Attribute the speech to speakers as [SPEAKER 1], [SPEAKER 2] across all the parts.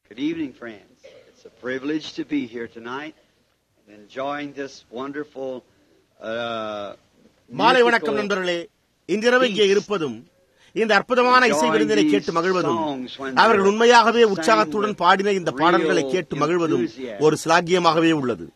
[SPEAKER 1] Good evening, friends. It's a privilege to be here tonight and enjoying this wonderful
[SPEAKER 2] மாலை வணக்கம் நண்பர்களே. இன்றிரவு இங்கே இருப்பதும் இந்த அற்புதமான இசை விருந்தினை கேட்டு மகிழ்வதும் அவர்கள் உண்மையாகவே உற்சாகத்துடன் பாடின இந்த பாடல்களை கேட்டு மகிழ்வதும் ஒரு சிலாக்கியமாகவே உள்ளது.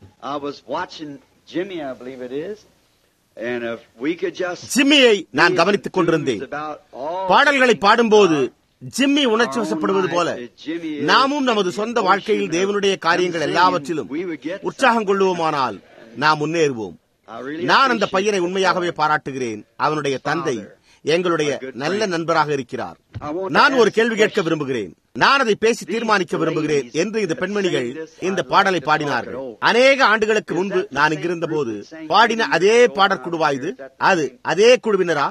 [SPEAKER 2] ஜிம்மியை நான் கவனித்துக் கொண்டிருந்தேன். பாடல்களை பாடும்போது ஜிம்மி உணர்ச்சி வசப்படுவது போல நாமும் நமது சொந்த வாழ்க்கையில் தேவனுடைய காரியங்கள் எல்லாவற்றிலும் உற்சாகம் கொள்ளுவோமானால் நாம் முன்னேறுவோம். நான் அந்த பையனை உண்மையாகவே பாராட்டுகிறேன். அவனுடைய தந்தை எங்களுடைய நல்ல நண்பராக இருக்கிறார். நான் ஒரு கேள்வி கேட்க விரும்புகிறேன். நான் அதை பேசி தீர்மானிக்க விரும்புகிறேன் என்று இந்த பெண்மணிகள் இந்த பாடலை பாடினார்கள். அநேக ஆண்டுகளுக்கு முன்பு நான் இங்கிருந்த போது பாடின அதே பாடற்குழுவா இது? அது அதே குழுவினரா?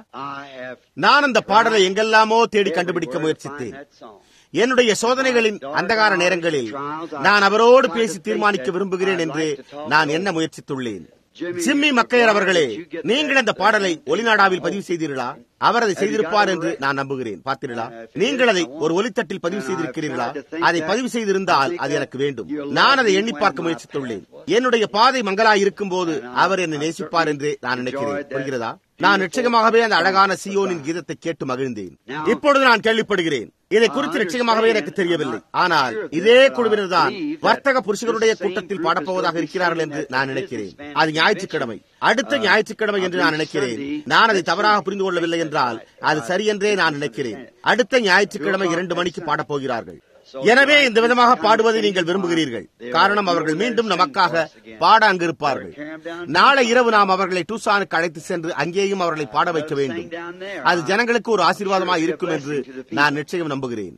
[SPEAKER 2] நான் அந்த பாடலை எங்கெல்லாமோ தேடி கண்டுபிடிக்க முயற்சித்தேன். என்னுடைய சோதனைகளின் அந்தகார நேரங்களில் நான் அவரோடு பேசி தீர்மானிக்க விரும்புகிறேன் என்று நான் என்ன முயற்சித்துள்ளேன். ஜிம்மி மக்கையர் அவர்களே, நீங்கள் அந்த பாடலை ஒலிநாடாவில் பதிவு செய்தீர்களா? அவர் அதை செய்திருப்பார் என்று நான் நம்புகிறேன். பார்த்தீர்களா? நீங்கள் அதை ஒரு ஒலித்தட்டில் பதிவு செய்திருக்கிறீர்களா? அதை பதிவு செய்திருந்தால் அது எனக்கு வேண்டும். நான் அதை எண்ணி பார்க்க முயற்சித்துள்ளேன். என்னுடைய பாதை மங்களாய் இருக்கும் போது அவர் என்னை நேசிப்பார் என்று நான் நினைக்கிறேன். புரிகிறதா? நான் நிச்சயமாகவே அந்த அழகான சியோனின் கீதத்தை கேட்டு மகிழ்ந்தேன். இப்பொழுது நான் கேள்விப்படுகிறேன். இதை குறித்து நிச்சயமாகவே எனக்கு தெரியவில்லை. ஆனால் இதே குழுவினர் தான் வர்த்தக புருஷர்களுடைய கூட்டத்தில் பாடப்போவதாக இருக்கிறார்கள் என்று நான் நினைக்கிறேன். அது ஞாயிற்றுக்கிழமை, அடுத்த ஞாயிற்றுக்கிழமை என்று நான் நினைக்கிறேன். நான் அதை தவறாக புரிந்து கொள்ளவில்லை என்றால் அது சரி என்றே நான் நினைக்கிறேன். அடுத்த ஞாயிற்றுக்கிழமை 2 மணிக்கு பாடப்போகிறார்கள். எனவே இந்த விதமாக பாடுவதை நீங்கள் விரும்புகிறீர்கள். காரணம், அவர்கள் மீண்டும் நமக்காக பாட அங்கிருப்பார்கள். நாளை இரவு நாம் அவர்களை டூசானுக்கு அழைத்து சென்று அங்கேயும் அவர்களை பாட வைக்க வேண்டும். அது ஜனங்களுக்கு ஒரு ஆசீர்வாதமாக இருக்கும் என்று நான் நிச்சயம் நம்புகிறேன்.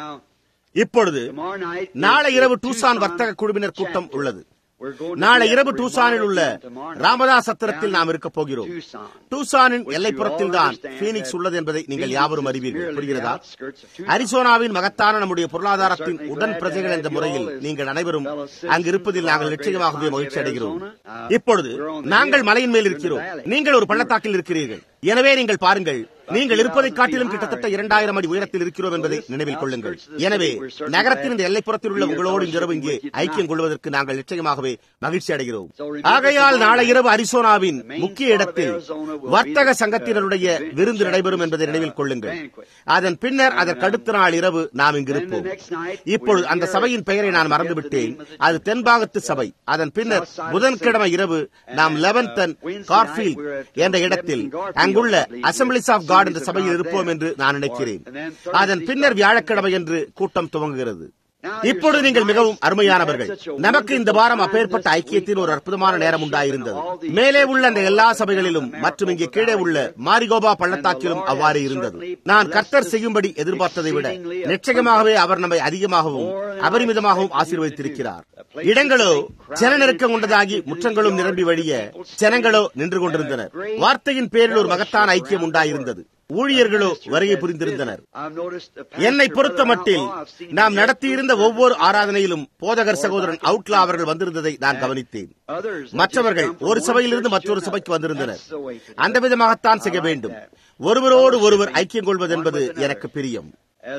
[SPEAKER 2] இப்பொழுது நாளை இரவு டூசான் வர்த்தக குழுவினர் கூட்டம் உள்ளது. நாளை இரவு டூசானில் உள்ள ராமதாஸ் சத்திரத்தில் நாம் இருக்க போகிறோம். டூசானின் எல்லைப்புறத்தில் தான் பீனிக்ஸ் உள்ளது என்பதை நீங்கள் யாவரும் அறிவீர்கள். புரிகிறதா? அரிசோனாவின் மகத்தான நம்முடைய பொருளாதாரத்தின் உடன் பிரஜைகள் என்ற முறையில் நீங்கள் அனைவரும் அங்கிருப்பதில் நாங்கள் நிச்சயமாகவே மகிழ்ச்சி அடைகிறோம். இப்பொழுது நாங்கள் மலையின் மேல் இருக்கிறோம். நீங்கள் ஒரு பள்ளத்தாக்கில் இருக்கிறீர்கள். எனவே நீங்கள் பாருங்கள், நீங்கள் இருப்பதை காட்டிலும் கிட்டத்தட்ட 2000 அடி உயரத்தில் இருக்கிறோம் என்பதை நினைவில் கொள்ளுங்கள். எனவே நகரத்தின் இந்த எல்லைப்புறத்தில் உள்ள உங்களோடு இரவு இங்கே ஐக்கியம் கொள்வதற்கு நாங்கள் நிச்சயமாகவே மகிழ்ச்சி அடைகிறோம். ஆகையால் நாளை இரவு அரிசோனாவின் முக்கிய இடத்தில் வர்த்தக சங்கத்தினருடைய விருந்து நடைபெறும் என்பதை நினைவில் கொள்ளுங்கள். அதன் பின்னர் அதற்கடுத்த நாள் இரவு நாம் இங்கிருப்போம். இப்பொழுது அந்த சபையின் பெயரை நான் மறந்துவிட்டேன். அது தென்பாகத்து சபை. அதன் பின்னர் புதன்கிழமை இரவு நாம் லெவன்தன் கார்ஃபீல்ட் என்ற இடத்தில் அங்குள்ள அசம்பிளிஸ் ஆஃப் காட் என்ற சபையில் இருப்போம் என்று நான் நினைக்கிறேன். அதன் பின்னர் வியாழக்கிழமை என்று கூட்டம் துவங்குகிறது. இப்பொழுது நீங்கள் மிகவும் அருமையானவர்கள். நமக்கு இந்த வாரம் அப்பேற்பட்ட ஐக்கியத்தில் ஒரு அற்புதமான நேரம் உண்டாயிருந்தது. மேலே உள்ள அந்த எல்லா சபைகளிலும் மற்றும் இங்கே கீழே உள்ள மாரிகோபா பள்ளத்தாக்கிலும் அவ்வாறு இருந்தது. நான் கர்த்தர் செய்யும்படி எதிர்பார்த்ததை விட நிச்சயமாகவே அவர் நம்மை அதிகமாகவும் அபரிமிதமாகவும் ஆசீர்வதித்திருக்கிறார். இடங்களோ ஜன நெருக்கம் கொண்டதாகி முற்றங்களும் நிரம்பி வழிய ஜனங்களோ நின்று கொண்டிருந்தனர். வார்த்தையின் பேரில் ஒரு மகத்தான ஐக்கியம் உண்டாயிருந்தது. ஊழியர்களோ வருகை புரிந்திருந்தனர். என்னை பொறுத்த மட்டில் நாம் நடத்தியிருந்த ஒவ்வொரு ஆராதனையிலும் போதகர் சகோதரன் அவுட்லா அவர்கள் வந்திருந்ததை நான் கவனித்தேன். மற்றவர்கள் ஒரு சபையிலிருந்து மற்றொரு சபைக்கு வந்திருந்தனர். அந்த விதமாகத்தான் செய்ய வேண்டும். ஒருவரோடு ஒருவர் ஐக்கியம் கொள்வது என்பது எனக்கு பிரியம்.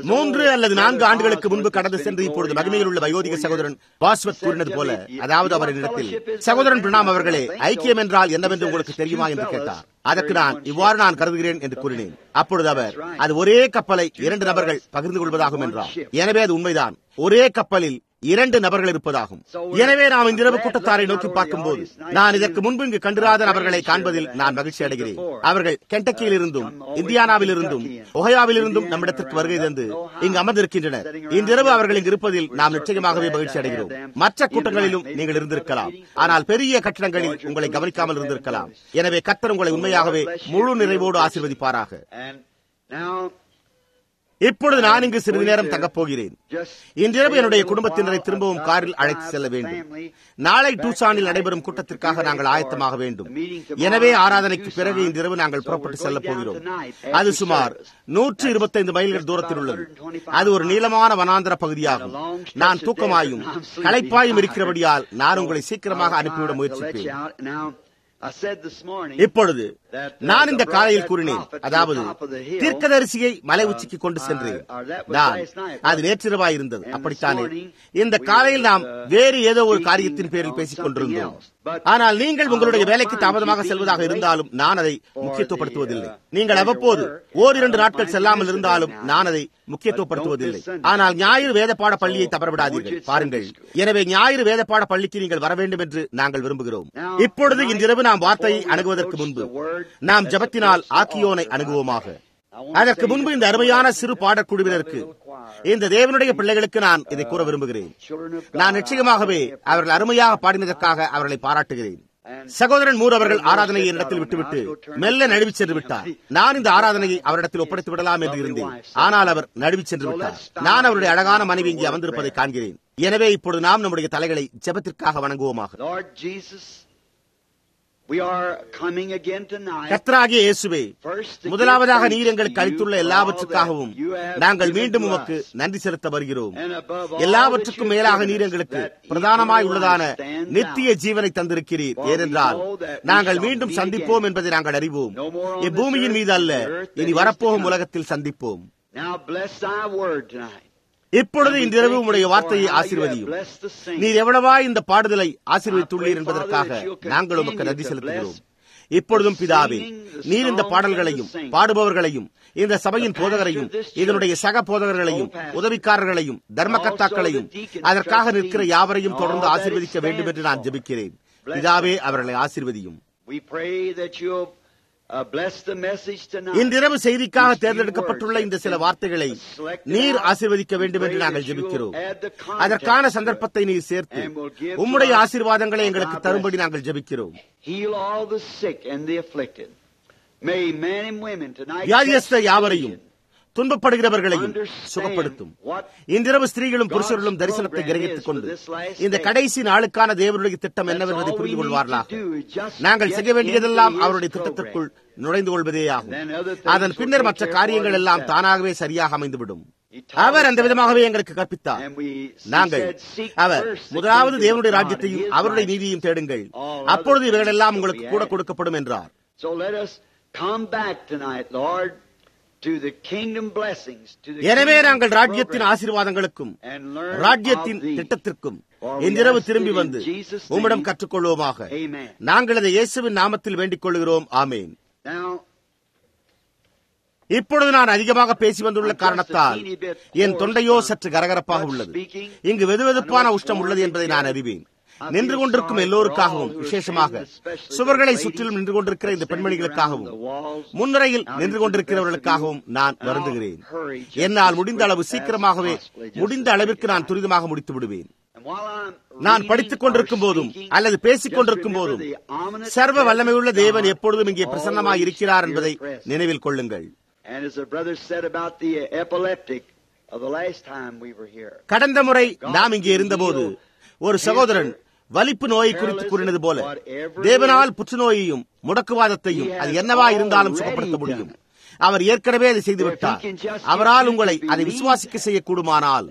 [SPEAKER 2] 3 அல்லது 4 ஆண்டுகளுக்கு முன்பு கடந்து சென்று இப்பொழுது மகிமையில் உள்ள வயோதிக சகோதரன் பாஸ்வத் கூறினது போல, அதாவது அவரின் இடத்தில், சகோதரன் பிரணாம் அவர்களே, ஐக்கியம் என்றால் என்னவென்று உங்களுக்கு தெரியுமா என்று கேட்டார். அதற்கு இவ்வாறு நான் கருதுகிறேன் என்று கூறினேன். அப்பொழுது அவர், அது ஒரே கப்பலை 2 நபர்கள் பகிர்ந்து கொள்வதாகும் என்றார். எனவே அது உண்மைதான். ஒரே கப்பலில் 2 நபர்கள் இருப்பதாகும். எனவே நாம் இந்த இரவு கூட்டத்தாரை நோக்கி பார்க்கும் போது நான் இதற்கு முன்பு இங்கு கண்டிராத நபர்களை காண்பதில் நான் மகிழ்ச்சி அடைகிறேன். அவர்கள் கென்டக்கியில் இருந்தும் இந்தியானாவில் இருந்தும் ஒஹாயோவில் இருந்தும் நம்மிடத்திற்கு வருகை தந்து இங்கு அமர்ந்திருக்கின்றனர். இந்த இரவு அவர்கள் இங்கு இருப்பதில் நாம் நிச்சயமாகவே மகிழ்ச்சி அடைகிறோம். மற்ற கூட்டங்களிலும் நீங்கள் இருந்திருக்கலாம், ஆனால் பெரிய கட்டடங்களில் உங்களை கவனிக்காமல் இருந்திருக்கலாம். எனவே கர்த்தர் உங்களை உண்மையாகவே முழு நிறைவோடு ஆசீர்வதிப்பாராக. இப்பொழுது நான் இங்கு சிறிது நேரம் தங்கப் போகிறேன். இன்றிரவு என்னுடைய குடும்பத்தினரை திரும்பவும் காரில் அழைத்து செல்ல வேண்டும். நாளை டூசானில் நடைபெறும் கூட்டத்திற்காக நாங்கள் ஆயத்தமாக வேண்டும். எனவே ஆராதனைக்கு பிறகு இன்றிரவு நாங்கள் புறப்பட்டு செல்ல போகிறோம். அது சுமார் 125 மைல்கள் தூரத்தில் உள்ளது. அது ஒரு நீளமான வனாந்தர பகுதியாகும். நான் தூக்கமாயும் களைப்பாயும் இருக்கிறபடியால் நான் உங்களை சீக்கிரமாக அனுப்பிவிட முயற்சிப்பேன். இப்பொழுது நான் இந்த காலையில் கூறினேன், அதாவது தீர்க்கதரிசியை மலை உச்சிக்கு கொண்டு சென்றேன். அது நேற்றிரவாய் இருந்தது. அப்படித்தானே? இந்த காலையில் நாம் வேறு ஏதோ ஒரு காரியத்தின் பேரில் பேசிக் கொண்டிருந்தோம். ஆனால் நீங்கள் உங்களுடைய வேலைக்கு தாமதமாக செல்வதாக இருந்தாலும் நான் அதை முக்கியத்துவப்படுத்துவதில்லை. நீங்கள் அவ்வப்போது ஓரிரண்டு நாட்கள் செல்லாமல் இருந்தாலும் நான் அதை முக்கியத்துவப்படுத்துவதில்லை. ஆனால் ஞாயிறு வேத பாட பள்ளியை தவறவிடாதீர்கள். பாருங்கள், எனவே ஞாயிறு வேத பாட பள்ளிக்கு நீங்கள் வர வேண்டும் என்று நாங்கள் விரும்புகிறோம். இப்பொழுது இன்றிரவு நாம் வார்த்தையை அணுகுவதற்கு முன்பு நாம் ஜபத்தினால் ஆக்கியோனை அணுகுவோமாக. அதற்கு முன்பு இந்த அருமையான சிறு பாடக்குழுவினருக்கு, இந்த தேவனுடைய பிள்ளைகளுக்கு நான் இதை கூற விரும்புகிறேன். நான் நிச்சயமாகவே அவர்கள் அருமையாக பாடினதற்காக அவர்களை பாராட்டுகிறேன். சகோதரன் மூர் அவர்கள் ஆராதனையை என்னிடத்தில் விட்டுவிட்டு மெல்ல நழுவி சென்று விட்டார். நான் இந்த ஆராதனையை அவரிடத்தில் ஒப்படைத்து விடலாம் என்று இருந்தேன். ஆனால் அவர் நழுவி சென்று விட்டார். நான் அவருடைய அழகான மனைவி இங்கே அமர்ந்திருப்பதை காண்கிறேன். எனவே இப்பொழுது நாம் நம்முடைய தலைகளை ஜெபத்திற்காக வணங்குவோமாக. கர்த்தராகிய இயேசுவே, முதலாவதாக நீர் எங்களுக்கு அளித்துள்ள எல்லாவற்றுக்காகவும் நாங்கள் மீண்டும் உமக்கு நன்றி செலுத்த வருகிறோம். எல்லாவற்றுக்கும் மேலாக நீர் எங்களுக்கு பிரதானமாய் உள்ளதான நித்திய ஜீவனை தந்திருக்கிறீர். ஏனென்றால் நாங்கள் மீண்டும் சந்திப்போம் என்பதை நாங்கள் அறிவோம். இப்பூமியின் மீது அல்ல, இனி வரப்போகும் உலகத்தில் சந்திப்போம். இப்பொழுது இன்றிரவு உம்முடைய வார்த்தையை ஆசீர்வதியும். நீர் எவ்வளவா இந்த பாடுதலை ஆசீர்வதித்துள்ளீர் என்பதற்காக நாங்கள் உமக்கு நன்றி செலுத்துகிறோம். இப்பொழுதும் பிதாவே, நீர் இந்த பாடல்களையும் பாடுபவர்களையும் இந்த சபையின் போதகரையும் இதனுடைய சக போதகர்களையும் உதவிக்காரர்களையும் தர்மகர்த்தாக்களையும் அதற்காக நிற்கிற யாவரையும் தொடர்ந்து ஆசீர்வதிக்க வேண்டும் என்று நான் ஜெபிக்கிறேன். பிதாவே, அவர்களை ஆசீர்வதியும். இன்றிரவு செய்திக்காக தேர்ந்தெடுக்கப்பட்டுள்ள இந்த சில வார்த்தைகளை நீர் ஆசீர்வதிக்க வேண்டும் என்று நாங்கள் ஜெபிக்கிறோம். அதற்கான சந்தர்ப்பத்தை நீர் சேர்த்து உம்முடைய ஆசீர்வாதங்களை எங்களுக்கு தரும்படி நாங்கள் ஜெபிக்கிறோம். வியாதியஸ்த யாவரையும் துன்பப்படுகிறவர்களையும் சுகப்படுத்தும். இன்றிரவு ஸ்திரீகளும் புருஷர்களும் தரிசனத்தை கிரகித்துக் கொண்டு இந்த கடைசி நாளுக்கான தேவனுடைய திட்டம் என்னவென்பதை புரிந்து கொள்வார்களாக. நாங்கள் செய்ய வேண்டியதெல்லாம் அவருடைய திட்டத்திற்குள் நுழைந்து கொள்வதே ஆகும். அதன் பின்னர் மற்ற காரியங்கள் எல்லாம் தானாகவே சரியாக அமைந்துவிடும். அவர் அந்த விதமாகவே எங்களுக்கு கற்பித்தார். நாங்கள் அவர் முதலாவது தேவனுடைய ராஜ்யத்தையும் அவருடைய நீதியையும் தேடுங்கள், அப்பொழுது இவைகளெல்லாம் உங்களுக்கு கூட கொடுக்கப்படும் என்றார். எனவே நாங்கள் ராஜ்யத்தின் ஆசீர்வாதங்களுக்கும் ராஜ்யத்தின் திட்டத்திற்கும் இன்றிரவு திரும்பி வந்து உம்மிடம் கற்றுக்கொள்வோமாக. நாங்கள் அதை இயேசுவின் நாமத்தில் வேண்டிக் கொள்கிறோம். ஆமேன். இப்பொழுது நான் அதிகமாக பேசி வந்துள்ள காரணத்தால் என் தொண்டையோ சற்று கரகரப்பாக உள்ளது. இங்கு வெதுவெதுப்பான உஷ்ணம் உள்ளது என்பதை நான் அறிவேன். நின்று கொண்டிருக்கும் எல்லோருக்காகவும், விசேஷமாக சுவர்களை சுற்றிலும் நின்று கொண்டிருக்கிற இந்த பெண்மணிகளுக்காகவும் முன்னிலையில் நின்று கொண்டிருக்கிறவர்களுக்காகவும் நான் வருந்துகிறேன். என்னால் முடிந்த அளவு சீக்கிரமாகவே முடிந்த அளவிற்கு நான் துரிதமாக முடித்து விடுவேன். நான் படித்துக் கொண்டிருக்கும் போதும் அல்லது பேசிக் கொண்டிருக்கும் போதும் சர்வ வல்லமையுள்ள தேவன் எப்பொழுதும் இங்கே பிரசன்னமாய் இருக்கிறார் என்பதை நினைவில் கொள்ளுங்கள். கடந்த முறை நாம் இங்கே இருந்தபோது ஒரு சகோதரன் வலிப்பு நோயை குறித்து கூறினது போல, தேவனால் புற்றுநோயையும் முடக்குவாதத்தையும் அது என்னவா இருந்தாலும் சுகப்படுத்த முடியும். அவர் ஏற்கனவே அதை செய்துவிட்டார். அவரால் உங்களை அதை விசுவாசிக்க செய்யக்கூடுமானால்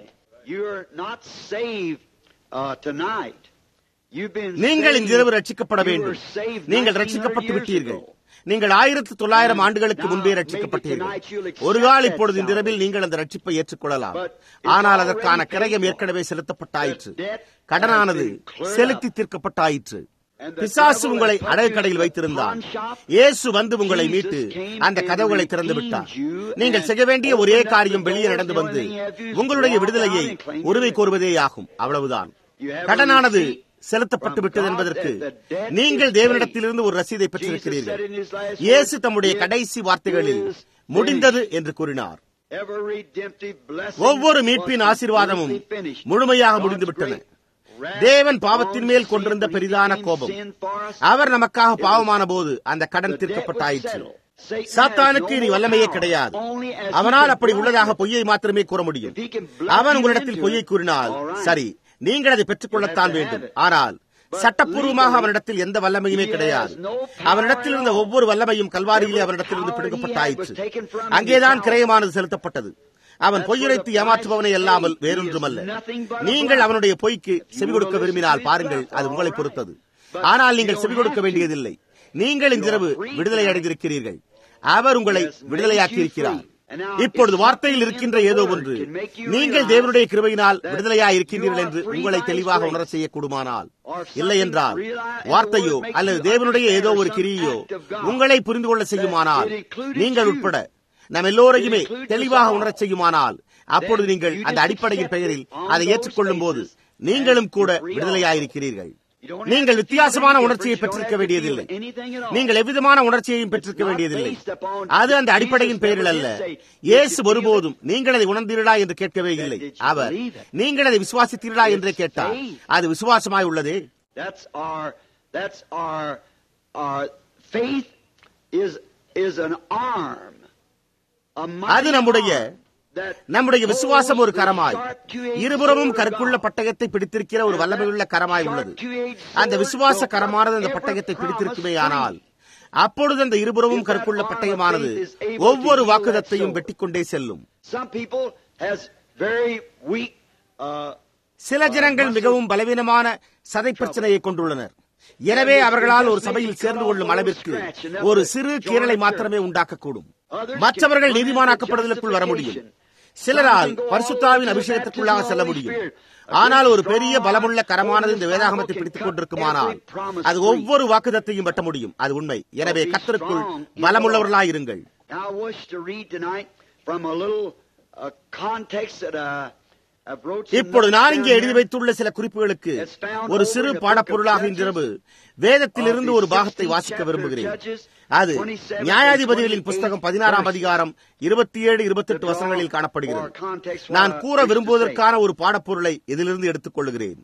[SPEAKER 2] நீங்கள் இன்றிரவு ரட்சிக்கப்பட வேண்டும். நீங்கள் ரட்சிக்கப்பட்டு விட்டீர்கள். நீங்கள் 1900 ஆண்டுகளுக்கு முன்பே ரட்சிக்கப்பட்டீர்கள். ஒரு கால் இப்பொழுது இன்றிரவில் நீங்கள் அந்த ரட்சிப்பை ஏற்றுக்கொள்ளலாம். ஆனால் அதற்கான கிரயம் ஏற்கனவே செலுத்தப்பட்டாயிற்று. கடனானது செலுத்தி தீர்க்கப்பட்டாயிற்று. பிசாசு உங்களை அடகுக்கடையில் வைத்திருந்தார். இயேசு வந்து உங்களை மீட்டு அந்த கதவுகளை திறந்து விட்டார். நீங்கள் செய்ய வேண்டிய ஒரே காரியம் வெளியே நடந்து வந்து உங்களுடைய விடுதலையை உரிமை கோருவதே ஆகும். அவ்வளவுதான். கடனானது செலுத்தப்பட்டு விட்டது என்பதற்கு நீங்கள் தேவனிடத்திலிருந்து ஒரு ரசீதை பெற்றிருக்கிறீர்கள். இயேசு தம்முடைய கடைசி வார்த்தைகளில் முடிந்தது என்று கூறினார். ஒவ்வொரு மீட்பின் ஆசீர்வாதமும் முழுமையாக முடிந்துவிட்டன. தேவன் பாவத்தின் மேல் கொண்டிருந்த பெரிதான கோபம், அவர் நமக்காக பாவமான போது அந்த கடன் தீர்க்கப்பட்டாயிற்று. சாத்தானுக்கு இனி வல்லமையே கிடையாது. அவனால் அப்படி உள்ளதாக பொய்யை மாத்திரமே கூற முடியும். அவன் உங்களிடத்தில் பொய்யை கூறினால் சரி, நீங்கள் அதை பெற்றுக் கொள்ளத்தான் வேண்டும். ஆனால் சட்டப்பூர்வமாக அவனிடத்தில் எந்த வல்லமையுமே கிடையாது. அவனிடத்தில் இருந்த ஒவ்வொரு வல்லமையும் கல்வாரியிலே அவனிடத்திலிருந்து பிடுங்கப்பட்டாயிற்று. அங்கேதான் கிரயமானது செலுத்தப்பட்டது. அவன் பொய்யுரைத்து ஏமாற்றுபவனை அல்லாமல் வேறொன்றுமல்ல. நீங்கள் அவனுடைய பொய்க்கு செவி கொடுக்க விரும்பினால் பாருங்கள், அது உங்களை பொறுத்தது. ஆனால் நீங்கள் செவி கொடுக்க வேண்டியதில்லை. நீங்கள் இன்றிரவு விடுதலை அடைந்திருக்கிறீர்கள். அவர் உங்களை விடுதலையாக்கியிருக்கிறார். இப்பொழுது வார்த்தையில் இருக்கின்ற ஏதோ ஒன்று நீங்கள் தேவனுடைய கிருபையினால் விடுதலையாய் இருக்கின்றீர்கள் என்று உங்களை தெளிவாக உணர செய்யக்கூடுமானால், இல்லை என்றால் வார்த்தையோ அல்லது தேவனுடைய ஏதோ ஒரு கிரியையோ உங்களை புரிந்து கொள்ள செய்யுமானால், நீங்கள் உட்பட நம் எல்லோரையுமே தெளிவாக உணரச் செய்யுமானால், அப்பொழுது நீங்கள் அந்த அடிப்படையின் பெயரில் அதை ஏற்றுக்கொள்ளும் போது நீங்களும் கூட விடுதலையாயிருக்கிறீர்கள். நீங்கள் வித்தியாசமான உணர்ச்சியை பெற்றிருக்க வேண்டியதில்லை. நீங்கள் எவ்விதமான உணர்ச்சியையும் பெற்றிருக்க வேண்டியதில்லை. அது அந்த அடிப்படையின் பெயரில் அல்ல. இயேசு ஒருபோதும் நீங்கள் அதை உணர்ந்தீர்களா என்று கேட்கவே இல்லை. அவர் நீங்கள் அதை விசுவாசித்தீர்களா என்றே கேட்டார். அது விசுவாசமாய் உள்ளதே. அது நம்முடைய விசுவாசம் ஒரு கரமாய், இருபுறமும் கருக்குள்ள பட்டயத்தை பிடித்திருக்கிற ஒரு வல்லமையுள்ள கரமாய் உள்ளது. அந்த விசுவாச கரமானது அந்த பட்டயத்தை பிடித்திருக்குமே ஆனால், அப்பொழுது அந்த இருபுறமும் கருக்குள்ள பட்டயமானது ஒவ்வொரு வாக்குதத்தையும் வெட்டிக்கொண்டே செல்லும். சில ஜனங்கள் மிகவும் பலவீனமான சதை பிரச்சனையை கொண்டுள்ளனர். எனவே அவர்களால் ஒரு சபையில் சேர்ந்து கொள்ளும் அளவிற்கு ஒரு சிறு கீறலை மாத்திரமே உண்டாக்கக்கூடும். மற்றவர்கள் நீதிமானாக்கப்படுதலுக்குள் வர முடியும். சிலரால் பரிசுத்தாவின் அபிஷேகத்திற்குள்ளாக செல்ல முடியும். ஆனால் ஒரு பெரிய பலமுள்ள கரமானது இந்த வேதாகமத்தை பிடித்துக் கொண்டிருக்குமானால் அது ஒவ்வொரு வாக்குதத்தையும் வெட்ட முடியும். அது உண்மை. எனவே கர்த்தருக்குள் பலமுள்ளவர்களாயிருங்கள். இப்பொழுது நான் இங்கே எழுதி வைத்துள்ள சில குறிப்புகளுக்கு ஒரு சிறு பாடப்பொருளாக இன்றிரவு வேதத்திலிருந்து ஒரு பாகத்தை வாசிக்க விரும்புகிறேன். அது நியாயாதிபதிகளின் புஸ்தகம் 16ஆம் அதிகாரம் 27-28 வசனங்களில் காணப்படுகிறது. நான் கூற விரும்புவதற்கான ஒரு பாடப்பொருளை இதிலிருந்து எடுத்துக் கொள்கிறேன்.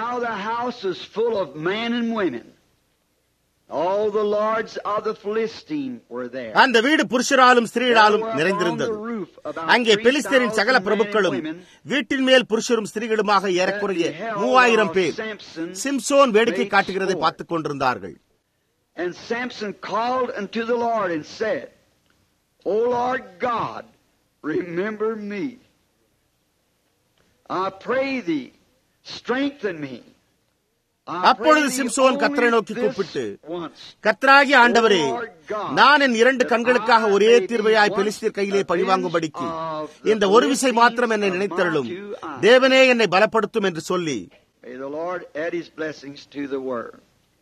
[SPEAKER 2] அந்த வீடு புருஷராலும் ஸ்திரீகளாலும் நிறைந்திருந்தது. அங்கே பெலிஸ்தரின் சகல பிரபுக்களும் வீட்டின் மேல் புருஷரும் ஸ்திரீகளுமாக ஏறக்குறைய 3000 பேர் சிம்சோன் வேடிக்கை காட்டுகிறதை பார்த்துக் கொண்டிருந்தார்கள்.
[SPEAKER 1] And Samson called unto the Lord and said, O Lord God, remember me. I pray thee, strengthen me.
[SPEAKER 2] அப்பொழுது சிம்சோன் கர்த்தரை நோக்கி கூப்பிட்டு, கர்த்தராகிய ஆண்டவரே, நான் என் 2 கண்களுக்காக ஒரே தீர்வையாய் பெலிஸ்தர் கையிலே பழிவாங்கும்படிக்கு இந்த ஒரு விசை மாத்திரம் என்னை நினைத்தருளும். தேவனே என்னை பலப்படுத்தும் என்று சொல்லி,
[SPEAKER 1] May the Lord add his blessings to the word.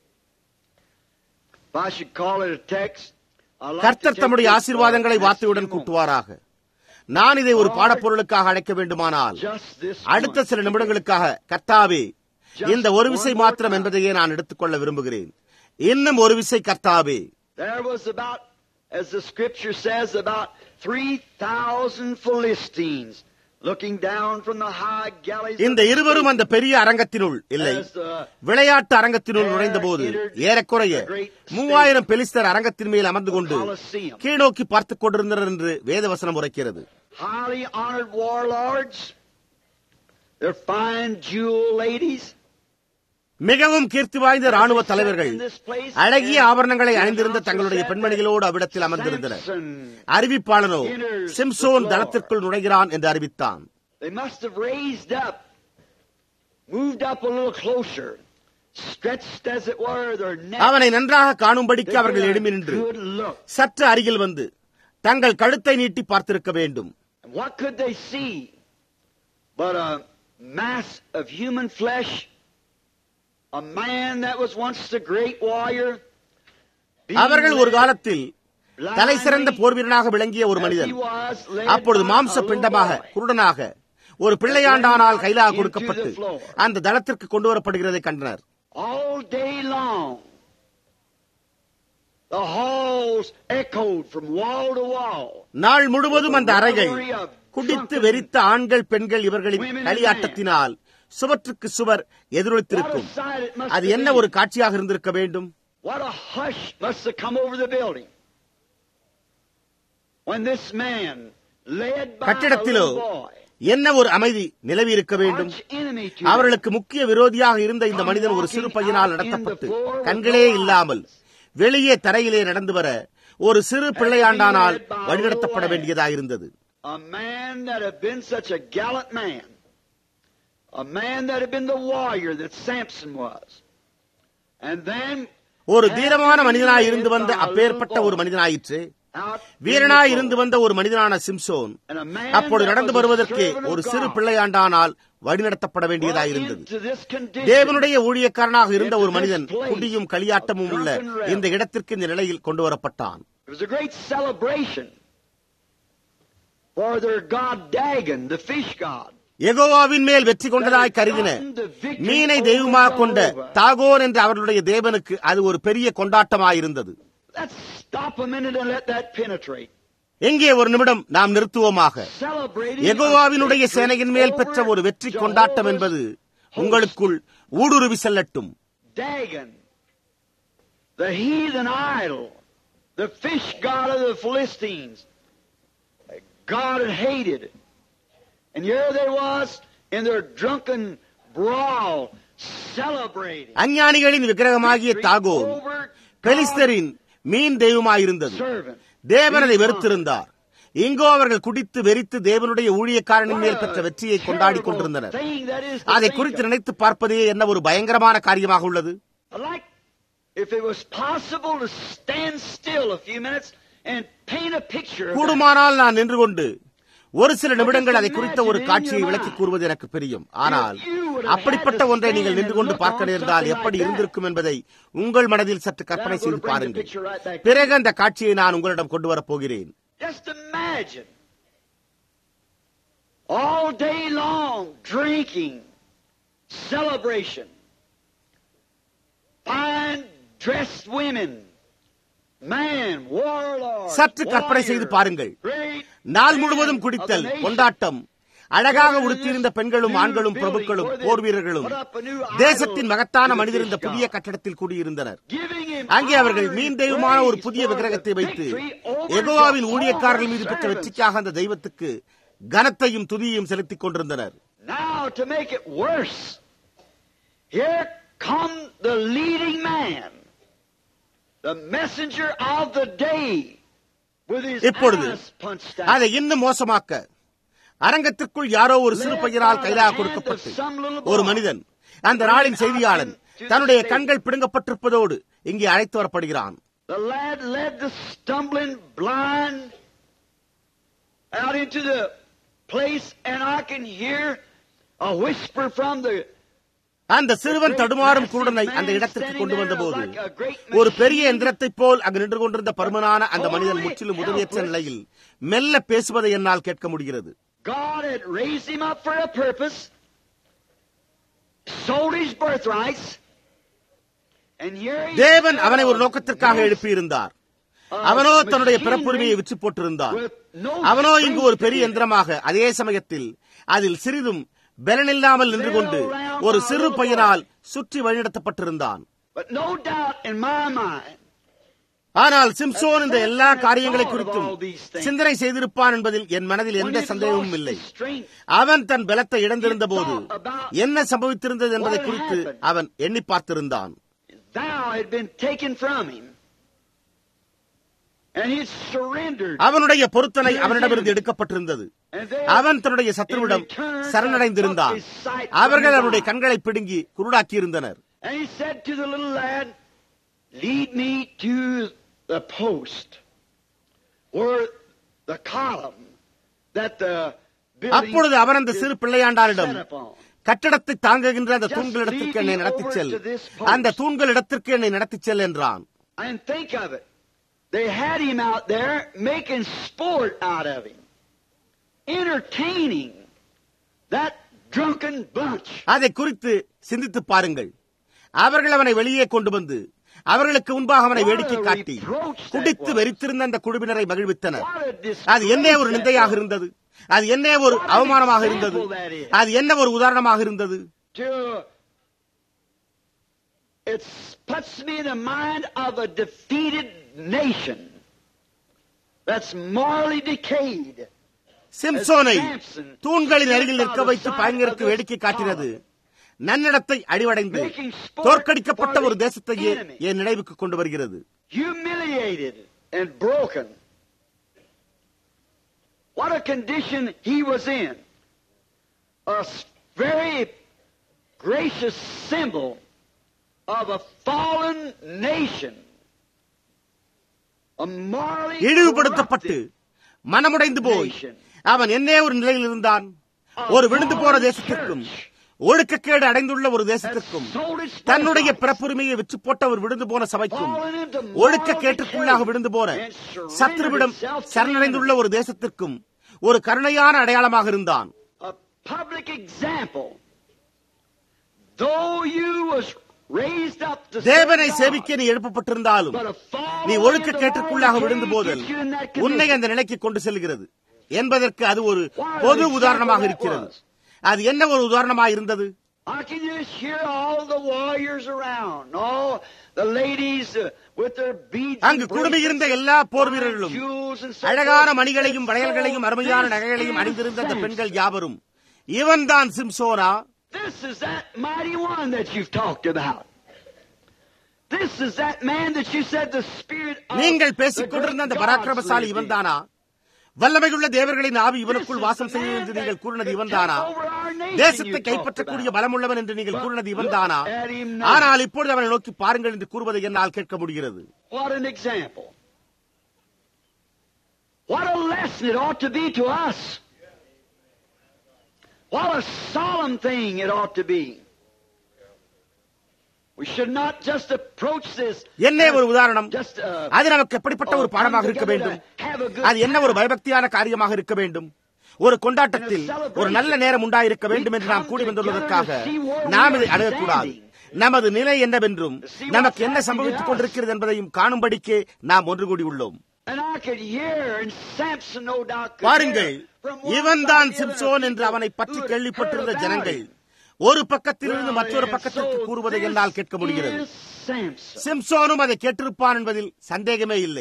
[SPEAKER 2] கர்த்தர் தம்முடைய ஆசீர்வாதங்களை வார்த்தையுடன் கூட்டுவாராக. நான் இதை ஒரு பாடப்பொருளுக்காக அழைக்க வேண்டுமானால் அடுத்த சில நிமிடங்களுக்காக கர்த்தாவே இந்த ஒரு விசை மாத்திரம் என்பதையே நான் எடுத்துக்கொள்ள விரும்புகிறேன். இன்னும் ஒரு விசை கர்த்தாவே.
[SPEAKER 1] There was about, as the scripture says, about 3,000 Philistines looking down from the high galleries.
[SPEAKER 2] இந்த இருவரும் அந்த பெரிய அரங்கத்தினுள் இல்லை, விளையாட்டு அரங்கத்தினுள் நுழைந்த போது ஏறக்குறைய 3000 பெலிஸ்தர் அரங்கத்தின் மேல் அமர்ந்து கொண்டு கீழ்நோக்கி பார்த்துக் கொண்டிருந்தனர் என்று வேதவசனம் உரைக்கிறது.
[SPEAKER 1] Highly honored warlords, their fine jewel ladies,
[SPEAKER 2] மிகவும் கீர்த்தி வாய்ந்த ராணுவ தலைவர்கள் அழகிய ஆபரணங்களை அணிந்திருந்த தங்களுடைய பெண்மணிகளோடு அவ்விடத்தில் அமர்ந்திருந்தனர். அறிவிப்பாளனோ சிம்சோன் தளத்திற்குள் நுழைகிறான் என்று அறிவித்தான். அவனை நன்றாக காணும்படிக்கு அவர்கள் எழும்பி நின்று சற்று அருகில் வந்து தங்கள் கழுத்தை நீட்டி பார்த்திருக்க வேண்டும். அவர்கள் ஒரு காலத்தில் தலை சிறந்த போர் வீரனாக விளங்கிய ஒரு மனிதன் அப்பொழுது மாம்ச பிண்டமாக குருடனாக ஒரு பிள்ளையாண்டானால் கைலாக கொடுக்கப்பட்டு அந்த தளத்திற்கு கொண்டு வரப்படுகிறதை கண்டனர். நாள் முழுவதும் அந்த அறைகள் குடித்து வெறித்த ஆண்கள் பெண்கள் இவர்களின் களியாட்டத்தினால் சுவற்றுக்கு சுவர் எதிரொலித்திருக்கும். அது என்ன ஒரு காட்சியாக இருந்திருக்க வேண்டும். கட்டிடத்திலோ என்ன ஒரு அமைதி நிலவி இருக்க வேண்டும். அவர்களுக்கு முக்கிய விரோதியாக இருந்த இந்த மனிதன் ஒரு சிறு பையனால் நடத்தப்பட்டு கண்களே இல்லாமல் வெளியே தரையிலே நடந்து வர ஒரு சிறு பிள்ளையாண்டானால் வழிநடத்தப்பட வேண்டியதாயிருந்தது.
[SPEAKER 1] A man that had been the warrior that Samson was. And then
[SPEAKER 2] ஒரு தீரமான மனிதனாய் இருந்து வந்த அப்பேற்பட்ட ஒரு மனிதனாயிற்று. வீரனாய் இருந்து வந்த ஒரு மனிதனான சிம்சோன் அப்பொழுது நடந்து வருவதற்கு ஒரு சிறு பிள்ளையாண்டானால் வழிநடத்தப்பட வேண்டியதாயிருந்தது. தேவனுடைய ஊழியக்காரனாக இருந்த ஒரு மனிதன் குடியும் களியாட்டமும் உள்ள இந்த இடத்திற்கு இந்த நிலையில் கொண்டு வரப்பட்டான். யெகோவாவின் மேல் வெற்றி கொண்டதாய் கருதின மீனை தெய்வமாக கொண்ட தாகோன் என்ற அவர்களுடைய தேவனுக்கு அது ஒரு பெரிய கொண்டாட்டமாயிருந்தது. எங்கே ஒரு நிமிடம் நாம் நிறுத்துவோமாக. யெகோவாவினுடைய சேனையின் மேல் பெற்ற ஒரு வெற்றி கொண்டாட்டம் என்பது உங்களுக்குள் ஊடுருவி செல்லட்டும்.
[SPEAKER 1] The heathen idol, the fish god of the Philistines, God had hated. And here they was in their drunken brawl celebrating.
[SPEAKER 2] அஞ்ஞானிகளின் விக்கிரகமாகிய தாகோன் பெலிஸ்தரின் மீன் தெய்வமாயிருந்தது. தேவன் அதை வெறுத்திருந்தார். இங்கோ அவர்கள் குடித்து வெறித்து தேவனுடைய ஊழியக்காரனின் மேல் பெற்ற வெற்றியை கொண்டாடி கொண்டிருந்தனர். அதை குறித்து நினைத்து பார்ப்பதே என்ன ஒரு பயங்கரமான காரியமாக உள்ளது. கூடுமானால் நான் நின்று கொண்டு ஒரு சில நிமிடங்கள் அதை குறித்த ஒரு காட்சியை விளக்கி கூறுவது எனக்கு பிரியும். ஆனால் அப்படிப்பட்ட ஒன்றை நீங்கள் நின்று கொண்டு பார்க்க நேர்ந்தால் எப்படி இருந்திருக்கும் என்பதை உங்கள் மனதில் சற்று கற்பனை செய்து பாருங்கள். பிறகு அந்த காட்சியை நான் உங்களிடம் கொண்டு வரப் போகிறேன்.
[SPEAKER 1] All day long drinking, celebration, fine dressed women, man, warlord.
[SPEAKER 2] சற்று கற்பனை செய்து பாருங்கள். நாள் முழுவதும் குடித்தல், கொண்டாட்டம், அழகாக உடுத்தியிருந்த பெண்களும் ஆண்களும் பிரபுக்களும் போர் வீரர்களும் தேசத்தின் மகத்தான மனிதர் இந்த புதிய கட்டடத்தில் கூடியிருந்தனர். அங்கே அவர்கள் மீன் தெய்வமான ஒரு புதிய விக்கிரகத்தை வைத்து யெகோவாவின் ஊழியக்காரர்கள் மீது பெற்ற வெற்றிக்காக அந்த தெய்வத்துக்கு கனத்தையும் துதியையும் செலுத்திக் கொண்டிருந்தனர்.
[SPEAKER 1] Now to make it worse, here come the leading man, the messenger of the day, with his eyes punched out.
[SPEAKER 2] அதை இன்னும் மோசமாக்க அரங்கத்திற்குள் யாரோ ஒரு சிறு பையனால் கைதாக கொடுக்கப்பட்டு ஒரு மனிதன், அந்த நாளின் செய்தியாளன், தன்னுடைய கண்கள் பிடுங்கப்பட்டிருப்பதோடு இங்கே அழைத்து வரப்படுகிறான்.
[SPEAKER 1] The lad led the stumbling blind out into the place, and I can hear a whisper from the.
[SPEAKER 2] அந்த சிறுவன் தடுமாறும் குருடனை அந்த இடத்திற்கு கொண்டு வந்தபோது ஒரு பெரிய எந்திரத்தை போல் அங்கு நின்று கொண்டிருந்த பருமனான அந்த மனிதன் முற்றிலும் உதவியற்ற நிலையில் மெல்ல பேசுவதை என்னால் கேட்க முடிகிறது.
[SPEAKER 1] God had raised him up for a purpose, sold his birthrights, and here he
[SPEAKER 2] தேவன் அவனை ஒரு நோக்கத்திற்காக எழுப்பியிருந்தார். அவனோ தன்னுடைய பிறப்புரிமையை விற்று போட்டிருந்தான். அவனோ இங்கு ஒரு பெரிய எந்திரமாக அதே சமயத்தில் அதில் சிறிதும் பலனில்லாமல் நின்று கொண்டு ஒரு சிறு பையனால் சுற்றி வழிநடத்தப்பட்டிருந்தான். ஆனால் சிம்சோன் இந்த எல்லா காரியங்களை குறித்தும் சிந்தனை செய்திருப்பான் என்பதில் என் மனதில் எந்த சந்தேகமும் இல்லை. அவன் தன் பலத்தை இழந்திருந்த போது என்ன சம்பவித்திருந்தது என்பதை குறித்து அவன் எண்ணி பார்த்திருந்தான். அவனுடைய பொருத்தனை அவனிடமிருந்து எடுக்கப்பட்டிருந்தது. அவன் தன்னுடைய சத்துருவிடம் சரணடைந்திருந்தான். அவர்கள் அவனுடைய கண்களை பிடுங்கி குருடாக்கியிருந்தனர். அப்பொழுது அவன் அந்த சிறு பிள்ளையாண்டாரிடம், கட்டடத்தை தாங்குகின்ற அந்த தூண்களிடத்திற்கு என்னை நடத்திச் செல், அந்த தூண்களிடத்திற்கு என்னை நடத்திச் செல் என்றான்.
[SPEAKER 1] They had him out there making sport out of him, entertaining that drunken bunch.
[SPEAKER 2] அதை குறித்து சிந்தித்து பாருங்கள். அவர்கள் அவனை வெளியே கொண்டு வந்து அவர்களுக்கு முன்பாக அவனை வேடிக்கை காட்டி குடித்து வெறித்திருந்த அந்த குழுவினரை மகிழ்வித்தனர். அது என்ன ஒரு நிந்தையாக இருந்தது, அது என்ன ஒரு அவமானமாக இருந்தது, அது என்ன ஒரு உதாரணமாக இருந்தது.
[SPEAKER 1] It puts me in the mind of a defeated nation that's morally decayed.
[SPEAKER 2] சிம்சோனை தூண்களின் அருகில் நிற்க வைத்து பயங்கருக்கு வேடிக்கை காட்டினது நன்னடத்தை அடிவடைந்து தோற்கடிக்கப்பட்ட ஒரு தேசத்தையே என் நினைவுக்கு கொண்டு வருகிறது.
[SPEAKER 1] Humiliated and broken. What a condition he was in. A very gracious symbol of a fallen nation, a morally
[SPEAKER 2] இழிவுபடுத்தப்பட்டு
[SPEAKER 1] corrupted
[SPEAKER 2] மனமுடைந்து போய் அவன் என்னே ஒரு நிலையில் இருந்தான். ஒரு விழுந்து போன தேசத்திற்கும் ஒழுக்கக்கேடு அடைந்துள்ள ஒரு தேசத்திற்கும் தன்னுடைய பிறப்புரிமையை விற்று போட்ட ஒரு விழுந்து போன சபைக்கும் ஒழுக்கக்கேட்டுக்குள்ளாக விழுந்து போன சத்ருவிடம் சரணடைந்துள்ள ஒரு தேசத்திற்கும் ஒரு கருணையான அடையாளமாக இருந்தான்.
[SPEAKER 1] a public example. Though you was raised up to
[SPEAKER 2] தேவனை
[SPEAKER 1] serve
[SPEAKER 2] சேவிக்க
[SPEAKER 1] God,
[SPEAKER 2] நீ எழுப்பப்பட்டிருந்தாலும்
[SPEAKER 1] but a fall
[SPEAKER 2] நீ ஒழுக்கக்கேட்டுக்குள்ளாக விழுந்து போதல்
[SPEAKER 1] gets you in that
[SPEAKER 2] உன்னை
[SPEAKER 1] condition.
[SPEAKER 2] அந்த நிலைக்கு கொண்டு செல்கிறது என்பதற்கு அது ஒரு பொது உதாரணமாக இருக்கிறது. அது என்ன ஒரு உதாரணமாக இருந்தது?
[SPEAKER 1] I can just hear all the warriors around, all the ladies with their beads
[SPEAKER 2] அங்கு
[SPEAKER 1] and
[SPEAKER 2] குடும்பியிருந்த
[SPEAKER 1] bracelets,
[SPEAKER 2] எல்லா போர் வீரர்களும்
[SPEAKER 1] jewels and so
[SPEAKER 2] அழகான
[SPEAKER 1] forth.
[SPEAKER 2] மணிகளையும் வளையல்களையும் அருமையான நகைகளையும் அணிந்திருந்த அந்த பெண்கள் யாவரும் இவன்தான் சிம்சோனா?
[SPEAKER 1] This is that mighty one that you've talked about. This is that man that you said the spirit of
[SPEAKER 2] நீங்கள்
[SPEAKER 1] the
[SPEAKER 2] பேசிக்
[SPEAKER 1] great
[SPEAKER 2] கொண்டிருந்த அந்த
[SPEAKER 1] gods
[SPEAKER 2] பராக்கிரமசாலி
[SPEAKER 1] lived in.
[SPEAKER 2] இவன்தானா? வல்லமையுள்ள தேவர்களின் ஆவி இவனுக்குள் வாசம் செய்யும் என்று நீங்கள் கூறினது இவன்தானா? தேசத்தை கைப்பற்றக்கூடிய பலமுள்ளவன் என்று நீங்கள் கூறினது இவன்தானா? ஆனால் இப்பொழுது அவனை நோக்கி பாருங்கள் என்று கூறுவதை என்னால் கேட்க முடிகிறது.
[SPEAKER 1] What an example. What a lesson it ought to be to us. What a solemn thing it ought to be. We should not just approach this
[SPEAKER 2] என்ன ஒரு உதாரணம்?
[SPEAKER 1] just
[SPEAKER 2] அது நமக்கு எப்படிப்பட்ட ஒரு பாடமாக இருக்க வேண்டும்? அது என்ன ஒரு பயபக்தியான காரியமாக இருக்க வேண்டும்? ஒரு கொண்டாட்டத்தில் ஒரு நல்ல நேரம் உண்டாயிருக்க வேண்டும் என்று நாம் கூடி வந்துள்ளதற்காக நாம் இதை அணுகக்கூடாது. நமது நிலை என்னவென்றும் நமக்கு என்ன சம்பவித்துக் கொண்டிருக்கிறது என்பதையும் காணும்படிக்கே நாம் ஒன்று கூடி உள்ளோம். பாருங்கள், இவன்தான் சிம்சோன் என்று அவனை பற்றி கேள்விப்பட்டிருந்த ஜனங்கள் ஒரு பக்கத்திலிருந்து மற்றொரு பக்கத்திற்கு கூறுவதை என்னால் கேட்க முடிகிறது. சிம்சோனும் அதை கேட்டிருப்பான் என்பதில் சந்தேகமே இல்லை.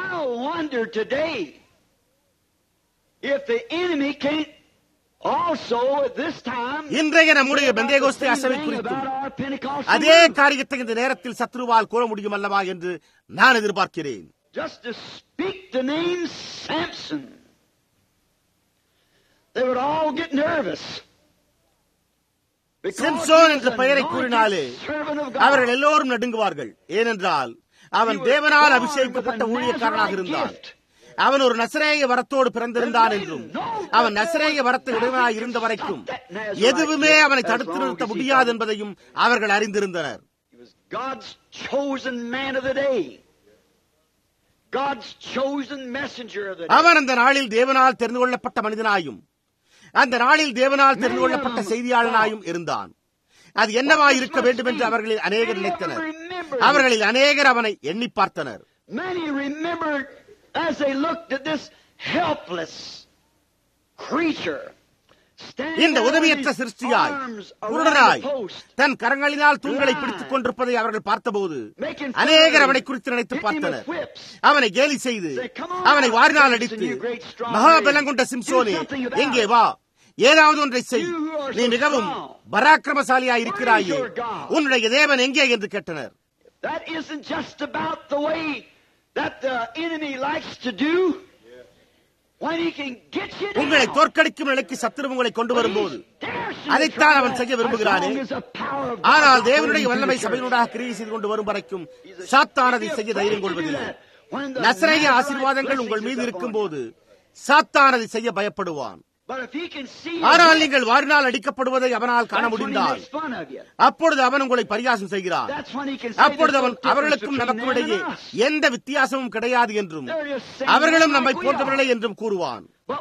[SPEAKER 2] இன்றைய நம்முடைய பெந்தேகோஸ்தே அசபை குறித்தும் அதே காரியத்தை இந்த நேரத்தில் சத்ருவால் கூற முடியும் அல்லவா என்று நான் எதிர்பார்க்கிறேன்.
[SPEAKER 1] Just to speak the name Samson, they would all get nervous.
[SPEAKER 2] Samson என்ற பெயரை கூறினாலே அவர்கள் எல்லோரும் நடுங்குவார்கள். ஏனென்றால் அவன் தேவனால் அபிஷேகிக்கப்பட்ட ஊழியக்காரனாக இருந்தான். அவன் ஒரு நசரேய வரத்தோடு பிறந்திருந்தான் என்றும் அவன் நசரேய வரத்தை உடையவனாய் இருந்த வரைக்கும் எதுவுமே அவனை தடுத்து நிறுத்த முடியாது என்பதையும் அவர்கள் அறிந்திருந்தனர்.
[SPEAKER 1] God's chosen man of the day. God's chosen messenger of the day.
[SPEAKER 2] அவன் அந்த நாளில் தேவனால் தெரிந்து கொள்ளப்பட்ட மனிதனாயும் அந்த நாளில் தேவனால் தெரிந்து கொள்ளப்பட்ட செய்தியாளனாயும் இருந்தான். அது என்னவாய் இருக்க வேண்டும் என்று அவர்களில் அநேகர் நினைத்தனர். அவர்களில் அநேகர் அவனை எண்ணி பார்த்தனர்.
[SPEAKER 1] Many remembered as they looked at this helpless creature.
[SPEAKER 2] இந்த உதவியற்ற சிருஷ்டியாய் குருடனாய் தன் கரங்களினால் தூண்களை பிடித்துக் கொண்டிருப்பதை அவர்கள் பார்த்தபோது அநேகர் அவனை குறித்து நினைத்து பார்த்தனர். அவனை கேலி செய்து அவனை வாரினால் அடித்து, மகாபலங்கொண்ட சிம்சோனே, எங்கே வா, ஏதாவது ஒன்றை செய், நீ மிகவும் பராக்கிரமசாலியாய் இருக்கிறாயே, உன்னுடைய தேவன் எங்கே என்று கேட்டனர்.
[SPEAKER 1] That isn't just about the way that the enemy likes to do.
[SPEAKER 2] உங்களை தோற்கடிக்கும் நிலைக்கு சத்துரு உங்களை கொண்டு வரும்போது அதைத்தான் அவன் செய்ய விரும்புகிறானே. ஆனால் தேவனுடைய வல்லமை சபையினூடாக கிரியை செய்து கொண்டு வரும் வரைக்கும் சாத்தானதை செய்ய தைரியம் கொள்வதில்லை. நசரேய ஆசீர்வாதங்கள் உங்கள் மீது இருக்கும் போது சாத்தானதை செய்ய பயப்படுவான். ஆனால் நீங்கள் வாரினால் அடிக்கப்படுவதை அவனால் காண முடிந்தால் அப்பொழுது அவன் உங்களை பரிகாசம் செய்கிறான். அப்பொழுது அவன் அவர்களுக்கும் நமக்கும் இடையே எந்த வித்தியாசமும் கிடையாது என்றும் அவர்களும் நம்மை போன்றவர்களே என்றும் கூறுவான்.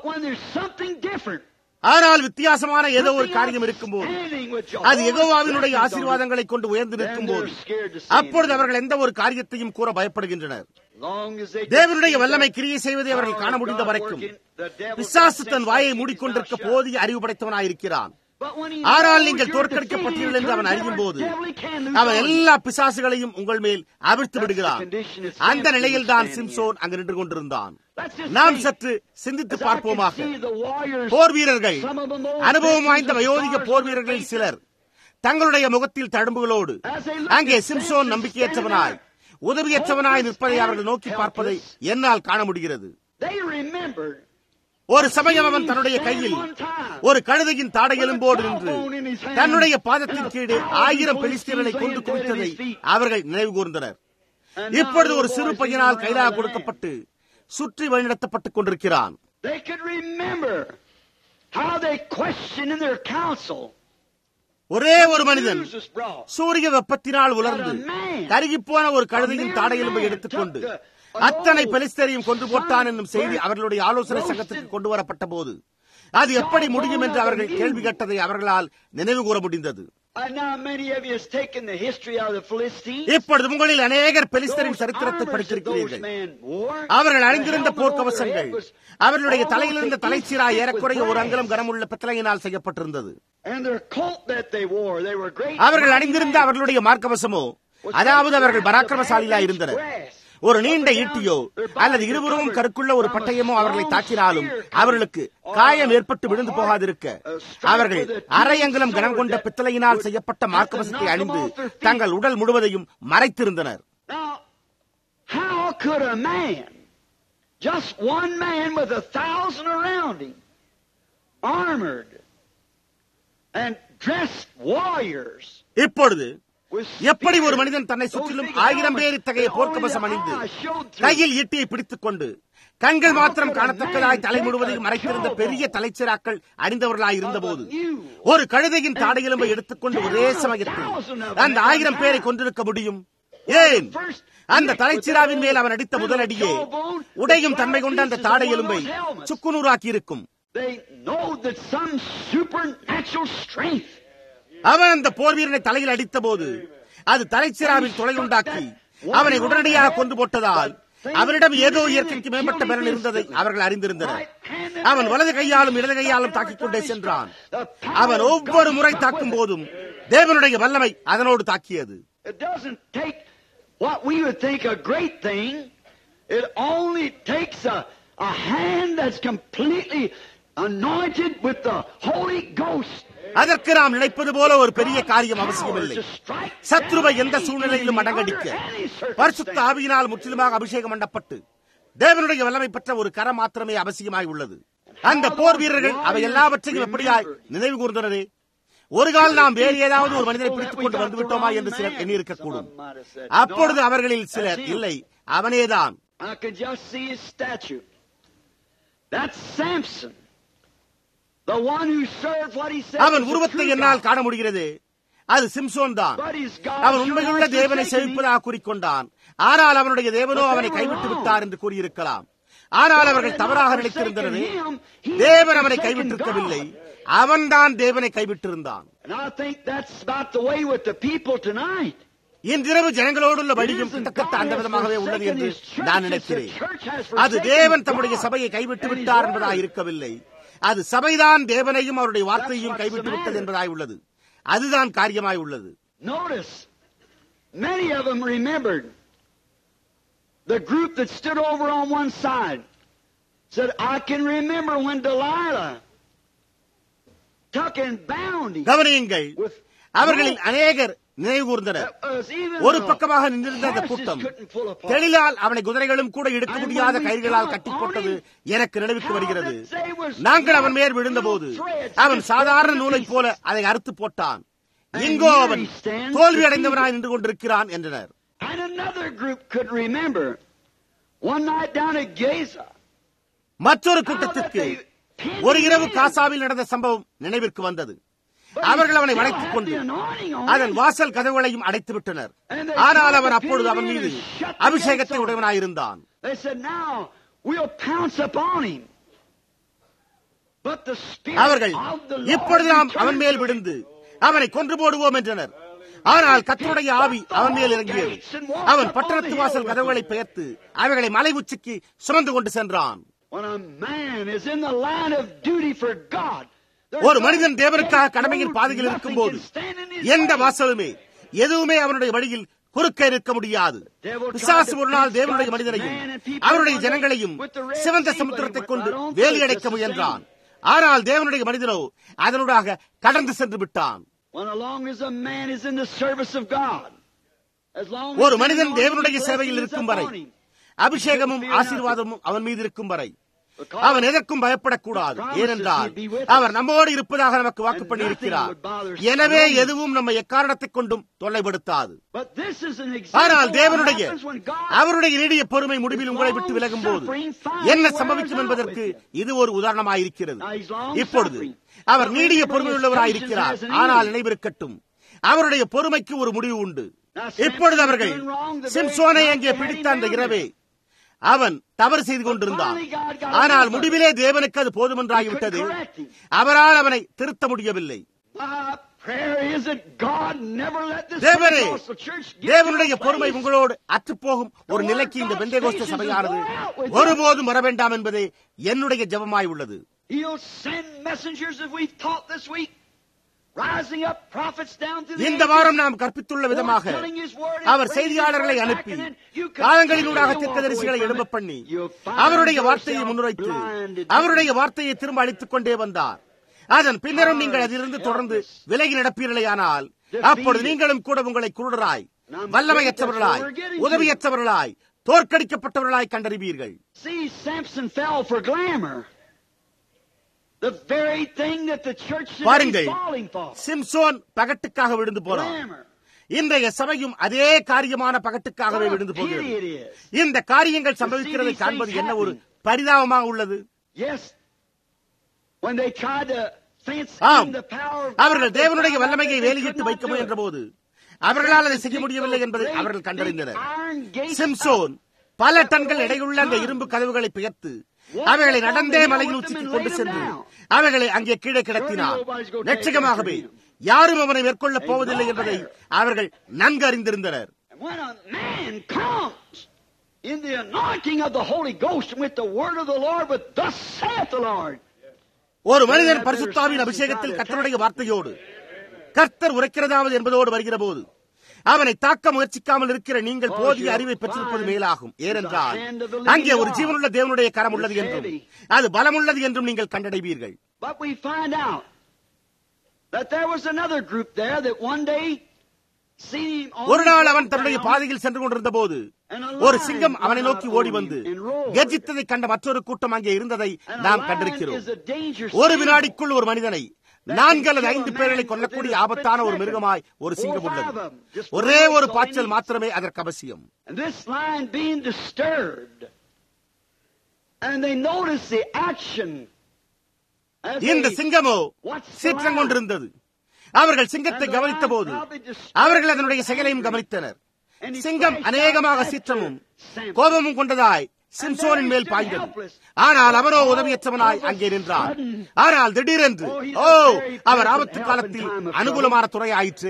[SPEAKER 2] ஆனால் வித்தியாசமான ஏதோ ஒரு காரியம் இருக்கும்போது, அது யெகோவாவினுடைய ஆசீர்வாதங்களை கொண்டு உயர்ந்து நிற்கும் போது, அப்பொழுது அவர்கள் எந்த ஒரு காரியத்தையும் கூற பயப்படுகின்றனர். தேவனுடைய வல்லமை கிரியை செய்வதை அவர்கள் காண முடிந்த வரைக்கும் பிசாசு தன் வாயை மூடிக்கொண்டிருக்க போதிய அறிவு படைத்தவனாயிருக்கிறான். ஆனால் நீங்கள் தோற்கடிக்கப்பட்டீர்கள் என்று அவன் அறியும் போது அவன் எல்லா பிசாசுகளையும் உங்கள் மேல் அவிழ்த்து விடுகிறான். அந்த நிலையில் தான் சிம்சோன் அங்கு நின்று கொண்டிருந்தான். நாம் சற்று சிந்தித்து பார்ப்போமாக. போர் வீரர்கள், அனுபவம் வாய்ந்த வயோதிக போர் வீரர்களில் சிலர் தங்களுடைய முகத்தில் தழும்புகளோடு அங்கே சிம்சோன் நம்பிக்கையற்றவனாய் உதவியற்றவனாய் நிற்பதை அவர்கள் நோக்கி பார்ப்பதை என்னால் காண முடிகிறது. ஒரு சமயம் அவன் தன்னுடைய கையில் ஒரு கழுதையின் தாடை எலும்போடு நின்று தன்னுடைய பாதத்தின் கீழே 1000 பெலிஸ்தீனரை கொண்டு குவித்ததை அவர்கள் நினைவு கூர்ந்தனர். இப்பொழுது ஒரு சிறு பையனால் கைலாக கொடுக்கப்பட்டு சுற்றி வழிநடத்தப்பட்டுக் கொண்டிருக்கிறான். ஒரே ஒரு மனிதன் சூரிய வெப்பத்தினால் உலர்ந்து கருகிப்போன ஒரு கழுதையின் தாடை எலும்பை எடுத்துக்கொண்டு அத்தனை பெலிஸ்தரையும் கொண்டு போட்டான் என்னும் செய்தி அவர்களுடைய ஆலோசனை சங்கத்திற்கு கொண்டு வரப்பட்ட போது அது எப்படி முடியும் என்று அவர்கள் கேள்வி கேட்டதை அவர்களால் நினைவு கூற முடிந்தது. இப்பொழுது உங்களில் அநேகர் பெலிஸ்தரின் சரித்திரத்தை படித்திருக்கிறீர்கள். அவர்கள் அணிந்திருந்த போர்க்கவசங்கள் அவர்களுடைய தலையிலிருந்த தலைச்சீரா ஏறக்குறைய ஒரு அங்குலம் கனமுள்ள பித்தளையினால் செய்யப்பட்டிருந்தது. அவர்கள் அணிந்திருந்த அவர்களுடைய மார்க்கவசமோ, அதாவது அவர்கள் பராக்கிரமசாலியா இருந்தனர். ஒரு நீண்ட ஈட்டியோ அல்லது இருபுறமும் கருக்குள்ள ஒரு பட்டயமோ அவர்களை தாக்கினாலும் அவர்களுக்கு காயம் ஏற்பட்டு விழுந்து போகாதிருக்க அவர்கள் அரை அங்குலம் கனம் கொண்ட பித்தளையினால் செய்யப்பட்ட மார்க்கவசத்தை அணிந்து தங்கள் உடல் முழுவதையும் மறைத்திருந்தனர். இப்பொழுது எப்படி ஒரு மனிதன் தன்னை சுற்றிலும் 1000 பேர் இத்தகைய போர்க்கவசம் அணிந்து கையில் ஈட்டியை பிடித்துக் கொண்டு கண்கள் மாத்திரம் காணத்தக்கதாய் தலை முழுவதையும் மறைத்திருந்த பெரிய தலைச்சிராக்கள் அணிந்தவர்களாய் இருந்த போது ஒரு கழுதையின் தாடை எலும்பை எடுத்துக்கொண்டு ஒரே சமயத்தில் அந்த 1000 பேரை கொண்டிருக்க முடியும்? ஏன்? அந்த தலைச்சிராவின் மேல் அவன் அடித்த முதலடியே உடையும் தன்மை கொண்ட அந்த தாடை எலும்பை சுக்குநூறாக்கி இருக்கும். அவன் அந்த போர் வீரனை தலையில் அடித்த போது அது தலைச்சிராவில் துளை உண்டாக்கி அவனை உடனடியாக கொண்டு போட்டதால் அவனிடம் ஏதோ இயற்கைக்கு மேம்பட்ட பலன் இருந்ததை அவர்கள் அறிந்திருந்தனர். அவன் வலது கையாலும் இடது கையாலும் தாக்கிக் கொண்டே சென்றான். அவன் ஒவ்வொரு முறை தாக்கும் போதும் தேவனுடைய வல்லமை அதனோடு தாக்கியது. அதற்கு நாம் நினைப்பது போல ஒரு பெரிய காரியம் அவசியமில்லை. சத்ருவை எந்த சூழ்நிலையிலும் அடங்கடிக்க பரிசுத்த ஆவியினால் முற்றிலுமாக அபிஷேகம் பண்ணப்பட்டு தேவனுடைய வல்லமை பெற்ற ஒரு கரம் மாத்திரமே அவசியமாய் உள்ளது. அந்த போர் வீரர்கள் அவை எல்லாவற்றையும் எப்படியாய் நினைவு கூர்ந்தனரே? ஒரு கால் நாம் வேறு ஏதாவது ஒரு மனிதனை பிடித்துக் கொண்டு வந்துவிட்டோமா என்று சிலர் எண்ணியிருக்கக்கூடும். அப்பொழுது அவர்களில் சிலர் இல்லை, அவனேதான். அவன் உருவத்தை என்னால் காண முடிகிறது. அது சிம்சோன் தான். அவன் உண்மையுள்ள தேவனை சேவிப்பதாக கூறிக்கொண்டான். ஆனால் அவனுடைய தேவனோ அவனை கைவிட்டு விட்டார் என்று கூறியிருக்கலாம். ஆனால் அவர்கள் தவறாக நினைத்திருந்தனர். தேவன் அவனை கைவிட்டிருக்கவில்லை, அவன்தான் தேவனை கைவிட்டிருந்தான். இன்றிரவு ஜனங்களோடுள்ள வழியும் கிட்டத்தட்ட அந்த விதமாகவே உள்ளது என்று நான் நினைக்கிறேன். அது தேவன் தம்முடைய சபையை கைவிட்டு விட்டார் என்பதாக இருக்கவில்லை, அது சபைதான் தேவனையும் அவருடைய வார்த்தையையும் கைவிட்டு விட்டது என்பதாய் உள்ளது. அதுதான் காரியமாய் உள்ளது.
[SPEAKER 1] Notice, many of them remembered the group that stood over on one side said, I can remember when Delilah took and bound him.
[SPEAKER 2] கவனியுங்கள், அவர்களில் அநேகர் நினைவு கூர்ந்தனர். ஒரு பக்கமாக நின்றிருந்த அந்த கூட்டம் தெளிலால் அவனை குதிரைகளும் கூட எடுக்க முடியாத கயிர்களால் கட்டி போட்டது எனக்கு நினைவுக்கு வருகிறது. நாங்கள் அவன் மேல் விழுந்த போது அவன் சாதாரண நூலை போல அதை அறுத்து போட்டான். இங்கோ அவன் தோல்வி அடைந்தவனாய் நின்று கொண்டிருக்கிறான் என்றனர். மற்றொரு கூட்டத்திற்கு ஒரு இரவு காசாவில் நடந்த சம்பவம் நினைவிற்கு வந்தது. அவர்கள் அவனை வளைத்துக் கொண்டு அதன் வாசல் கதவுகளையும் அடைத்து விட்டனர். ஆனால் அவன் அப்பொழுது அவன் மீது அபிஷேகத்தை உடையவனாயிருந்தான். அவர்கள் இப்பொழுது நாம் அவன் மேல் விழுந்து அவனை கொன்று போடுவோம் என்றனர். ஆனால் கர்த்தருடைய ஆவி அவன் மேல் இறங்கியது. அவன் பட்டணத்து வாசல் கதவுகளை பெயர்த்து அவைகளை மலை உச்சிக்கு சுமந்து கொண்டு சென்றான். ஒரு மனிதன் தேவனுக்காக கடமையின் பாதையில் இருக்கும் போது எந்த வாசலுமே எதுவுமே அவனுடைய வழியில் குறுக்க இருக்க முடியாது. பிசாசு ஒரு நாள் தேவனுடைய மனிதனையும் அவருடைய ஜனங்களையும் சிவந்த சமுத்திரத்தை கொண்டு வேலியடைக்க முயன்றான். ஆனால் தேவனுடைய மனிதனோ அதனூடாக கடந்து சென்று விட்டான். ஒரு மனிதன் தேவனுடைய சேவையில் இருக்கும் வரை, அபிஷேகமும் ஆசீர்வாதமும் அவன் மீது இருக்கும் வரை, அவன் எதற்கும் பயப்படக்கூடாது. ஏனென்றால் அவர் நம்மோடு இருப்பதாக நமக்கு வாக்கு பண்ணியிருக்கிறார். எனவே எதுவும் நம்மை எக்காரணத்தை கொண்டும் தொல்லைப்படுத்தாது. ஆனால் தேவனுடைய அவருடைய நீடிய பொறுமை முடிவில் உங்களை விட்டு விலகும் போது என்ன சம்பவிக்கும் என்பதற்கு இது ஒரு உதாரணமாயிருக்கிறது. இப்பொழுது அவர் நீடிய பொறுமை உள்ளவராயிருக்கிறார். ஆனால் நினைவிருக்கட்டும், அவருடைய பொறுமைக்கு ஒரு முடிவு உண்டு. இப்பொழுது அவர்கள் சிம்சோனை அங்கே பிடித்த அந்த இரவே அவன் தவறு செய்து கொண்டிருந்தான். ஆனால் முடிவிலே தேவனுக்கு அது போதுமென்றாகிவிட்டது. அவரால் அவனை திருத்த முடியவில்லை. தேவனே, தேவனுடைய பொறுமை உங்களோடு அற்றுப்போகும் ஒரு நிலைக்கு இந்த பெந்தேகோஸ்தே சபையானது ஒருபோதும் வர வேண்டாம் என்பதே என்னுடைய ஜெபமாய் உள்ளது. இந்த வாரம் நாம் கற்பித்துள்ள விதமாக அவர் செய்தியாளர்களை அனுப்பி காலங்களினூடாக தீர்க்கதரிசிகளை எழும்ப பண்ணி அவருடைய வார்த்தையை முன்னுரைத்து அவருடைய வார்த்தையை திரும்ப அளித்துக் கொண்டே வந்தார். அதன் பின்னரும் நீங்கள் அதிலிருந்து தொடர்ந்து விலகி நடப்பீர்களேயானால் அப்பொழுது நீங்களும் கூட உங்களை குருடராய், வல்லமையற்றவர்களாய், உதவியற்றவர்களாய், தோற்கடிக்கப்பட்டவர்களாய் கண்டறிவீர்கள். பாருங்கள், சிம்சோன் பகட்டுக்காக விழுந்து போனார். இன்றைய சபையும் அதே காரியமான பகட்டுக்காகவே விழுந்து போகிறது. இந்த காரியங்கள் சம்பவிக்கிறதை காண்பது என்ன ஒரு பரிதாபமாக உள்ளது. ஆம், அவர்கள் தேவனுடைய வல்லமையை வேலையிட்டு வைக்க முயன்ற போது அவர்களால் அதை செய்ய முடியவில்லை என்பதை அவர்கள் கண்டறிந்தனர். சிம்சோன் பல டன்கள் எடையுள்ள அந்த இரும்பு கதவுகளை பெயர்த்து அவைகளை நடந்தே மலையின் உச்சிக்கு கொண்டு சென்று அவைகளை அங்கே கீழே கிடத்தினார். நிச்சயமாகவே யாரும் அவனை மேற்கொள்ளப் போவதில்லை என்பதை அவர்கள் நன்கு அறிந்திருந்தனர். ஒரு மனிதன் பரிசுத்தாவின் அபிஷேகத்தில் கர்த்தருடைய வார்த்தையோடு கர்த்தர் உரைக்கிறதாவது என்பதோடு வருகிற போது அவனை தாக்க முயற்சிக்காமல் இருக்கிற நீங்கள் போதிய அறிவை பெற்றிருப்பது மேலாகும். ஏனென்றால் அங்கே ஒரு ஜீவனுள்ள தேவனுடைய கரம் உள்ளது என்றும் அது பலமுள்ளது என்றும் நீங்கள் கண்டடைவீர்கள். ஒரு நாள் அவன் தன்னுடைய பாதையில் சென்று கொண்டிருந்த போது ஒரு சிங்கம் அவனை நோக்கி ஓடி வந்து கர்ஜித்ததை கண்ட மற்றொரு கூட்டம் அங்கே இருந்ததை நாம் கண்டிருக்கிறோம். ஒரு வினாடிக்குள் ஒரு மனிதனை 4 அல்லது 5 பேர்களை கொல்லக்கூடிய ஆபத்தான ஒரு மிருகமாய் ஒரு சிங்கம் உள்ளது. ஒரே ஒரு பாய்ச்சல் மாத்திரமே அதற்கு அவசியம். இந்த சிங்கமோ சீற்றம் கொண்டிருந்தது. அவர்கள் சிங்கத்தை கவனித்த போது அவர்கள் அதனுடைய செயலையும் கவனித்தனர். சிங்கம் அநேகமாக சீற்றமும் கோபமும் கொண்டதாய் சிம்சோனின் மேல் பாய்ந்தது. ஆனால் அவரோ உதவியற்றவனாய் அங்கே நின்றார். ஆனால் திடீரென்று அவர் ஆபத்து காலத்தில் அனுகூலமான துறை ஆயிற்று.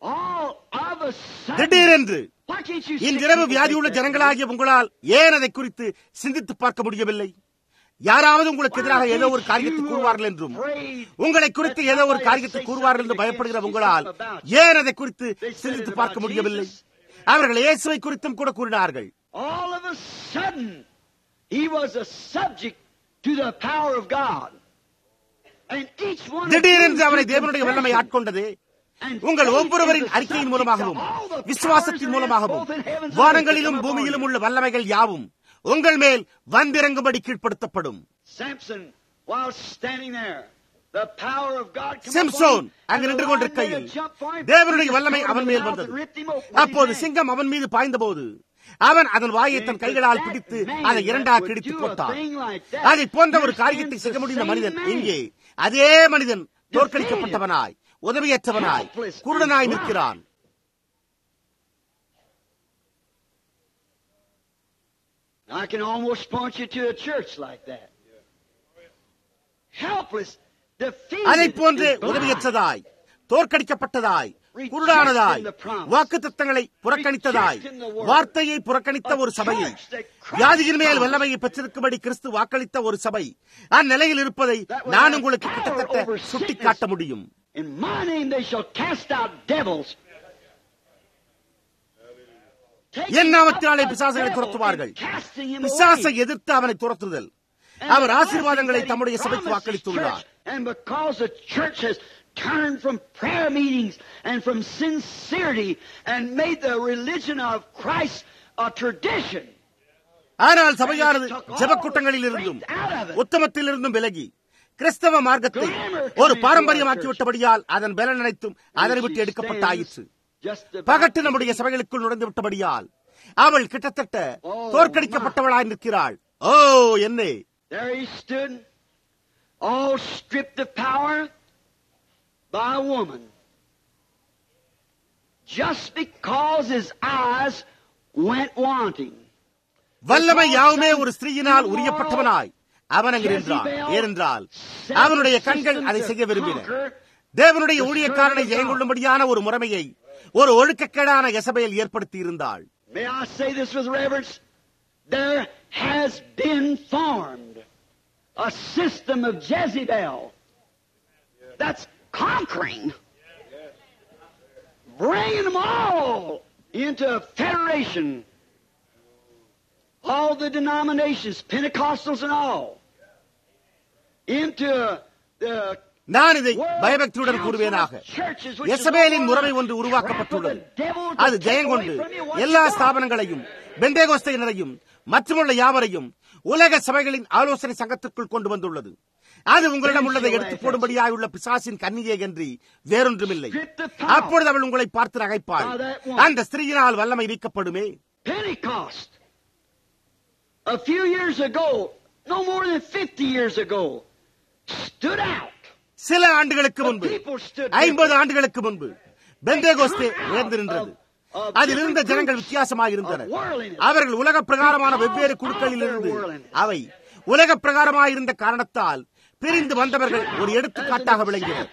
[SPEAKER 2] திடீரென்று இன்றிரவு வியாதியுள்ள ஜனங்களாகிய உங்களால் ஏன் அதை குறித்து சிந்தித்து பார்க்க முடியவில்லை? யாராவது உங்களுக்கு எதிராக ஏதோ ஒரு காரியத்தை கூறுவார்கள் என்றும் உங்களை குறித்து ஏதோ ஒரு காரியத்தை கூறுவார்கள் என்று பயப்படுகிற உங்களால் ஏன் அதை குறித்து சிந்தித்து பார்க்க முடியவில்லை? அவர்கள் இயேசுவை குறித்தும் கூட கூறினார்கள்.
[SPEAKER 1] All of a sudden, he was a subject to the power of God. And each one
[SPEAKER 2] திடீரென்று அவனை தேவனுடைய வல்லமை ஆட்கொண்டது. உங்கள் ஒவ்வொருவரின் அறிக்கையின் மூலமாகவும் விசுவாசத்தின் மூலமாகவும் வானங்களிலும் பூமியிலும் உள்ள வல்லமைகள் யாவும் உங்கள் மேல் வந்திறங்கும்படி கீழ்ப்படுத்தப்படும். சிம்சோன் அங்கு நின்று கொண்டிருக்கையில் தேவனுடைய வல்லமை அவன் மேல் வந்தது. அப்போது சிங்கம் அவன் மீது பாய்ந்த போது அவன் அதன் வாயை தன் கைகளால் பிடித்து அதை இரண்டாக கிழித்து போட்டான். அதை போன்ற ஒரு காரியத்தை செய்ய முடிந்த மனிதன் இங்கே அதே மனிதன் தோற்கடிக்கப்பட்டவனாய், உதவியற்றவனாய், குருடனாய் நிற்கிறான்.
[SPEAKER 1] I can almost point you to a church like that. Helpless, defeated.
[SPEAKER 2] அதை போன்று உதவியற்றதாய், தோற்கடிக்கப்பட்டதாய், குருடானதாய், வாக்குத்தத்தங்களை புறக்கணித்ததாய், வார்த்தையை புறக்கணித்த ஒரு சபையை, வியாதியின் மேல் வல்லமையை பெற்றிருக்கும்படி கிறிஸ்து வாக்களித்த ஒரு சபை அந்நிலையில் இருப்பதை நான் உங்களுக்கு கிட்டத்தட்ட சுட்டிக்காட்ட முடியும்.
[SPEAKER 1] In my name they shall cast out devils.
[SPEAKER 2] என் நாமத்தினாலே பிசாசுகளை துரத்துவார்கள். பிசாசை எதிர்த்து அவனை துரத்துதல். அவர் ஆசீர்வாதங்களை தம்முடைய சபைக்கு வாக்களித்துள்ளார்.
[SPEAKER 1] And because the church has turned from prayer meetings and from sincerity and made the religion of Christ a tradition.
[SPEAKER 2] ஆனால் சபையானது ஜெபக்கூட்டங்களில் இருந்தும் உத்தமத்தில் இருந்தும் விலகி கிறிஸ்தவ மார்க்கத்தை ஒரு பாரம்பரியமாக்கிவிட்டபடியால் அதன் பலன் அனைத்தும் அதனை விட்டு எடுக்கப்பட்டாயிற்று. பகட்டு நம்முடைய சபைகளுக்குள் நுழைந்து விட்டபடியால் அவள் கிட்டத்தட்ட தோற்கடிக்கப்பட்டவளாய் நிற்கிறாள். ஓ என்னே!
[SPEAKER 1] There he stood, all stripped of power by a woman, just because his eyes went wanting.
[SPEAKER 2] வல்லமை யாவுமே ஒரு ஸ்திரீயினால் உரியப்பட்டவனாய் அவன் அங்கு நின்றான். ஏனென்றால் அவனுடைய கண்கள் அதை செய்ய விரும்பின. தேவனுடைய ஊழியக்காரனை ஜெயங்கொள்ளும்படியான ஒரு முறைமையை ஒரு ஒழுக்கக்கேடான யெசபேல் ஏற்படுத்தி இருந்தாள்.
[SPEAKER 1] May I say this with reverence? There has been formed a system of Jezebel that's conquering, bringing them all into a federation, all the denominations, Pentecostals and all, into the
[SPEAKER 2] நான் இதை பயபக்தியுடன் கூறுவேனாக. யெசபேலின் முறைமை ஒன்று உருவாக்கப்பட்டுள்ளது. அது ஜெயங்கொண்டு எல்லா ஸ்தாபனங்களையும் பெந்தேகோஸ்தையினரையும் மற்றுமுள்ள யாவரையும் உலக சபைகளின் ஆலோசனை சங்கத்திற்குள் கொண்டு வந்துள்ளது. அது உங்களிடம் உள்ளதை எடுத்துக் போடும்படியாயுள்ள பிசாசின் கன்னியே என்று வேறொன்றுமில்லை. அப்பொழுது அவள் உங்களை பார்த்து நகைப்பாள். அந்த ஸ்திரீயினால் வல்லமை நீக்கப்படுமே.
[SPEAKER 1] Pentecost, a few years ago, no more than 50 years ago, stood out.
[SPEAKER 2] சில ஆண்டுகளுக்கு முன்பு, 50 ஆண்டுகளுக்கு முன்பு பெந்தேகோஸ்தே உயர்ந்து நின்றது. அதில் இருந்த ஜனங்கள் வித்தியாசமாக இருந்தனர். அவர்கள் உலக பிரகாரமான வெவ்வேறு குழுக்களில் இருந்து அவை உலக பிரகாரமாக இருந்த காரணத்தால் பிரிந்து வந்தவர்கள் ஒரு எடுத்துக்காட்டாக விளங்கினர்.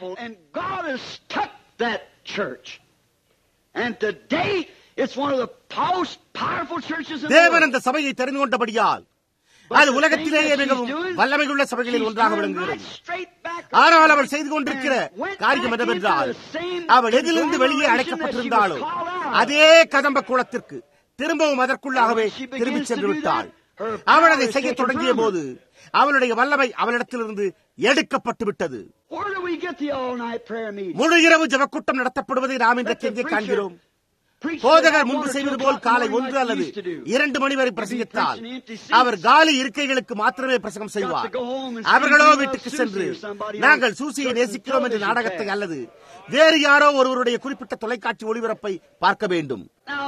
[SPEAKER 2] தேவன் அந்த சபையை தெரிந்து கொண்டபடியால் அது உலகத்திலேயே மிகவும் வல்லமையுள்ள சபைகளில் ஒன்றாக விளங்குகிறது. ஆனால் அவள் செய்து கொண்டிருக்கிற காரியம் என்னவென்றால், அவள் எதிலிருந்து வெளியே அழைக்கப்பட்டிருந்தாளோ அதே கதம்ப கூடத்திற்கு திரும்பவும் அதற்குள்ளாகவே திரும்பிச் சென்று விட்டாள். அவள் அதை செய்ய தொடங்கிய போது அவளுடைய வல்லமை அவளிடத்திலிருந்து எடுக்கப்பட்டு விட்டது. முழு இரவு ஜெபக்கூட்டம் நடத்தப்படுவதை நாம் இன்றைக்கு எங்கே காண்கிறோம்? போதகர் முன்பு செய்வது போல் காலை 1 அல்லது 2 மணி வரை பிரசங்கித்தால் அவர் காலி இருக்கைகளுக்கு மாத்திரமே பிரசங்கம் செய்வார். அவர்களோ வீட்டுக்கு சென்று நாங்கள் சூசியை நேசிக்கிறோம் என்ற நாடகத்தை அல்லது வேறு யாரோ ஒருவருடைய குறிப்பிட்ட தொலைக்காட்சி ஒளிபரப்பை பார்க்க வேண்டும்.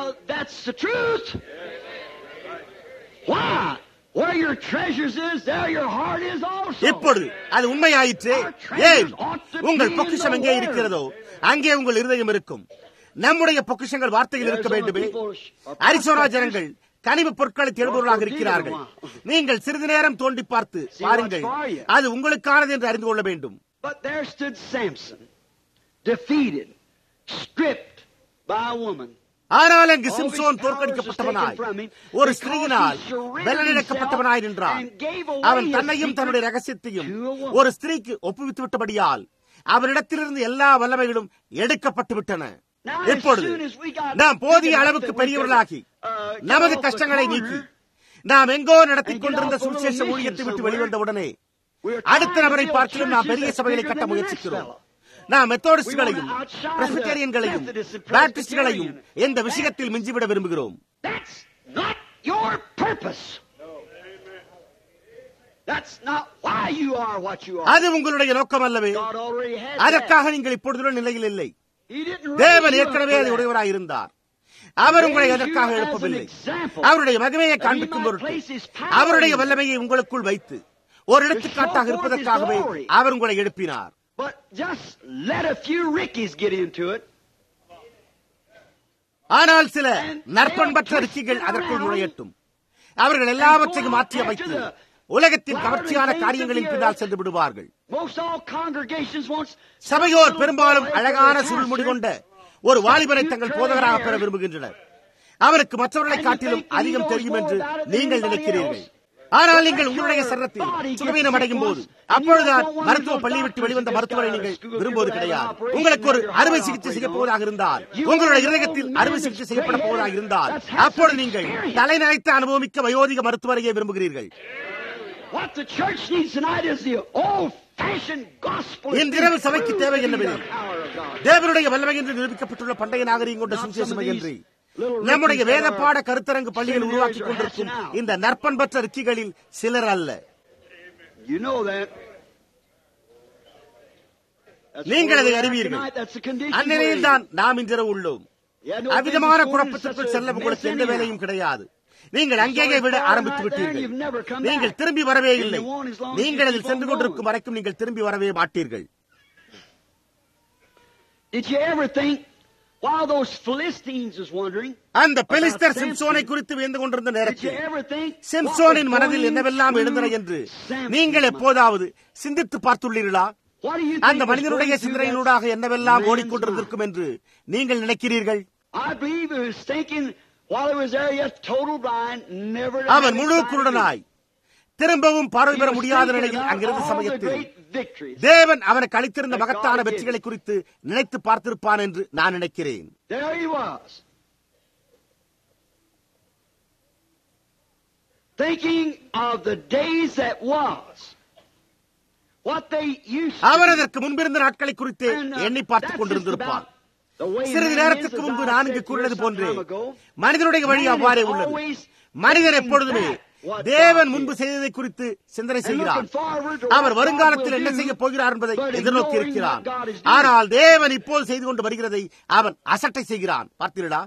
[SPEAKER 2] இப்பொழுது அது உண்மையாயிற்று. ஏன்? உங்கள் பொக்கிஷம் எங்கே இருக்கிறதோ அங்கே உங்கள் இருதயம் இருக்கும். நம்முடைய பொக்கிஷங்கள் வார்த்தையில் இருக்க வேண்டுமே. அரிசோனா ஜனங்கள் கனிம பொருட்களை தேடுபவர்களாக இருக்கிறார்கள். நீங்கள் சிறிது நேரம் தோண்டி பார்த்து பாருங்கள், அது உங்களுக்கானது என்று அறிந்து கொள்ள வேண்டும். ஆனால் அங்கு சிம்சோன் தோற்கடிக்கப்பட்டவனாய் ஒரு ஸ்திரீயினால் பலனிழக்கப்பட்டவனாய் நின்றான். அவன் தன்னையும் தன்னுடைய ரகசியத்தையும் ஒரு ஸ்திரீக்கு ஒப்புவித்து விட்டபடியால் அவனிடத்திலிருந்து எல்லா வல்லமைகளும் எடுக்கப்பட்டு விட்டன. இப்பொழுது நாம் போதிய அளவுக்கு பெரியவர்களாகி நமது கஷ்டங்களை நீக்கி நாம் எங்கோ நடத்திக் கொண்டிருந்த சுவிசேஷ ஊழியத்தை விட்டு வெளிவந்தவுடனே அடுத்த நபரை பார்த்திலும் நாம் பெரிய சபைகளை கட்ட முயற்சிக்கிறோம். நாம் மெத்தோடிஸ்டுகளையும் பிரெஸ்பிட்டேரியன்களையும் பாப்டிஸ்டுகளையும் இந்த விஷயத்தில் மிஞ்சிவிட விரும்புகிறோம். அது உங்களுடைய நோக்கம் அல்லவே. அதற்காக நீங்கள் இப்பொழுதுள்ள நிலையில் இல்லை. தேவன் ஏற்கனவே அதை உடையவராய் இருந்தார். அவர் உங்களை எதற்காக எழுப்பவில்லை? அவருடைய மகிமையை காண்பிக்கும் பொருட்டு அவருடைய வல்லமையை உங்களுக்குள் வைத்து ஒரு எடுத்துக்காட்டாக இருப்பதற்காகவே அவர் உங்களை எழுப்பினார். ஆனால் சில நற்பண்பற்ற ரிக்கிகள் அதற்குள் நுழையட்டும். அவர்கள் எல்லாவற்றையும் மாற்றி அமைத்து உலகத்தின் கவர்ச்சியான காரியங்களின் பின்னால் சென்று விடுவார்கள். சபையோர் பெரும்பாலும் அழகான சுருள்முடி கொண்ட ஒரு வாலிபரை தங்கள் போதகராக பெற விரும்புகின்றனர். அவருக்கு மற்றவர்களை காட்டிலும் அதிகம் தெரியும் என்று நீங்கள் நினைக்கிறீர்கள். ஆனால் நீங்கள் உங்களுடைய சரீரத்தில் சுகவீனம் அடையும் போது அப்பொழுதுதான் மருத்துவ பள்ளியை விட்டு வெளிவந்த மருத்துவரை நீங்கள் விரும்புவது கிடையாது. உங்களுக்கு ஒரு அறுவை சிகிச்சை செய்யப்போவதாக இருந்தால், உங்களுடைய இதயத்தில் அறுவை சிகிச்சை செய்யப்பட போவதாக இருந்தால், அப்பொழுது நீங்கள் தலைநரைத்து அனுபவமிக்க வயோதிக மருத்துவரையே விரும்புகிறீர்கள். இன்றிரவு சபைக்கு தேவை என்னவெனில் தேவனுடைய வல்லமை என்று நிரூபிக்கப்பட்டுள்ள பண்டைய நாகரிகம் கொண்ட சுவிசேஷம் என்று நம்முடைய வேத பாட கருத்தரங்கு பள்ளிகள் உருவாக்கி கொண்டிருக்கும் இந்த நற்பண்பற்ற ரிக்கிகளில் சிலர் அல்ல. நீங்கள் அதை அறிவீர்கள். அந்நிலையில் தான் நாம் இன்றிரவு உள்ளோம். அவ்விதமான குழப்பத்திற்குள் செல்ல உங்களுக்கு எந்த வேலையும் கிடையாது. நீங்கள் அங்கேயே விட ஆரம்பித்து விட்டீர்கள். நீங்கள் திரும்பி வரவே இல்லை. நீங்கள் அதில் சென்று கொண்டிருக்கும் வரைக்கும் நீங்கள் திரும்பி வரவே மாட்டீர்கள். அந்த பெலிஸ்தர் சிம்சோனை குறித்து வியந்து கொண்டிருந்த நேரத்தில் சிம்சோனின் மனதில் என்னவெல்லாம் எழுந்தன என்று நீங்கள் எப்போதாவது சிந்தித்து பார்த்துள்ளீர்களா? அந்த மனிதனுடைய சிந்தனையினூடாக என்னவெல்லாம் ஓடிக்கொண்டிருந்திருக்கும் என்று நீங்கள் நினைக்கிறீர்கள்? அவன் முழு குருடனாய் திரும்பவும் பார்வை பெற முடியாத நிலையில் அங்கிருந்த சமயத்தில் தேவன் அவனுக்கு அளித்திருந்த மகத்தான வெற்றிகளை குறித்து நினைத்து பார்த்திருப்பான் என்று நான் நினைக்கிறேன். அவர் அதற்கு முன்பிருந்த நாட்களை குறித்து எண்ணி பார்த்துக் கொண்டிருந்திருப்பான். சிறிது நேரத்துக்கு முன்பு நான் இங்கு கூறினது போன்று மனிதனுடைய வழி அவ்வாறே உள்ளது. மனிதன் எப்பொழுதுமே தேவன் முன்பு செய்ததை குறித்து சிந்தனை செய்கிறார். அவர் வருங்காலத்தில் என்ன செய்ய போகிறார் என்பதை எதிர்நோக்கி இருக்கிறார். ஆனால் தேவன் இப்போது செய்து கொண்டு வருகிறதை அவன் அசட்டை செய்கிறான். பார்த்தீர்களா?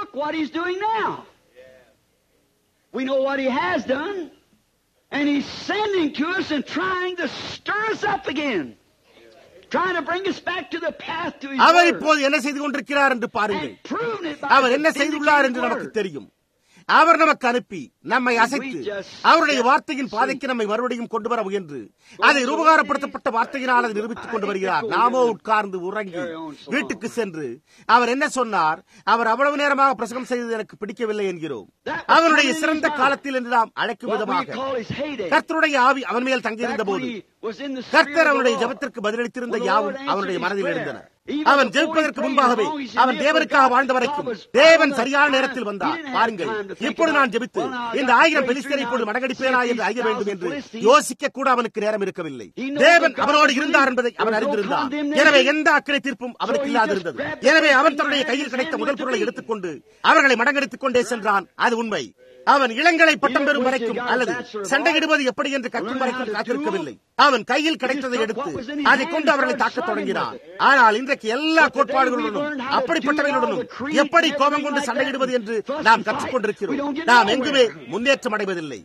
[SPEAKER 1] And he's sending to us and trying to stir us up again. Trying to bring us back to the path to his word.
[SPEAKER 2] அவர் இப்போது என்ன செய்து கொண்டிருக்கிறார் என்று பாருங்கள். அவர் என்ன செய்துள்ளார் என்று நமக்கு தெரியும். அவர் நமக்கு அனுப்பி நம்மை அசைத்து அவருடைய வார்த்தையின் பாதைக்கு நம்மை மறுபடியும் கொண்டு வர முயன்று அதை ரூபகாரப்படுத்தப்பட்ட வார்த்தையினால் அதை நிரூபித்துக் கொண்டு வருகிறார். நாமோ உட்கார்ந்து உறங்கி வீட்டுக்கு சென்று அவர் என்ன சொன்னார், அவர் அவ்வளவு நேரமாக பிரசங்கம் செய்தது எனக்கு பிடிக்கவில்லை என்கிறோம். அவனுடைய சிறந்த காலத்தில் என்று நாம் அழைக்கும் விதமாக கர்த்தருடைய ஆவி அவன் மேல் தங்கியிருந்த போது கர்த்தர் அவனுடைய ஜெபத்திற்கு பதிலளித்திருந்த யாவும் அவனுடைய மனதில் இருந்தன. அவன் ஜெயிப்பதற்கு முன்பாகவே அவன் தேவனுக்காக வாழ்ந்த வரைக்கும் தேவன் சரியான நேரத்தில் வந்தார். பாருங்கள், இப்பொழுது நான் ஜெபித்து இந்த 1000 பெலிஸ்தரை இப்பொழுது மடங்கடிப்பேனா என்று அறிய வேண்டும் என்று யோசிக்க கூட அவனுக்கு நேரம் இருக்கவில்லை. தேவன் அவனோடு இருந்தார் என்பதை அவன் அறிந்திருந்தான். எனவே எந்த அக்கறை தீர்ப்பும் அவனுக்கு இல்லாதிருந்தது. எனவே அவன் தன்னுடைய கையில் கிடைத்த முதல் பொருளை எடுத்துக்கொண்டு அவர்களை மடங்கடித்துக் கொண்டே சென்றான். அது உண்மை. அவன் இளங்கலை பட்டம் பெறும் வரைக்கும் அல்லது சண்டையிடுவது எப்படி என்று கற்கும் வரைக்கும் காத்திருக்கவில்லை. அவன் கையில் கிடைத்ததை எடுத்து அதை கொண்டு அவர்களை தாக்கத் தொடங்கினான். ஆனால் இன்றைக்கு எல்லா கோட்பாடுகளுடனும் அப்படிப்பட்டவர்களுடனும் எப்படி கோபம் கொண்டு சண்டையிடுவது என்று நாம் கற்றுக்கொண்டிருக்கிறோம். நாம் எங்குமே முன்னேற்றம் அடைவதில்லை.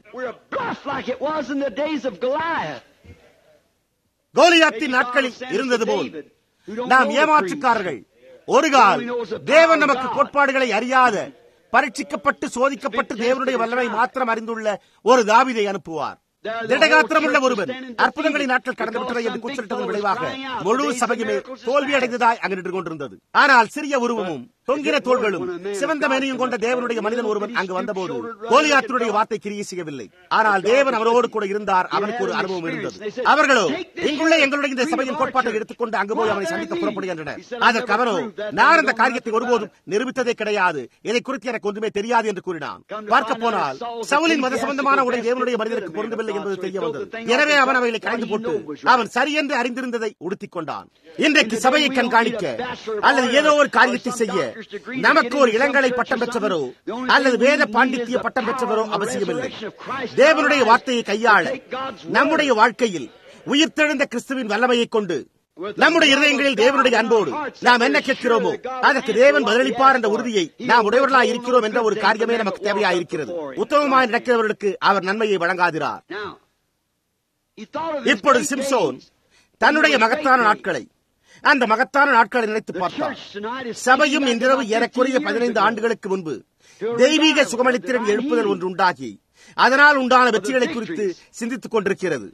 [SPEAKER 2] கோலியாத்தின் நாட்களில் இருந்தது போல் நாம் ஏமாற்றுக்காரர்கள். ஒரு கால் தேவன் நமக்கு கோட்பாடுகளை அறியாத பரீட்சிக்கப்பட்டு சோதிக்கப்பட்டு தேவனுடைய வல்லமை மாத்திரம் அறிந்துள்ள ஒரு தாவீதை அனுப்புவார். திடகாத்திரமுள்ள ஒருவன் அற்புதங்களின் நாட்கள் கடந்து விட்டதை என்று கூச்சலிட்டதன் விளைவாக முழு சபையுமே தோல்வி அடைந்ததாய் அங்கு நின்று கொண்டிருந்தது. ஆனால் சிறிய உருவமும் தொங்கின தோள்களும் சிவந்த மேனியும் கொண்ட தேவனுடைய மனிதன் ஒருவன் அங்கு வந்தபோது கோலியாத்தினுடைய வார்த்தை கிரியை செய்யவில்லை. ஆனால் தேவன் அவரோடு கூட இருந்தார். அவனுக்கு ஒரு அனுபவம் இருந்தது. அவர்களோ இங்குள்ள எங்களுடைய இந்த சபையின் கோட்பாட்டை எடுத்துக்கொண்டு அங்கு போய் அவனை சந்திக்க புறப்படுகின்றனர். அதற்கு அவனோ நான் அந்த காரியத்தை ஒருபோதும் நிரூபித்ததே கிடையாது, இதை குறித்து எனக்கு ஒன்றுமே தெரியாது என்று கூறினான். பார்க்க போனால் சவுலின் மத சம்பந்தமான உடைய தேவனுடைய மனிதனுக்கு பொருந்தவில்லை என்பது தெரிய வந்தது. எனவே அவன் அவைகளை கலைந்து போட்டு அவன் சரியென்று அறிந்திருந்ததை உடுத்திக் கொண்டான். இன்றைக்கு சபையை கண்காணிக்க அல்லது ஏதோ ஒரு காரியத்தை செய்ய நமக்கு ஒரு இளங்கலை பட்டம் பெற்றவரோ அல்லது வேத பாண்டித்திய பட்டம் பெற்றவரோ அவசியமில்லை. தேவனுடைய வார்த்தையை கையாள நம்முடைய வாழ்க்கையில் உயிர்த்தெழுந்த கிறிஸ்துவின் வல்லமையை கொண்டு நம்முடைய இதயங்களில் தேவனுடைய அன்போடு நாம் என்ன கேட்கிறோமோ அதற்கு தேவன் பதிலளிப்பார் என்ற உறுதியை நாம் உடையவர்களாய் இருக்கிறோம் என்ற ஒரு காரியமே நமக்கு தேவையாயிருக்கிறது. உத்தமமாய் நடக்கிறவர்களுக்கு அவர் நன்மையை வழங்காதிரார். இப்பொழுது சிம்சோன் தன்னுடைய மகத்தான நாட்களை அந்த மகத்தான நாட்களை நினைத்து பார்த்தார். சபையும் இன்றிரவு ஏறக்குறைய 15 ஆண்டுகளுக்கு முன்பு தெய்வீக சுகமளித்திரம் எழுப்புதல் ஒன்று உண்டாகி அதனால் உண்டான வெற்றிகளை குறித்து சிந்தித்துக் கொண்டிருக்கிறது.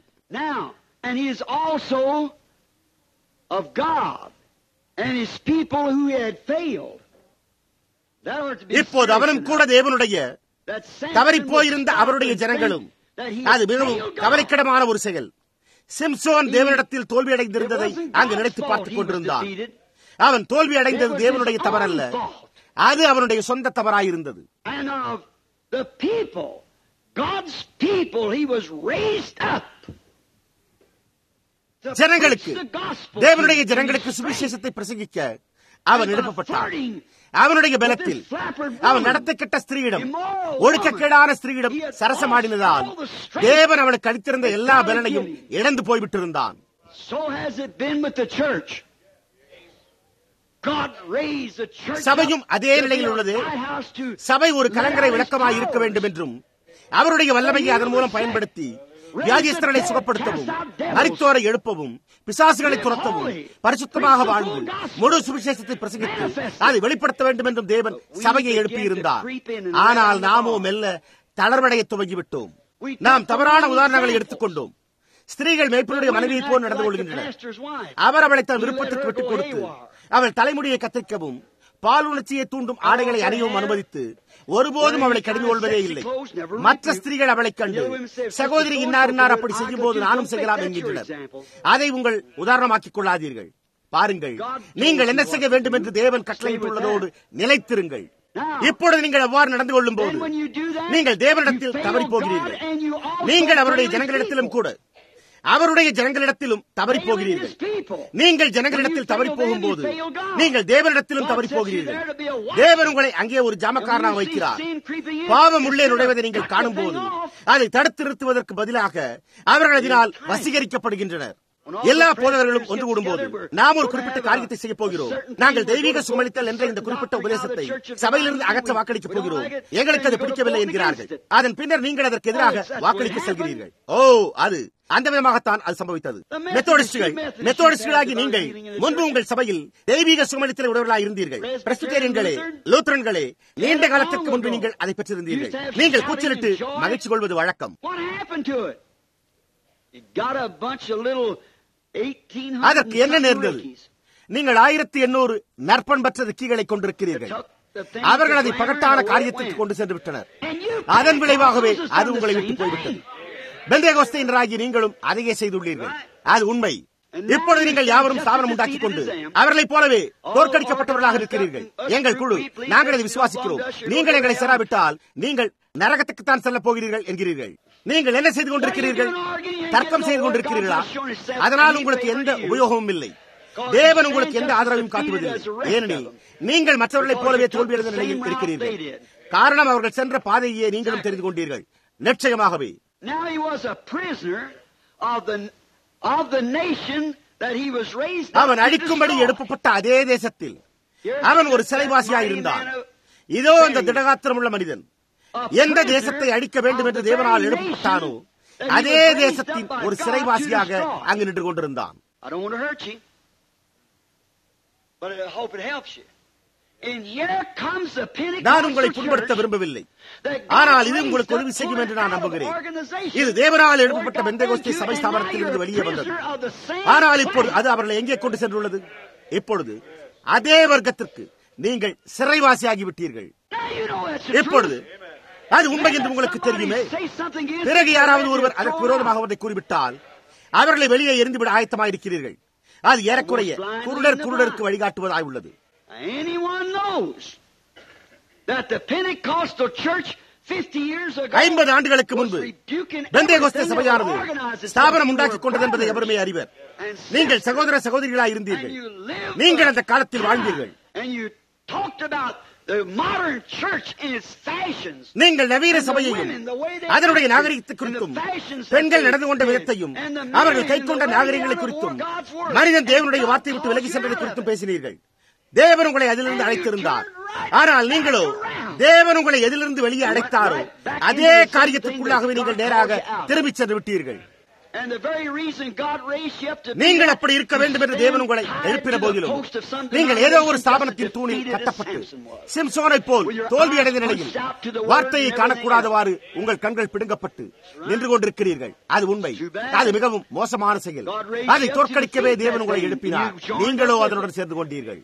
[SPEAKER 2] இப்போது அவனும் கூட தேவனுடைய தவறிப்போயிருந்த அவருடைய ஜனங்களும். அது மிகவும் கவலைக்கிடமான ஒரு செயல். சிம்சோன் தேவனிடத்தில் தோல்வி அடைந்திருந்ததை அங்கு நினைத்து பார்த்துக் கொண்டிருந்தான். அவன் தோல்வி அடைந்தது தேவனுடைய தவறல்ல, அது அவனுடைய சொந்த தவறாயிருந்தது. ஜனங்களுக்கு தேவனுடைய ஜனங்களுக்கு சுவிசேஷத்தை பிரசங்கிக்க அவன் எழுப்பப்பட்டான். அவனுடைய பலத்தில் அவன் நடத்த கெட்ட ஸ்திரீயிடம், ஒழுக்கக்கேடான ஸ்திரீயிடம் சரசமாடினதால் தேவன் அவனுக்கு அளித்திருந்த எல்லா பலனையும் இழந்து போய்விட்டிருந்தான். சபையும் அதே நிலையில் உள்ளது. சபை ஒரு கலங்கரை விளக்கமாய் இருக்க வேண்டும் என்றும் அவருடைய வல்லமையை அதன் மூலம் பயன்படுத்தி வியாதிஸ்தர்களை சுகப்படுத்தவும், மரித்தோரை எழுப்பவும், பிசாசுகளை துரத்தவும், பரிசுத்தமாக வாழ்ந்து முழு சுவிசேஷத்தை பிரசங்கித்து அதை வெளிப்படுத்த வேண்டும் என்றும் தேவன் சபையை எழுப்பியிருந்தார். ஆனால் நாமோ மெல்ல தளர்வடைய துவங்கிவிட்டோம். நாம் தவறான உதாரணங்களை எடுத்துக்கொண்டோம். ஸ்திரீகள் மேய்ப்பனுடைய மனைவியை போல் நடந்து கொள்கின்றனர். அவர் அவளை தன் விருப்பத்துக்கு விட்டுக் கொடுத்து அவள் தலைமுடியை கத்திரிக்கவும் பாலுணர்ச்சியை தூண்டும் ஆடைகளை அணியவும் அனுமதித்து ஒருபோதும் அவளை கடிந்து கொள்வதே இல்லை. மற்ற ஸ்திரீகள் அவளை கண்டு, சகோதரி இன்னார் இன்னார் அப்படி செய்யும் போது நானும் செய்யலாம் என்கின்றனர். அதை உங்கள் உதாரணமாக்கிக் கொள்ளாதீர்கள். பாருங்கள், நீங்கள் என்ன செய்ய வேண்டும் என்று தேவன் கட்டளையிட்டுள்ளதோடு நிலைத்திருங்கள். இப்பொழுது நீங்கள் அவ்வாறு நடந்து கொள்ளும் போது நீங்கள் தேவனிடத்தில் தவறி போகிறீர்கள். நீங்கள் அவருடைய ஜனங்களிடத்திலும் கூட அவருடைய ஜனங்களிடத்திலும் தவறி போகிறீர்கள். நீங்கள் ஜனங்களிடத்தில் தவறி போகும் போது நீங்கள் தேவனிடத்திலும் தவறி போகிறீர்கள். தேவன் உங்களை அங்கே ஒரு ஜாமக்காரனாக வைக்கிறார். பாவம் உள்ளே நுழைவதை நீங்கள் காணும் போது அதை தடுத்து நிறுத்துவதற்கு பதிலாக அவர்கள் அதனால் வசீகரிக்கப்படுகின்றனர். எல்லா போதகர்களும் ஒன்று கூடும் போது நாம் ஒரு குறிப்பிட்ட காரியத்தை செய்ய போகிறோம். நாங்கள் தெய்வீக சுமளித்தல் என்ற இந்த குறிப்பிட்ட உபதேசத்தை சபையிலிருந்து அகற்ற வாக்களிக்கப் போகிறோம். எங்களுக்கு அது பிடிக்கவில்லை என்கிறார்கள். அதன் பின்னர் நீங்கள் அதற்கு எதிராக வாக்களிக்க செல்கிறீர்கள். அது அந்த விதமாகத்தான் அது சம்பவித்தது. மெத்தோடிஸ்டுகளாகி நீங்கள் முன்பு உங்கள் சபையில் தெய்வீக சுமளித்தல் உடையவர்களாக இருந்தீர்கள். பிரஸ்பிட்டேரியன்களே, லூத்தரன்களே, நீண்ட காலத்திற்கு முன்பு நீங்கள் அதை பெற்றிருந்தீர்கள். நீங்கள் கூச்சலிட்டு மகிழ்ச்சி கொள்வது வழக்கம். அதற்கு என்ன நேர்ந்தது? நீங்கள் 1800 நற்பண் பெற்ற ரிக்கிகளை கொண்டிருக்கிறீர்கள். அவர்கள் அதை பகட்டான காரியத்திற்கு கொண்டு சென்று விட்டனர். அதன் விளைவாகவே அது உங்களை விட்டு போய்விட்டது. பெந்தேகோஸ்தையினராகி நீங்களும் அதையே செய்துள்ளீர்கள். அது உண்மை. இப்பொழுது நீங்கள் யாவரும் ஸ்தாபனம் உண்டாக்கிக் கொண்டு அவர்களைப் போலவே தோற்கடிக்கப்பட்டவர்களாக இருக்கிறீர்கள். எங்கள் குழு, நாங்கள் அதை விசுவாசிக்கிறோம். நீங்கள் எங்களை சேராவிட்டால் நீங்கள் நரகத்துக்குத்தான் செல்ல போகிறீர்கள் என்கிறீர்கள். நீங்கள் என்ன செய்து கொண்டிருக்கிறீர்கள்? தர்க்கம் செய்து கொண்டிருக்கிறீர்களா? அதனால் உங்களுக்கு எந்த உபயோகமும் இல்லை. தேவன் உங்களுக்கு எந்த ஆதரவையும் காட்டுவதில்லை. ஏனெனில் நீங்கள் மற்றவர்களைப் போலவே தோல்வியடைந்த நிலையில் இருக்கிறீர்கள். காரணம், அவர்கள் சென்ற பாதையே நீங்களும் தெரிந்து கொண்டீர்கள். நிச்சயமாகவே அவன் அழிக்கும்படி எழுப்பப்பட்ட அதே தேசத்தில் அவன் ஒரு சிலைவாசியாக இருந்தான். இதோ அந்த திடகாத்திரமுள்ள மனிதன் எந்த தேசத்தை அழிக்க வேண்டும் என்று தேவனால் எழுப்பப்பட்டானோ அதே தேசத்தின் ஒரு சிறைவாசியாக அங்கு நின்று கொண்டிருந்தான். நான் உங்களை புண்படுத்த விரும்பவில்லை, ஆனால் இது உங்களுக்கு உதவி செய்யும் என்று நான் நம்புகிறேன். இது தேவனால் எழுப்பப்பட்ட பெந்தேகோஸ்தே சபை ஸ்தாபனத்தில் இருந்து வெளியே வந்தது. ஆனால் இப்பொழுது அது அவர்களை எங்கே கொண்டு சென்றுள்ளது? இப்பொழுது அதே வர்க்கத்திற்கு நீங்கள் சிறைவாசியாகிவிட்டீர்கள். இப்பொழுது அது உண்மை என்று உங்களுக்கு தெரியுமே. பிறகு யாராவது ஒருவர் அதற்கு விரோதமாக ஒன்றை கூறிவிட்டால் அவர்களை வெளியே எரிந்துவிட ஆயத்தமாக இருக்கிறீர்கள். அது ஏறக்குறைய குருடருக்கு வழிகாட்டுவதாய் உள்ளது. 50 ஆண்டுகளுக்கு முன்பு பெந்தேகோஸ்தே சபையானது ஸ்தாபனம் உண்டாக்கிக் கொண்டது என்பதை எவருமே அறிவர். நீங்கள் சகோதர சகோதரிகளாய் இருந்தீர்கள். நீங்கள் அந்த காலத்தில் வாழ்ந்தீர்கள். நீங்கள் நவீன சபையையும் அதனுடைய நாகரிகத்தை குறித்தும், பெண்கள் நடந்து கொண்ட விதத்தையும், அவர்கள் கை கொண்ட நாகரிகங்களை குறித்தும், மனிதன் தேவனுடைய வார்த்தை விட்டு விலகி சென்றதை குறித்தும் பேசினீர்கள். தேவன் உங்களை அதிலிருந்து அழைத்திருந்தார். ஆனால் நீங்களோ தேவன் உங்களை எதிலிருந்து வெளியே அழைத்தாரோ அதே காரியத்திற்குள்ளாகவே நீங்கள் நேராக திரும்பிச் சென்று விட்டீர்கள். நீங்கள் அப்படி இருக்க வேண்டும் என்று தேவன் உங்களை எழுப்பின போதிலும் நீங்கள் ஏதோ ஒரு ஸ்தாபனத்தின் தூணில் கட்டப்பட்டு சிம்சோனை போல் தோல்வியடைந்த நிலையில் வார்த்தையை காணக்கூடாதவாறு உங்கள் கண்கள் பிடுங்கப்பட்டு நின்று கொண்டிருக்கிறீர்கள். அது உண்மை. அது மிகவும் மோசமான செயல். அதை தோற்கடிக்கவே தேவன் உங்களை எழுப்பினார். நீங்களோ அதனுடன் சேர்ந்து கொண்டீர்கள்.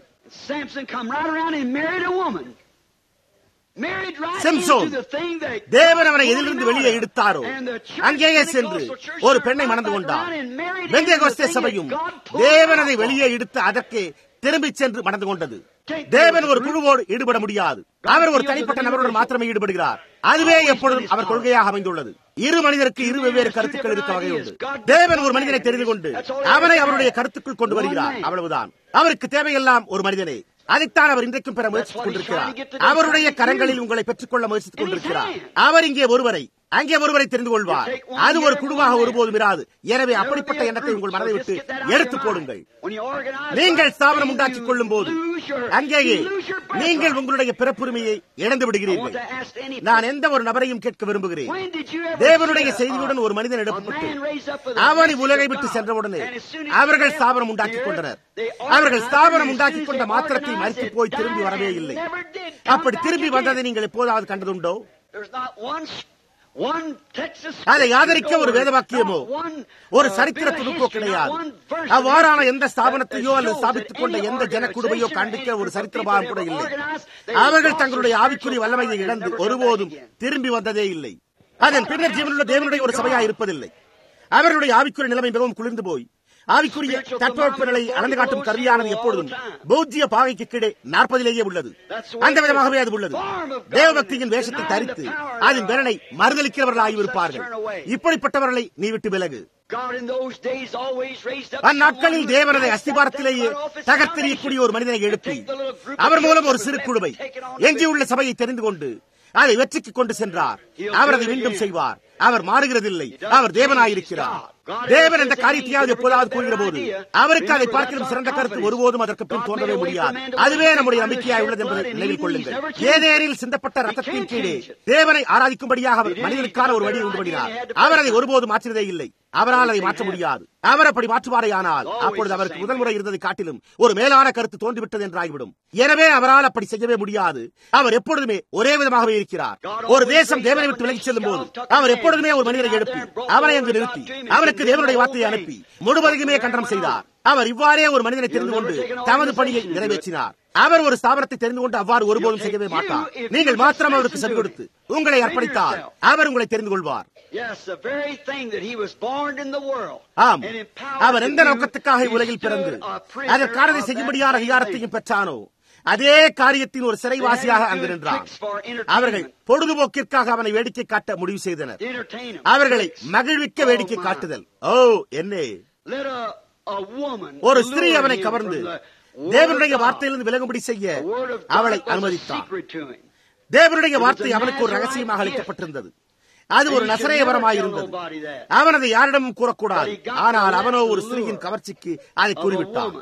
[SPEAKER 2] சிம்சோன் தேவன் அவனை எதிலிருந்து வெளியே எடுத்தாரோ அங்கேயே சென்று ஒரு பெண்ணை மணந்து கொண்டார். பெந்தேகோஸ்தே சபையும் தேவன் அதை வெளியே எடுத்து அதற்கு திரும்பி சென்று மணந்து கொண்டது. தேவன் ஒரு குழுவோடு ஈடுபட முடியாது. அவர் ஒரு தனிப்பட்ட நபருடன் மாத்திரமே ஈடுபடுகிறார். அதுவே எப்பொழுதும் அவர் கொள்கையாக அமைந்துள்ளது. இரு மனிதருக்கு இரு வெவ்வேறு கருத்துக்கள் இருக்க வகையுண்டு. தேவன் ஒரு மனிதனை தெரிந்து கொண்டு அவனை அவருடைய கருத்துக்குள் கொண்டு வருகிறார். அவ்வளவுதான். அவருக்கு தேவையெல்லாம் ஒரு மனிதனே. அதைத்தான் அவர் இன்றைக்கும் பெற முயற்சித்துக் கொண்டிருக்கிறார். அவருடைய கரங்களில் உங்களை பெற்றுக்கொள்ள முயற்சித்துக் கொண்டிருக்கிறார். அவர் இங்கே ஒருவரை அங்கே ஒருவரை தெரிந்து கொள்வார். அது ஒரு குழுவாக ஒருபோதும் இராது. எனவே அப்படிப்பட்ட எண்ணத்தை உங்கள் மனதை விட்டு எடுத்து போடுங்கள். நீங்கள் ஸ்தாபனம் உண்டாக்கிக் கொள்ளும் போது அங்கேயே நீங்கள் உங்களுடைய பிறப்புரிமையை இழந்து விடுகிறீர்கள். நான் எந்த ஒரு நபரையும் கேட்க விரும்புகிறேன். தேவனுடைய செய்தியுடன் ஒரு மனிதன் எழுப்பப்பட்டு அவனை உலகை விட்டு சென்றவுடனே அவர்கள் ஸ்தாபனம் உண்டாக்கிக் கொண்டனர். அவர்கள் ஸ்தாபனம் உண்டாக்கிக் கொண்ட மாத்திரத்தில் மறித்து போய் திரும்பி வரவே இல்லை. அப்படி திரும்பி வந்ததை நீங்கள் எப்போதாவது கண்டதுண்டோ? அதை ஆதரிக்க ஒரு வேதவாக்கியமோ ஒரு சரித்திர துணுக்கோ கிடையாது. அவ்வாறான எந்த ஸ்தாபனத்தையோ அல்லது ஸ்தாபித்துக் கொண்ட எந்த ஜனக்குழுவையோ காண்பிக்க ஒரு சரித்திரபாகம் கூட இல்லை. அவர்கள் தங்களுடைய ஆவிக்குரிய வல்லமையை இழந்து ஒருபோதும் திரும்பி வந்ததே இல்லை. அதன் பின்னர் ஜீவனுள்ள தேவனுடைய ஒரு சபையாக இருப்பதில்லை. அவர்களுடைய ஆவிக்குரிய நிலைமை மிகவும் குளிர்ந்து போய் ஆவிக்குரிய தட்பவெப்ப நிலை அளந்து காட்டும் கருவியானது எப்பொழுதும் பூஜ்ய பாகைக்கு கீழே 40 உள்ளது. அந்த விதமாகவே அது உள்ளது. தேவபக்தியின் வேஷத்தை தரித்து அதன் பலனை மறுதளிக்கிறவர்களாகி இருப்பார்கள். இப்படிப்பட்டவர்களை நீ விட்டு விலகு. அந்நாட்களில் தேவனதை அஸ்திபாரத்திலேயே தகர்த்தெறியக்கூடிய ஒரு மனிதனை எழுப்பி அவர் மூலம் ஒரு சிறு குழுவை எஞ்சியுள்ள சபையை தெரிந்து கொண்டு அதை வெற்றிக்கு கொண்டு சென்றார். அவர் அதை மீண்டும் செய்வார். அவர் மாறுகிறதில்லை. அவர் தேவனாயிருக்கிறார். தேவன் என்ற காரியத்தையாவது எப்போதாவது கூறுகிற போது அவருக்கு அதை பார்க்கிற சிறந்த கருத்து ஒருபோதும் அதற்கு பின் தோன்றவே முடியாது. அதுவே நம்முடைய நம்பிக்கையாய் உள்ளது என்பதை நினைவில் கொள்ளுங்கள். ஏதேனில் சிந்தப்பட்ட ரத்தத்தின் கீழே தேவனை ஆராதிக்கும்படியாக அவர் மனிதனுக்கான ஒரு வழியை உண்டு பண்ணினார். அவர் அதை ஒருபோதும் மாற்றினதே இல்லை. அவரால் அதை மாற்ற முடியாது. அவர் அப்படி மாற்றுவாரேயானால் அப்பொழுது அவருக்கு முதல் முறை இருந்ததை காட்டிலும் ஒரு மேலான கருத்து தோன்றிவிட்டது என்றாகிவிடும். எனவே அவரால் அப்படி செய்யவே முடியாது. அவர் எப்பொழுதுமே ஒரே விதமாகவே இருக்கிறார். ஒரு தேசம் தேவனை விட்டு விலகிச் செல்லும் போது அவர் எப்பொழுதுமே ஒரு மனிதனை எழுப்பி அவனை அங்கு நிறுத்தி அவனுக்கு தேவனுடைய வார்த்தையை அனுப்பி முழுவதுமே கண்டனம் செய்தார். அவர் இவ்வாறே ஒரு மனிதனை தெரிந்து கொண்டு தமது பணியை நிறைவேற்றினார். அவர் ஒரு ஸ்தாபனத்தை தெரிந்து கொண்டு அவ்வாறு ஒருபோதும் செய்யவே மாட்டார். நீங்கள் மாத்திரம் அவருக்கு செவி கொடுத்து உங்களை அர்ப்பணித்தால் அவர் உங்களை தெரிந்து கொள்வார். ஆம், அவர் எந்த நோக்கத்துக்காக உலகில் பிறந்து அதற்கானதை செய்யும்படியான அதிகாரத்தையும் பெற்றானோ அதே காரியத்தின் ஒரு சிறைவாசியாக அங்கு நின்றார். அவர்கள் பொழுதுபோக்கிற்காக அவனை வேடிக்கை காட்ட முடிவு செய்தனர். அவர்களை மகிழ்விக்க வேடிக்கை காட்டுதல். ஓ என்னே, ஒரு ஸ்திரீ அவனை கவர்ந்து தேவனுடைய வார்த்தையிலிருந்து விலகும்படி செய்ய அவளை அனுமதித்தார். தேவனுடைய வார்த்தை அவனுக்கு ஒரு ரகசியமாக அளிக்கப்பட்டிருந்தது. அது ஒரு நசரேய வரமாயிருந்தது. அவன் அதை யாரிடமும் கூறக்கூடாது. ஆனால் அவனோ ஒரு ஸ்திரீயின் கவர்ச்சிக்கு அதை கூறிவிட்டான்.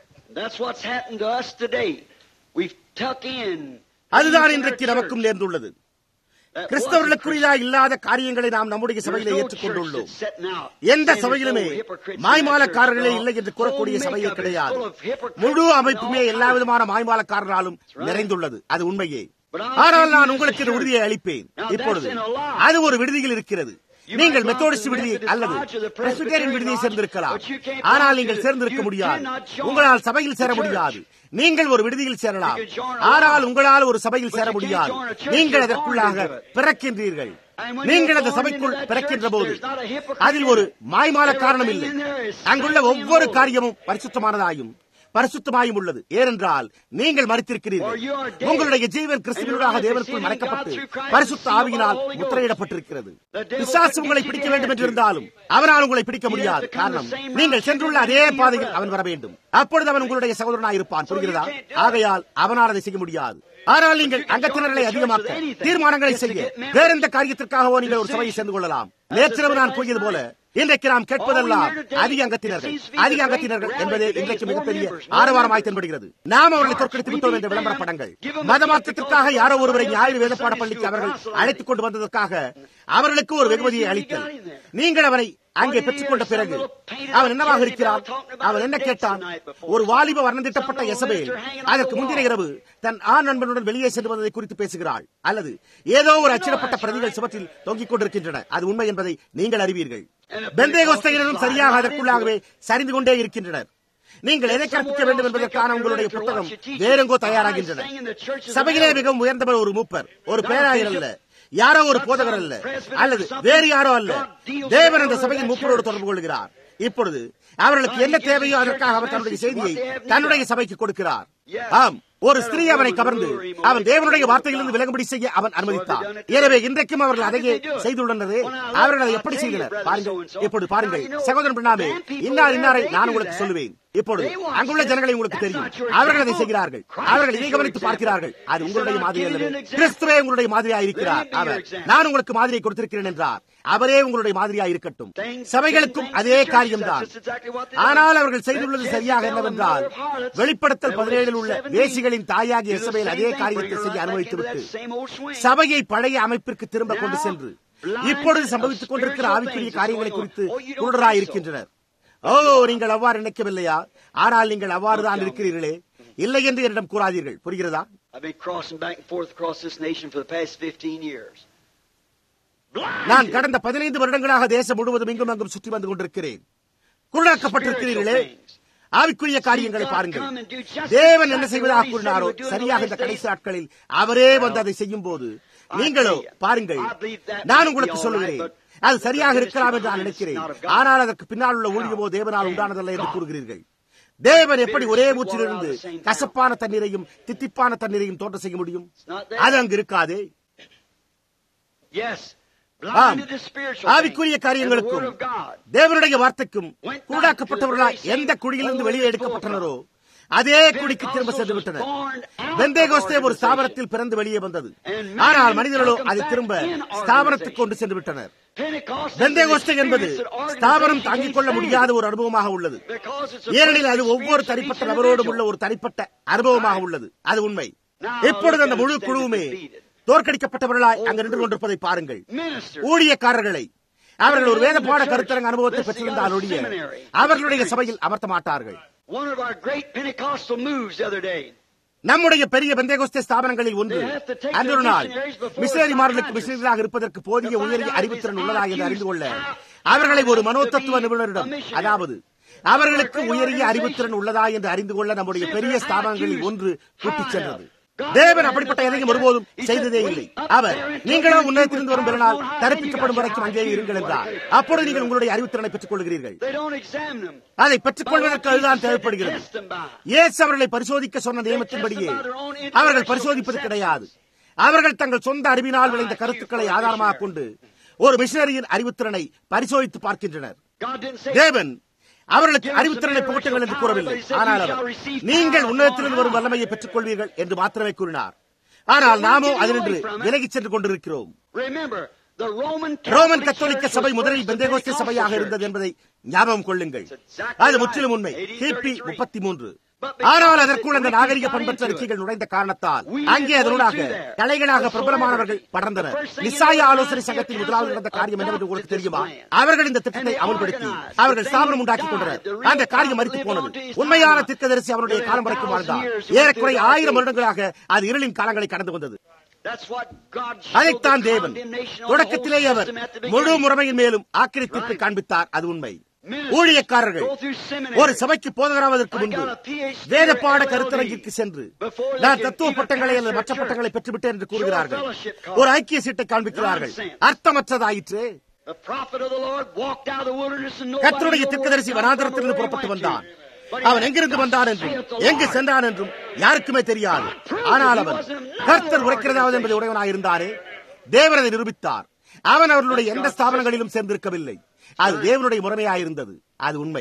[SPEAKER 2] அதுதான் இன்றைக்கு நமக்கும் நேர்ந்துள்ளது. கிறிஸ்தவர்களுக்குள்ளா இல்லாத காரியங்களை நாம் நம்முடைய சபையிலே ஏற்றுக்கொண்டுள்ளோம். எந்த சபையிலுமே மாய்மாலக்காரர்களே இல்லை என்று கூறக்கூடிய சபையே கிடையாது. முழு அமைப்புமே எல்லா விதமான மாய்மாலக்காரர்களாலும் நிறைந்துள்ளது. அது உண்மையே. ஆனால் நான் உங்களுக்கு இந்த உறுதியை அளிப்பேன். இப்பொழுது அது ஒரு விடுதியில் இருக்கிறது. நீங்கள் மெத்தோடிஸ்ட் விடுதியை அல்லது பிரெஸ்பிட்டேரியன் விடுதியை சேர்ந்திருக்கலாம். ஆனால் நீங்கள் சேர்ந்திருக்க முடியாது. உங்களால் சபையில் சேர முடியாது. நீங்கள் ஒரு விடுதியில் சேரலாம். ஆனால் உங்களால் ஒரு சபையில் சேர முடியாது. நீங்கள் அதற்குள்ளாக பிறக்கின்றீர்கள். நீங்கள் அந்த சபைக்குள் பிறக்கின்ற போது அதில் ஒரு மாய்மால காரணம் இல்லை. அங்குள்ள ஒவ்வொரு காரியமும் பரிசுத்தமானதாயும் பரிசுத்தமாயும் உள்ளது. ஏனென்றால் நீங்கள் மரித்திருக்கிறீர்கள். உங்களுடைய ஜீவன் கிறிஸ்துவினூடாக தேவனுக்குள் மறைக்கப்பட்டு பரிசுத்த ஆவியினால் முத்திரையிடப்பட்டிருக்கிறது. பிசாசு உங்களை பிடிக்க வேண்டும் என்றிருந்தாலும் அவனால் உங்களை பிடிக்க முடியாது. காரணம், நீங்கள் சென்றுள்ள அதே பாதையில் அவன் வர வேண்டும். அப்பொழுது அவன் உங்களுடைய சகோதரனாக இருப்பான். புரிகிறதா? ஆகையால் அவனால் அதை செய்ய முடியாது. ஆனால் நீங்கள் அங்கத்தினர்களை அதிகமாக்க தீர்மானங்களை செய்ய வேற எந்த காரியத்திற்காகவோ நீங்கள் ஒரு சபையை சேர்ந்து கொள்ளலாம். நேற்றிரவு நான் கூறியது போல இன்றைக்கு நாம் கேட்பதெல்லாம் அதிக அங்கத்தினர்கள் என்பதே இன்றைக்கு மிகப்பெரிய ஆரவாரமாய் தென்படுகிறது. நாம் அவர்களை தோற்கடித்து விட்டோம் என்ற விளம்பர படங்கள், மதமாற்றத்திற்காக யாரோ ஒருவரை ஞாயிறு வேத பாட பள்ளிக்கு அவர்கள் அழைத்துக் கொண்டு வந்ததற்காக அவர்களுக்கு ஒரு வெகுமதியை அளித்தல். நீங்கள் அவனை அங்கே பெற்றுக் கொண்ட பிறகு அவன் என்னவாக இருக்கிறான்? அவன் என்ன கேட்டான்? ஒரு வாலிப வர்ணந்திட்டப்பட்ட எசபேல் அதற்கு முந்தின இரவு தன் ஆண் நண்பனுடன் வெளியே சென்று வந்ததை குறித்து பேசுகிறாள். அல்லது ஏதோ ஒரு அச்சிடப்பட்ட பிரதிகள் சுவற்றில் தொங்கிக் கொண்டிருக்கின்றன. அது உண்மை என்பதை நீங்கள் அறிவீர்கள். பெந்தேகோஸ்தையினரும் சரியாக அதற்குள்ளாகவே சரிந்து கொண்டே இருக்கின்றனர். நீங்கள் எதை கற்பிக்க வேண்டும் என்பதற்கான உங்களுடைய புத்தகம் வேறெங்கோ தயாராகின்றன. சபையிலே மிகவும் உயர்ந்தவர் ஒரு மூப்பர், ஒரு பேராயர் அல்ல, யாரோ ஒரு போதகர் அல்ல, அல்லது வேறு யாரோ அல்ல. தேவன் அந்த சபையின் மூப்பரோடு தொடர்பு கொள்கிறார். இப்பொழுது அவர்களுக்கு என்ன தேவையோ அதற்காக அவர் தன்னுடைய செய்தியை தன்னுடைய சபைக்கு கொடுக்கிறார். ஆம், ஒரு ஸ்திரீ அவனை கவர்ந்து அவன் தேவனுடைய வார்த்தையிலிருந்து விலகும்படி செய்ய அவன் அனுமதித்தார். எனவே இன்றைக்கும் அவர்கள் அதையே செய்துள்ளனரே. அவர்கள் அதை எப்படி செய்தனர் பாருங்கள். இப்பொழுது பாருங்கள் சகோதரன் பிரணாமே, இன்னாரை நான் உங்களுக்கு சொல்லுவேன். இப்பொழுது அங்குள்ள ஜனங்களை உங்களுக்கு தெரியும். அவர்கள் அதை செய்கிறார்கள். அவர்கள் இதை கவனித்து பார்க்கிறார்கள். அது உங்களுடைய மாதிரி அல்லது கிறிஸ்துவே உங்களுடைய மாதிரியாக இருக்கிறார். அவர் நான் உங்களுக்கு மாதிரியை கொடுத்திருக்கிறேன் என்றார். அவரே உங்களுடைய மாதிரியாக இருக்கட்டும். சபைகளுக்கும் அதே காரியம்தான். ஆனால் அவர்கள் செய்துள்ளது சரியாக என்னவென்றால், வெளிப்படுத்தல் 17 உள்ள வேசிகளின் தாயாகிய இசபேல் அதே காரியத்தை செய்ய அனுமதித்துவிட்டு சபையை பழைய அமைப்பிற்கு திரும்ப கொண்டு சென்று இப்பொழுது சம்பவித்துக் கொண்டிருக்கிற ஆவிக்குரிய காரியங்களை குறித்து குருடராயிருக்கின்றனர். ஓ, நீங்கள் அவ்வாறு நினைக்கவில்லையா? ஆனால் நீங்கள் அவ்வாறுதான் இருக்கிறீர்களே. இல்லை என்று என்னிடம் கூறாதீர்கள். புரிகிறதா? நான் கடந்த 15 வருடங்களாக தேசம் முழுவதும் இங்கும் அங்கும் சுற்றி வந்து கொண்டிருக்கிறேன். குருடாக்கப்பட்டிருக்கிறீர்களே. ஆவிக்குரிய காரியங்களை பாருங்கள். தேவன் என்ன செய்வதாக கூறினாரோ சரியாக இந்த கடைசி நாட்களில் அவரே வந்து அதை செய்யும் போது நீங்களோ பாருங்கள், நான் உங்களுக்கு சொல்லுகிறேன், அது சரியாக இருக்கலாம் என்று நான் நினைக்கிறேன். ஆனால் அதற்கு பின்னால் உள்ள ஊழியமோ தேவனால் உண்டானதல்ல என்று கூறுகிறீர்கள். தேவன் எப்படி ஒரே மூச்சிலிருந்து கசப்பான தண்ணீரையும் தித்திப்பான தண்ணீரையும் தோன்ற செய்ய முடியும்? அது அங்கு இருக்காதே. ஆவிக்குரிய காரியங்களுக்கும் தேவனுடைய வார்த்தைக்கும் கூடாக்கப்பட்டவர்களால் எந்த குடியிலிருந்து வெளியே எடுக்கப்பட்டனரோ அதே குடிக்கு திரும்ப சென்று விட்டனர். பெந்தேகோஸ்தே ஒரு ஸ்தாபனத்தில் பிறந்து வெளியே வந்தது. ஆனால் மனிதர்களோ அதை திரும்ப ஸ்தாபனத்துக்கு கொண்டு சென்று விட்டனர். பெந்தேகோஸ்தே என்பது ஸ்தாபனம் தாங்கிக் கொள்ள முடியாத ஒரு அனுபவமாக உள்ளது. ஏனெனில் அது ஒவ்வொரு தனிப்பட்ட நபரோடும் உள்ள ஒரு தனிப்பட்ட அனுபவமாக உள்ளது. அது உண்மை. இப்பொழுது அந்த முழு குழுவுமே தோற்கடிக்கப்பட்டவர்களாய் அங்கு நின்று கொண்டிருப்பதை பாருங்கள். ஊழியக்காரர்களை அவர்கள் ஒரு வேத பாட கருத்தரங்க அனுபவத்தை பெற்றிருந்தால் ஒழிய அவர்களுடைய சபையில் அமர்த்த மாட்டார்கள். நம்முடைய பெரிய பெந்தேகோஸ்தே ஸ்தாபனங்களில் ஒன்று அன்று ஒரு நாள் மிஷனரிமார்களுக்கு மிஷனரியாக இருப்பதற்கு போதிய உயரிய அறிவுத்திறன் உள்ளதா என்று அறிந்து கொள்ள அவர்களை ஒரு மனோதத்துவ நிபுணரிடம், அதாவது அவர்களுக்கு உயரிய அறிவுத்திறன் உள்ளதா என்று அறிந்து கொள்ள நம்முடைய பெரிய ஸ்தாபனங்களில் ஒன்று கூட்டிச் சென்றது. தேவன் அப்படிப்பட்ட எதையும் ஒருபோதும் செய்ததே இல்லை. அவர் நீங்களோ உன்னதத்திலிருந்து வரும் பிறனால் தரிப்பிக்கப்படும் வரைக்கும் அங்கே இருங்கள் என்றார். அப்பொழுது நீங்கள் உங்களுடைய அறிவுத்திறனை பெற்றுக் கொள்கிறீர்கள். அதை பெற்றுக் கொள்வதற்கு அதுதான் தேவைப்படுகிறது. இயேசு அவர்களை பரிசோதிக்க சொன்ன நியமத்தின்படியே அவர்கள் பரிசோதிப்பது கிடையாது. அவர்கள் தங்கள் சொந்த அறிவினால் விளைந்த கருத்துக்களை ஆதாரமாக கொண்டு ஒரு மிஷனரியின் அறிவுத்திறனை பரிசோதித்து பார்க்கின்றனர். தேவன் அவர்களுக்கு அறிவுத்திறனை புகட்டுங்கள் என்று கூறவில்லை. ஆனால் அவர் நீங்கள் உன்னதத்திலிருந்து வரும் வல்லமையை பெற்றுக் கொள்வீர்கள் என்று மாத்திரமே கூறினார். ஆனால் நாமோ அதிலிருந்து விலகிச் சென்று கொண்டிருக்கிறோம். ரோமன் கத்தோலிக்க சபை முதலில் பெந்தேகோஸ்தே சபையாக இருந்தது என்பதை ஞாபகம் கொள்ளுங்கள். அது முற்றிலும் உண்மை. கிபி 33. ஆனால் அதற்குள் அந்த நாகரிக பண்பற்ற அறிக்கைகள் நுழைந்த காரணத்தால் அங்கே அதனூடாக கலைகளாக பிரபலமானவர்கள் படர்ந்தனர். நிசாய ஆலோசனை சங்கத்தில் முதலாவது நடந்த காரியம் என்னவென்று உங்களுக்கு தெரியுமா? அவர்கள் இந்த திட்டத்தை அமல்படுத்தி அவர்கள் ஸ்தாபனம் உண்டாக்கிக் கொண்டனர். அந்த காரியம் மரித்து போனது. உண்மையான தீர்க்கதரிசி அவருடைய காலம் வரைக்கும் வாழ்ந்தார். ஏறக்குறைய 1000 வருடங்களாக அது இருளின் காலங்களை கடந்து வந்தது. அதைத்தான் தேவன் தொடக்கத்திலே அவர் முழு முறைமையின் மேலும் ஆக்கிரை தீர்ப்பை காண்பித்தார். அது உண்மை. ஊழியக்காரர்கள் ஒரு சபைக்கு போதகராவதற்கு முன்பு வேத பாட கருத்தரங்கிற்கு சென்று நான் தத்துவ பட்டங்களை அல்லது மற்ற பட்டங்களை பெற்றுவிட்டேன் என்று கூறுகிறார்கள். ஒரு ஐக்கிய சீட்டை காண்பிக்கிறார்கள். அர்த்தமற்றதாயிற்று. கர்த்தருடைய தீர்க்கதரிசி வனாந்தரத்திலிருந்து புறப்பட்டு வந்தான். அவன் எங்கிருந்து வந்தான் என்றும் எங்கு சென்றான் என்றும் யாருக்குமே தெரியாது. ஆனால் அவன் கர்த்தர் உரைக்கிறதாவது என்பதை உடையவனாயிருந்தாரே. தேவன் அதை நிரூபித்தார். அவன் அவர்களுடைய எந்த ஸ்தாபனங்களிலும் சேர்ந்திருக்கவில்லை. அது தேவனுடைய முறைமையாயிருந்தது. அது உண்மை.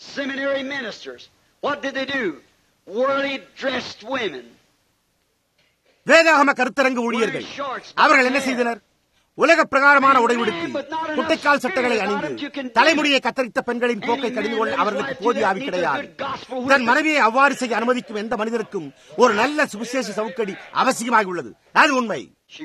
[SPEAKER 2] வேதாகம கருத்தரங்கு ஊழியர்கள் அவர்கள் என்ன செய்தனர்? உலக பிரகாரமான உடைவிடுத்தி குட்டைக்கால் சட்டைகளை அணிந்து தலைமுடியை கத்தரித்த பெண்களின் போக்கை கடிந்து கொள்ள அவர்களுக்கு போதிய ஆவி கிடையாது. தன் மனைவியை அவ்வாறு செய்ய அனுமதிக்கும் எந்த மனிதருக்கும் ஒரு நல்ல சுவிசேஷ சவுக்கடி அவசியமாக உள்ளது. அது உண்மை.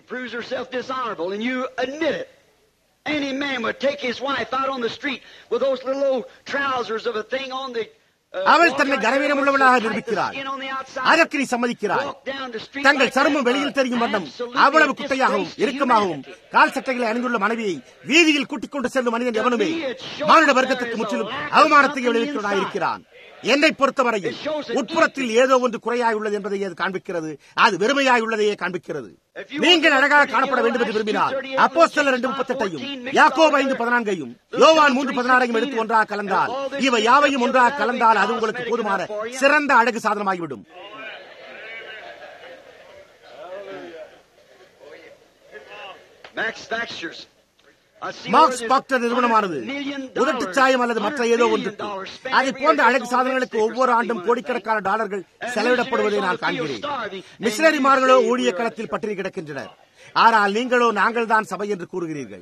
[SPEAKER 1] Any man would take his wife out on the street with those little old trousers of a thing on the
[SPEAKER 2] அவள் தன்னை கனவீனம் உள்ளவளாக நிரூபிக்கிறாள். அதற்கு நீ சம்மதிக்கிறாய். தங்கள் சருமம் வெளியில் தெரியும் வண்ணம் அவ்வளவு குட்டையாகவும் இறுக்கமாகவும் கால் சட்டைகளை அணிந்துள்ள மனைவியை வீதியில் கூட்டிக் கொண்டு செல்லும் மனிதன் எவனுமே மானுட வர்க்கத்துக்கு முற்றிலும் அவமானத்தை விளைவிக்கிறவனாயிருக்கிறான். என்னை பொறுத்தவரையில் உட்புறத்தில் ஏதோ ஒன்று குறையாய் உள்ளது என்பதை அது காண்பிக்கிறது. அது வெறுமையாய் உள்ளதையே காண்பிக்கிறது. நீங்கள் அழகாக காணப்பட வேண்டும் என்று விரும்பினால் அப்போஸ்தலர் 2:38 யாக்கோபு 5:14 யோவான் 3:16 எடுத்து ஒன்றாக கலந்தால், இவை யாவையும் ஒன்றாக கலந்தால் அது உங்களுக்கு போதுமான சிறந்த அழகு சாதனமாகிவிடும். மார்க்ஸ் பாக்டர் நிறுவனமானது உதட்டு சாயம் அல்லது மற்ற ஏதோ ஒன்று அதை போன்ற அழகு சாதனங்களுக்கு ஒவ்வொரு ஆண்டும் கோடிக்கணக்கான டாலர்கள் செலவிடப்படுவதை நான் காண்கிறேன். மிஷனரிமார்களோ ஊழிய களத்தில் பட்டினி கிடக்கின்றனர். ஆனால் நீங்களோ நாங்கள் தான் சபை என்று கூறுகிறீர்கள்.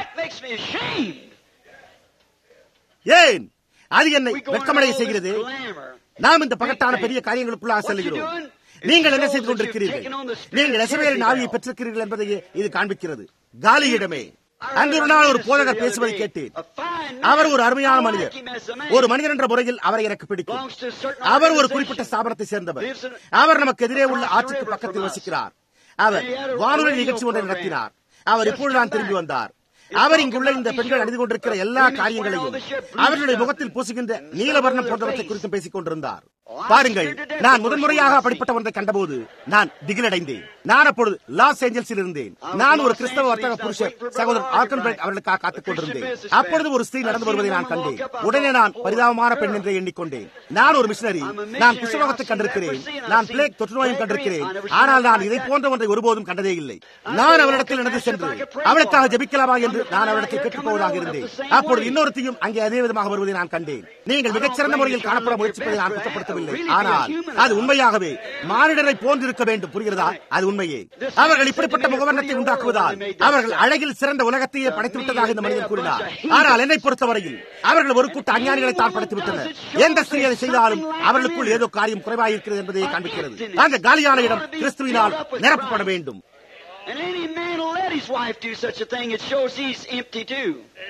[SPEAKER 2] ஏன் அது என்னை வெட்கமடைய செய்கிறது? நாம் இந்த பகட்டான பெரிய காரியங்களுக்குள்ளாக செல்கிறோம். நீங்கள் என்ன செய்து கொண்டிருக்கிறீர்கள்? நீங்கள் எசபேலின் ஆவியை பெற்றிருக்கிறீர்கள் என்பதையே இது காண்பிக்கிறது. காலியிடமே அன்று ஒரு நாள் ஒரு போதகர் பேசுவதை கேட்டேன். அவர் ஒரு அருமையான மனிதர். ஒரு மனிதர் என்ற முறையில் அவரை எனக்கு பிடிக்கும். அவர் ஒரு குறிப்பிட்ட ஸ்தாபனத்தை சேர்ந்தவர். அவர் நமக்கு எதிரே உள்ள ஆற்றுக்கு பக்கத்தில் வசிக்கிறார். அவர் வானொலி நிகழ்ச்சி ஒன்றை நடத்தினார். அவர் இப்பொழுது நான் திரும்பி வந்தார். அவர் இங்குள்ள இந்த பெண்கள் அணிந்து கொண்டிருக்கிற எல்லா காரியங்களையும் அவர்களுடைய முகத்தில் பூசுகின்ற நீலவர்ணம் போன்றவற்றை குறித்து பேசிக் கொண்டிருந்தார். பாருங்கள், நான் முதன்முறையாக அப்படிப்பட்ட ஒன்றை கண்டபோது நான் திகிலடைந்தேன். நான் அப்பொழுது லாஸ் ஏஞ்சல்ஸில் இருந்தேன். நான் ஒரு கிறிஸ்தவ வர்த்தக புருஷர் சகோதரர் ஆர்கன்பெர்க் அவர்களுக்காக காத்துக் கொண்டிருந்தேன். அப்பொழுது ஒரு ஸ்திரீ நடந்து வருவதை நான் கண்டேன். உடனே நான் பரிதாபமான பெண் என்று எண்ணிக்கொண்டேன். நான் ஒரு மிஷனரி. நான் குஷ்டரோகத்தை கண்டிருக்கிறேன். நான் பிளேக் தொற்றுநோயும் கண்டிருக்கிறேன். ஆனால் நான் இதை போன்ற ஒன்றை ஒருபோதும் கண்டதே இல்லை. நான் அவளிடத்தில் நடந்து சென்று அவளுக்காக ஜெபிக்கலாமா என்று நான் அவளிடத்தில் கேட்டுப் போவதாக இருந்தேன். அப்பொழுது இன்னொருத்தையும் அங்கே அதே விதமாக வருவதை நான் கண்டேன். நீங்கள் மிகச்சிறந்த முறையில் காணப்பட முயற்சிப்பதை நான் குற்றப்படுத்தவில்லை. ஆனால் அது உண்மையாகவே மானிடரை போன்றிருக்க வேண்டும். புரிகிறதா? அது உண்மையே. அவர்கள் இப்படிப்பட்ட முகவர்ணத்தை உண்டாக்குவதால் அவர்கள் அழகில் சிறந்த உலகத்தையே படைத்து விட்டதாக இந்த மனிதன் கூறினார். ஆனால் என்னை பொறுத்தவரையில் அவர்கள் ஒரு கூட்ட அஞ்ஞானிகளை தான் படைத்து விட்டனர். எந்த ஸ்திரீ அதை செய்தாலும் அவர்களுக்குள் ஏதோ காரியம் குறைவாயிருக்கிறது என்பதையே காண்பிக்கிறது. அந்த காலியான இடம் கிறிஸ்துவினால் நிரப்பப்பட வேண்டும்.
[SPEAKER 1] And any man will let his wife do such a thing, it shows he's empty too.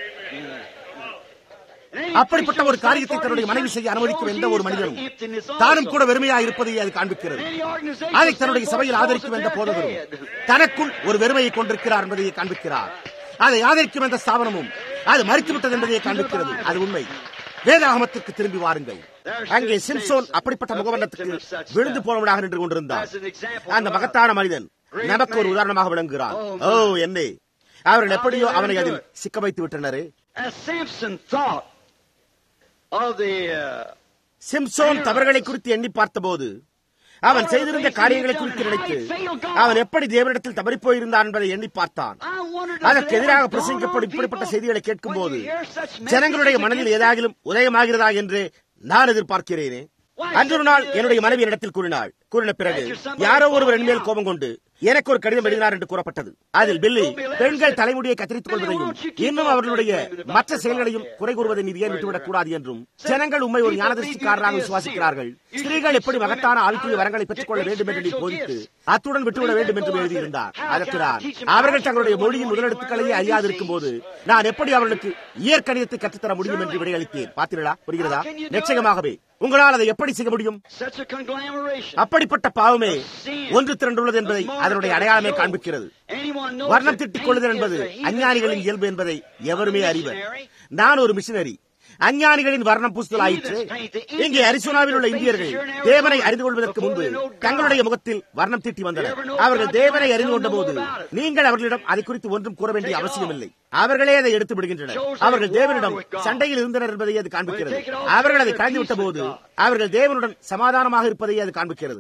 [SPEAKER 2] அப்படிப்பட்ட ஒரு காரியத்தை தன்னுடைய மனைவி செய்ய அனுமதிக்கும் எந்த ஒரு மனிதனும் தானும் கூட வெறுமையாக இருப்பதை அது காண்பிக்கிறது. அதை தன்னுடைய சபையில் ஆதரிக்கும் எந்த போதகரும் தனக்குள் ஒரு வெறுமையை கொண்டிருக்கிறார் என்பதையே காண்பிக்கிறார். அதை ஆதரிக்கும் எந்த ஸ்தாபனமும் அது மறித்துவிட்டது என்பதையே காண்பிக்கிறது. அது உண்மை. வேதாகமத்திற்கு திரும்பி வாருங்கள். அங்கே சிம்சோன் அப்படிப்பட்ட முகவர்ணத்துக்கு விழுந்து போனவனாக நின்று கொண்டிருந்தார். அந்த மகத்தான மனிதன் நமக்கு ஒரு உதாரணமாக விளங்குகிறார். ஓ என்னே, அவர்கள் எப்படியோ அவனை அதில் சிக்க வைத்து விட்டனர். சிம்சோன் தவறுகளை குறித்து எண்ணி பார்த்தபோது அவன் செய்திருந்த காரியங்களை குறித்து நினைத்து அவன் எப்படி தேவனிடத்தில் தவறி போயிருந்தான் என்பதை எண்ணி பார்த்தான். அதற்கு எதிராக பிரசங்கிக்கப்படும் இப்படிப்பட்ட செய்திகளை கேட்கும் போது ஜனங்களுடைய மனதில் ஏதாகிலும் உதயமாகிறதா என்று நான் எதிர்பார்க்கிறேனே. அன்று ஒரு நாள் என்னுடைய மனைவி இடத்தில் கூறின பிறகு யாரோ ஒருவர் என்மேல் கோபம் கொண்டு எனக்கு ஒரு கடிதம் எழுதினார் என்று கூறப்பட்டது. அதில் பில்லி பெண்கள் தலைமுடியை கத்தரித்துக் கொள்வதையும் இன்னும் அவர்களுடைய மற்ற செயல்களையும் குறை கூறுவதை நீ ஏன் விட்டுவிடக் கூடாது என்றும் ஜனங்கள் உண்மை ஒரு ஞானதிருஷ்டிக்காரராக விசுவாசிக்கிறார்கள். ஸ்திரீகள் எப்படி மகத்தான ஆழ்த்துள்ள வரங்களை பெற்றுக் கொள்ள வேண்டும் என்று நீ போதித்து அத்துடன் விட்டுவிட வேண்டும் என்று எழுதியிருந்தார். அதற்கு நான் அவர்கள் தங்களுடைய மொழியின் முதலெடுத்துக்களையே அறியாதிருக்கும் போது நான் எப்படி அவர்களுக்கு இயற்கணிதத்தை கற்றுத்தர முடியும் என்று விடையளித்தேன். பார்த்தீர்களா? புரிகிறதா? நிச்சயமாகவே உங்களால் அதை எப்படி செய்ய முடியும்? அப்படிப்பட்ட பாவமே ஒன்று திரண்டுள்ளது என்பதை அதனுடைய அடையாளமே காண்பிக்கிறது. வர்ணம் திட்டிக் கொள்ளுதல் என்பது அஞ்ஞானிகளின் இயல்பு என்பதை எவருமே அறிவர். நான் ஒரு மிஷனரி. அஞ்ஞானிகளின் வர்ணம் பூசுதல் ஆயிற்று. இங்கே அரிசோனாவில் உள்ள இந்தியர்கள் தேவனை அறிந்து கொள்வதற்கு முன்பு தங்களுடைய முகத்தில் வர்ணம் தீட்டி வந்தனர். அவர்கள் தேவனை அறிந்து கொண்ட போது நீங்கள் அவர்களிடம் அதை குறித்து ஒன்றும் கூற வேண்டிய அவசியமில்லை. அவர்களே அதை எடுத்து விடுகின்றனர். அவர்கள் தேவனிடம் சண்டையில் இருந்தனர் என்பதை அது காண்பிக்கிறது. அவர்கள் அதை கலந்து விட்ட போது அவர்கள் தேவனுடன் சமாதானமாக இருப்பதை அது காண்பிக்கிறது.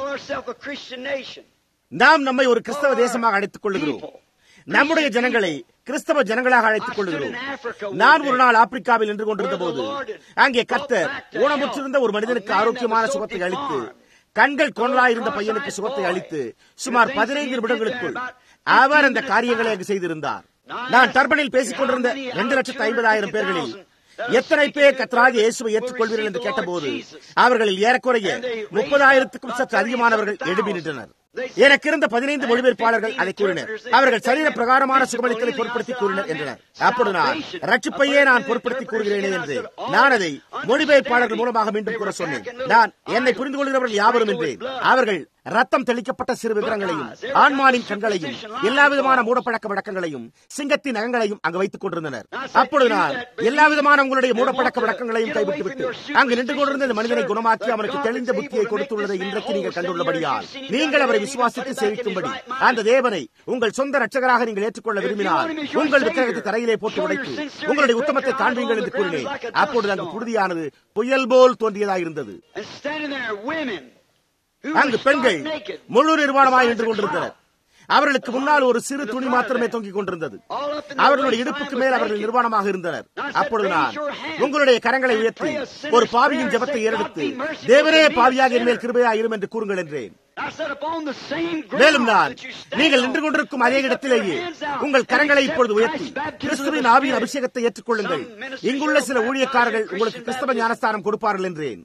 [SPEAKER 2] நாம் நம்மை ஒரு கிறிஸ்தவ தேசமாக அழைத்துக் கொள்ளுகிறோம். நம்முடைய ஜனங்களை கிறிஸ்தவ ஜனங்களாக அழைத்துக் கொள்ளுகிறோம். நான் ஒரு நாள் ஆப்பிரிக்காவில் நின்று கொண்டிருந்த போது அங்கே கர்த்தர் ஊனமுற்றிருந்த ஒரு மனிதனுக்கு ஆரோக்கியமான சுகத்தை அளித்து கண்கள் கொன்றாயிருந்த பையனுக்கு சுகத்தை அளித்து சுமார் 15 நிமிடங்களுக்குள் அவர் அந்த காரியங்களை அங்கு செய்திருந்தார். நான் டர்பனில் பேசிக் கொண்டிருந்த 2,50,000 பேர்களில் எத்தனை பேர் கர்த்தராகிய இயேசுவை ஏற்றுக்கொள்வீர்கள் என்று கேட்டபோது அவர்களில் ஏறக்குறைய 30,000க்கும் சற்று அதிகமானவர்கள் எழுப்பி நின்றனர். எனக்கு இருந்த 15 மொழிபெயர்ப்பாளர்கள் அதை கூறினர். அவர்கள் சரீர பிரகாரமான சுகமளித்தலை பொருட்படுத்தி கூறினர் என்றனர். அப்பொழுது நான் ரட்சிப்பையே நான் பொருட்படுத்தி கூறுகிறேனே என்று நான் அதை மொழிபெயர்ப்பாளர்கள் மூலமாக மீண்டும் கூற சொன்னேன். நான் என்னை புரிந்து கொள்கிறவர்கள் யாவரும் என்றேன். அவர்கள் ரத்தம் தெளிக்கப்பட்ட சிறு விவரங்களையும் ஆண்மானின் கண்களையும் எல்லா விதமான மூடப்பழக்க வழக்கங்களையும் சிங்கத்தின் நகங்களையும் அங்கு வைத்துக் கொண்டிருந்தனர். அப்பொழுது நான் எல்லா விதமான உங்களுடைய மூடப்பழக்க வழக்கங்களையும் கைவிட்டுவிட்டு அங்கு நின்று கொண்டிருந்த இந்த மனிதனை குணமாக்கி அவனுக்கு தெளிந்த புத்தியை கொடுத்துள்ளதை இன்றைக்கு நீங்கள் கண்டுள்ளபடியால் நீங்கள் அவரை விசுவாசித்து சேவிக்கும்படி அந்த தேவனை உங்கள் சொந்த ரட்சகராக நீங்கள் ஏற்றுக்கொள்ள விரும்பினால் உங்கள் விக்கிரகத்தை தரையிலே போட்டு உடைத்து உங்களுடைய உத்தமத்தை காண்பீங்கள் என்று கூறினேன். அப்பொழுது அங்கு புழுதியானது புயல் போல் தோன்றியதாயிருந்தது. அங்கு பெண்கள் முழு நிர்வாணமாய் நின்று கொண்டிருந்தனர். அவர்களுக்கு முன்னால் ஒரு சிறு துணி மாத்திரமே தொங்கிக் கொண்டிருந்தது. அவர்களுடைய இடுப்புக்கு மேல் அவர்கள் நிர்வாணமாக இருந்தனர். அப்பொழுது நான், உங்களுடைய கரங்களை உயர்த்தி ஒரு பாவியின் ஜெபத்தை ஏறெடுத்து, தேவனே பாவியாக என் மேல் கிருபையாயிரும் என்று கூறுங்கள் என்றேன். மேலும் நான், நீங்கள் நின்று கொண்டிருக்கும் அதே இடத்திலேயே உங்கள் கரங்களை இப்பொழுது உயர்த்தி கிறிஸ்துவின் ஆவியின் அபிஷேகத்தை ஏற்றுக்கொள்ளுங்கள். இங்குள்ள சில ஊழியக்காரர்கள் உங்களுக்கு கிறிஸ்தவ ஞானஸ்தானம் கொடுப்பார்கள் என்றேன்.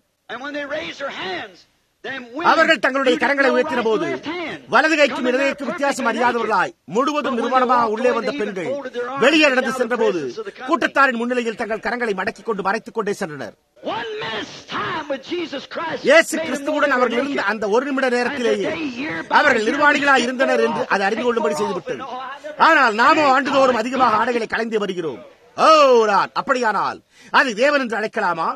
[SPEAKER 2] அவர்கள் தங்களுடைய கரங்களை உயர்த்தின போது வலது கைக்கும் இடதுகைக்கும் வித்தியாசம் அறியாதவர்களாய் முழுவதும் நிர்வாணமாக உள்ளே வந்த பெண்கள் வெளியே நடந்து சென்ற போது கூட்டத்தாரின் முன்னிலையில் தங்கள் கரங்களை மடக்கிக் கொண்டு மறைத்துக் கொண்டே சென்றனர். இயேசு கிறிஸ்துவுடன் அவர்கள் இருந்த அந்த ஒரு நிமிட நேரத்திலேயே அவர்கள் நிர்வாணிகளாய் இருந்தனர் என்று அதை அறிந்து கொள்ளும்படி செய்துவிட்டது. ஆனால் நாமோ ஆண்டுதோறும் அதிகமாக ஆடைகளை கலைந்து வருகிறோம். அப்படியானால் அது தேவன் என்று அழைக்கலாமா?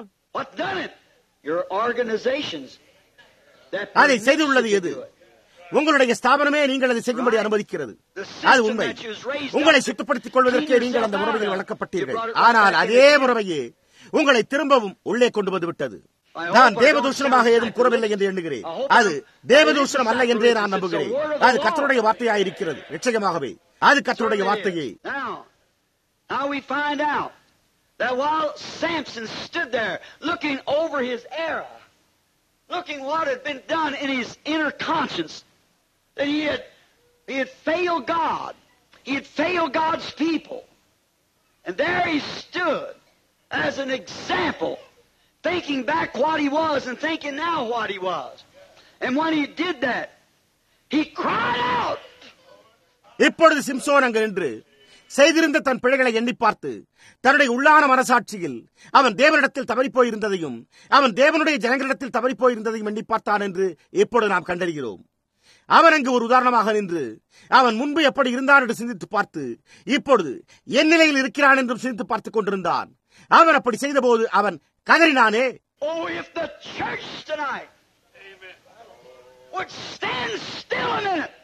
[SPEAKER 2] அதை செய்துள்ளது எது? உங்களுடைய ஸ்தாபனமே நீங்கள் அதை செய்யும்படி அனுமதிக்கிறது. அது உண்மை. உங்களை சுத்தப்படுத்திக் கொள்வதற்கே நீங்கள் அந்த முறையில் வளர்க்கப்பட்டீர்கள். ஆனால் அதே முறையே உங்களை திரும்பவும் உள்ளே கொண்டு வந்து விட்டது. நான் தேவதூஷணமாக ஏதும் கூறவில்லை என்று எண்ணுகிறேன். அது தேவதூஷணம் அல்ல என்றே நான் நம்புகிறேன். அது கர்த்தருடைய வார்த்தையாயிருக்கிறது. நிச்சயமாகவே அது கர்த்தருடைய வார்த்தையே.
[SPEAKER 1] Now we find out that while Samson stood there looking over his era, looking what had been done in his inner conscience, that he had failed God. He had failed God's people. And there he stood as an example, thinking back what he was and thinking now what he was. And when he did that, he cried out.
[SPEAKER 2] இப்பொழுது சிம்சோன் அங்கு நின்று செய்திருந்த தன் பிழைகளை எண்ணி பார்த்து தன்னுடைய உள்ளான மனசாட்சியில் அவன் தேவனிடத்தில் தவறிப்போயிருந்ததையும் அவன் தேவனுடைய ஜனங்களிடத்தில் தவறிப்போயிருந்ததையும் எண்ணி பார்த்தான் என்று இப்பொழுது நாம் கண்டறிகிறோம். அவன் அங்கு ஒரு உதாரணமாக நின்று அவன் முன்பு எப்படி இருந்தான் என்று சிந்தித்து பார்த்து இப்பொழுது என் நிலையில் இருக்கிறான் என்றும் சிந்தித்து பார்த்துக் கொண்டிருந்தான். அவன் அப்படி செய்த போது அவன் கதறினானே,
[SPEAKER 1] Oh, if the church tonight would stand still a minute.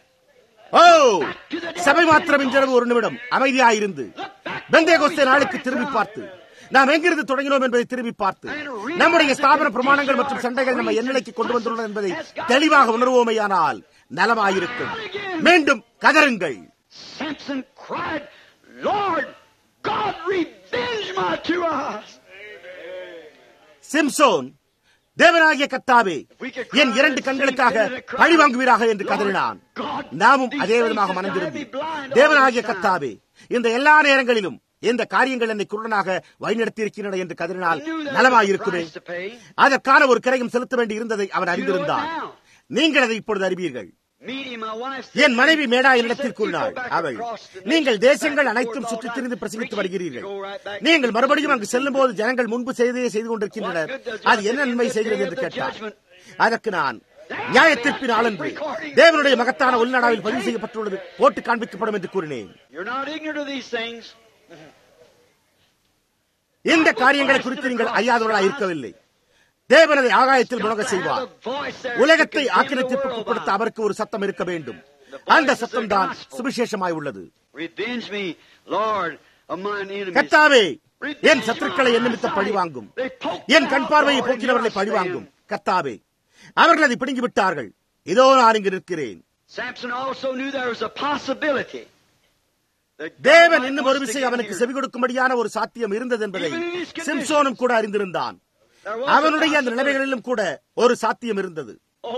[SPEAKER 2] சபை மாத்திரம் இன்றிரவு ஒரு நிமிடம் அமைதியாயிருந்து பெந்தேகோஸ்தே நாளுக்கு திரும்பி பார்த்து நாம் எங்கிருந்து தொடங்கினோம் என்பதை திரும்பி பார்த்து நம்முடைய ஸ்தாபன பிரமாணங்கள் மற்றும் சண்டைகள் நம்ம எண்ணிலைக்கு கொண்டு வந்துள்ளன என்பதை தெளிவாக உணர்வோமையானால் நலமாயிருக்கும். மீண்டும் கதறுங்கள்.
[SPEAKER 1] Samson cried, Lord God, revenge my two eyes.
[SPEAKER 2] Samson, தேவனாகிய கர்த்தாவே, என் இரண்டு கண்களுக்காக பழி வாங்குவீராக என்று கதறினான். நாமும் அதே விதமாக மனந்திருந்தி, தேவனாகிய கர்த்தாவே, இந்த எல்லா நேரங்களிலும் இந்த காரியங்கள் என்னை குருடனாக வழிநடத்தியிருக்கின்றன என்று கதறினால் நலமாயிருக்குமே. அதற்கான ஒரு கிரயம் செலுத்த வேண்டி இருந்ததை அவன் அறிந்திருந்தான். நீங்கள் அதை இப்பொழுது அறிவீர்கள். என் மனைவி மேடா என்னிடத்தில் கூறினாள், அவள், நீங்கள் தேசங்கள் அனைத்தும் சுற்றித் திரிந்து பிரசங்கித்து வருகிறீர்கள். நீங்கள் மறுபடியும் அங்கு செல்லும் போது ஜனங்கள் முன்பு செய்தே செய்து கொண்டிருக்கின்றனர். அது என்ன நன்மை செய்கிறது என்று கேட்டார். அதற்கு நான், நியாயத்தீர்ப்பின் ஆளன்று தேவனுடைய மகத்தான உள்நாடாவில் பதிவு செய்யப்பட்டுள்ளது போட்டு காண்பிக்கப்படும் என்று கூறினேன். இந்த காரியங்களை குறித்து நீங்கள் அறியாதவர்களாக இருக்கவில்லை. தேவனதை ஆகாயத்தில் முழங்க செய்வார். உலகத்தை ஆக்கிரமிப்புக்கு கொடுத்த அவருக்கு ஒரு சத்தம் இருக்க வேண்டும். அந்த சத்தம் தான் சுவிசேஷமாய் உள்ளது. கர்த்தாவே, என் சத்துருக்களை என் நிமித்தம் பழிவாங்கும். என் கண் பார்வையை போக்கினவர்களை பழிவாங்கும். கர்த்தாவே, அவர்கள் அதை பிடுங்கி விட்டார்கள். இதோ நான் இங்கு நிற்கிறேன். தேவன் இன்னும் ஒரு விசை அவனுக்கு செவி கொடுக்கும்படியான ஒரு சாத்தியம் இருந்தது என்பதை சிம்சோனும் கூட அறிந்திருந்தான். அவனுடைய அந்த நிலைமைகளிலும் கூட ஒரு சாத்தியம் இருந்தது.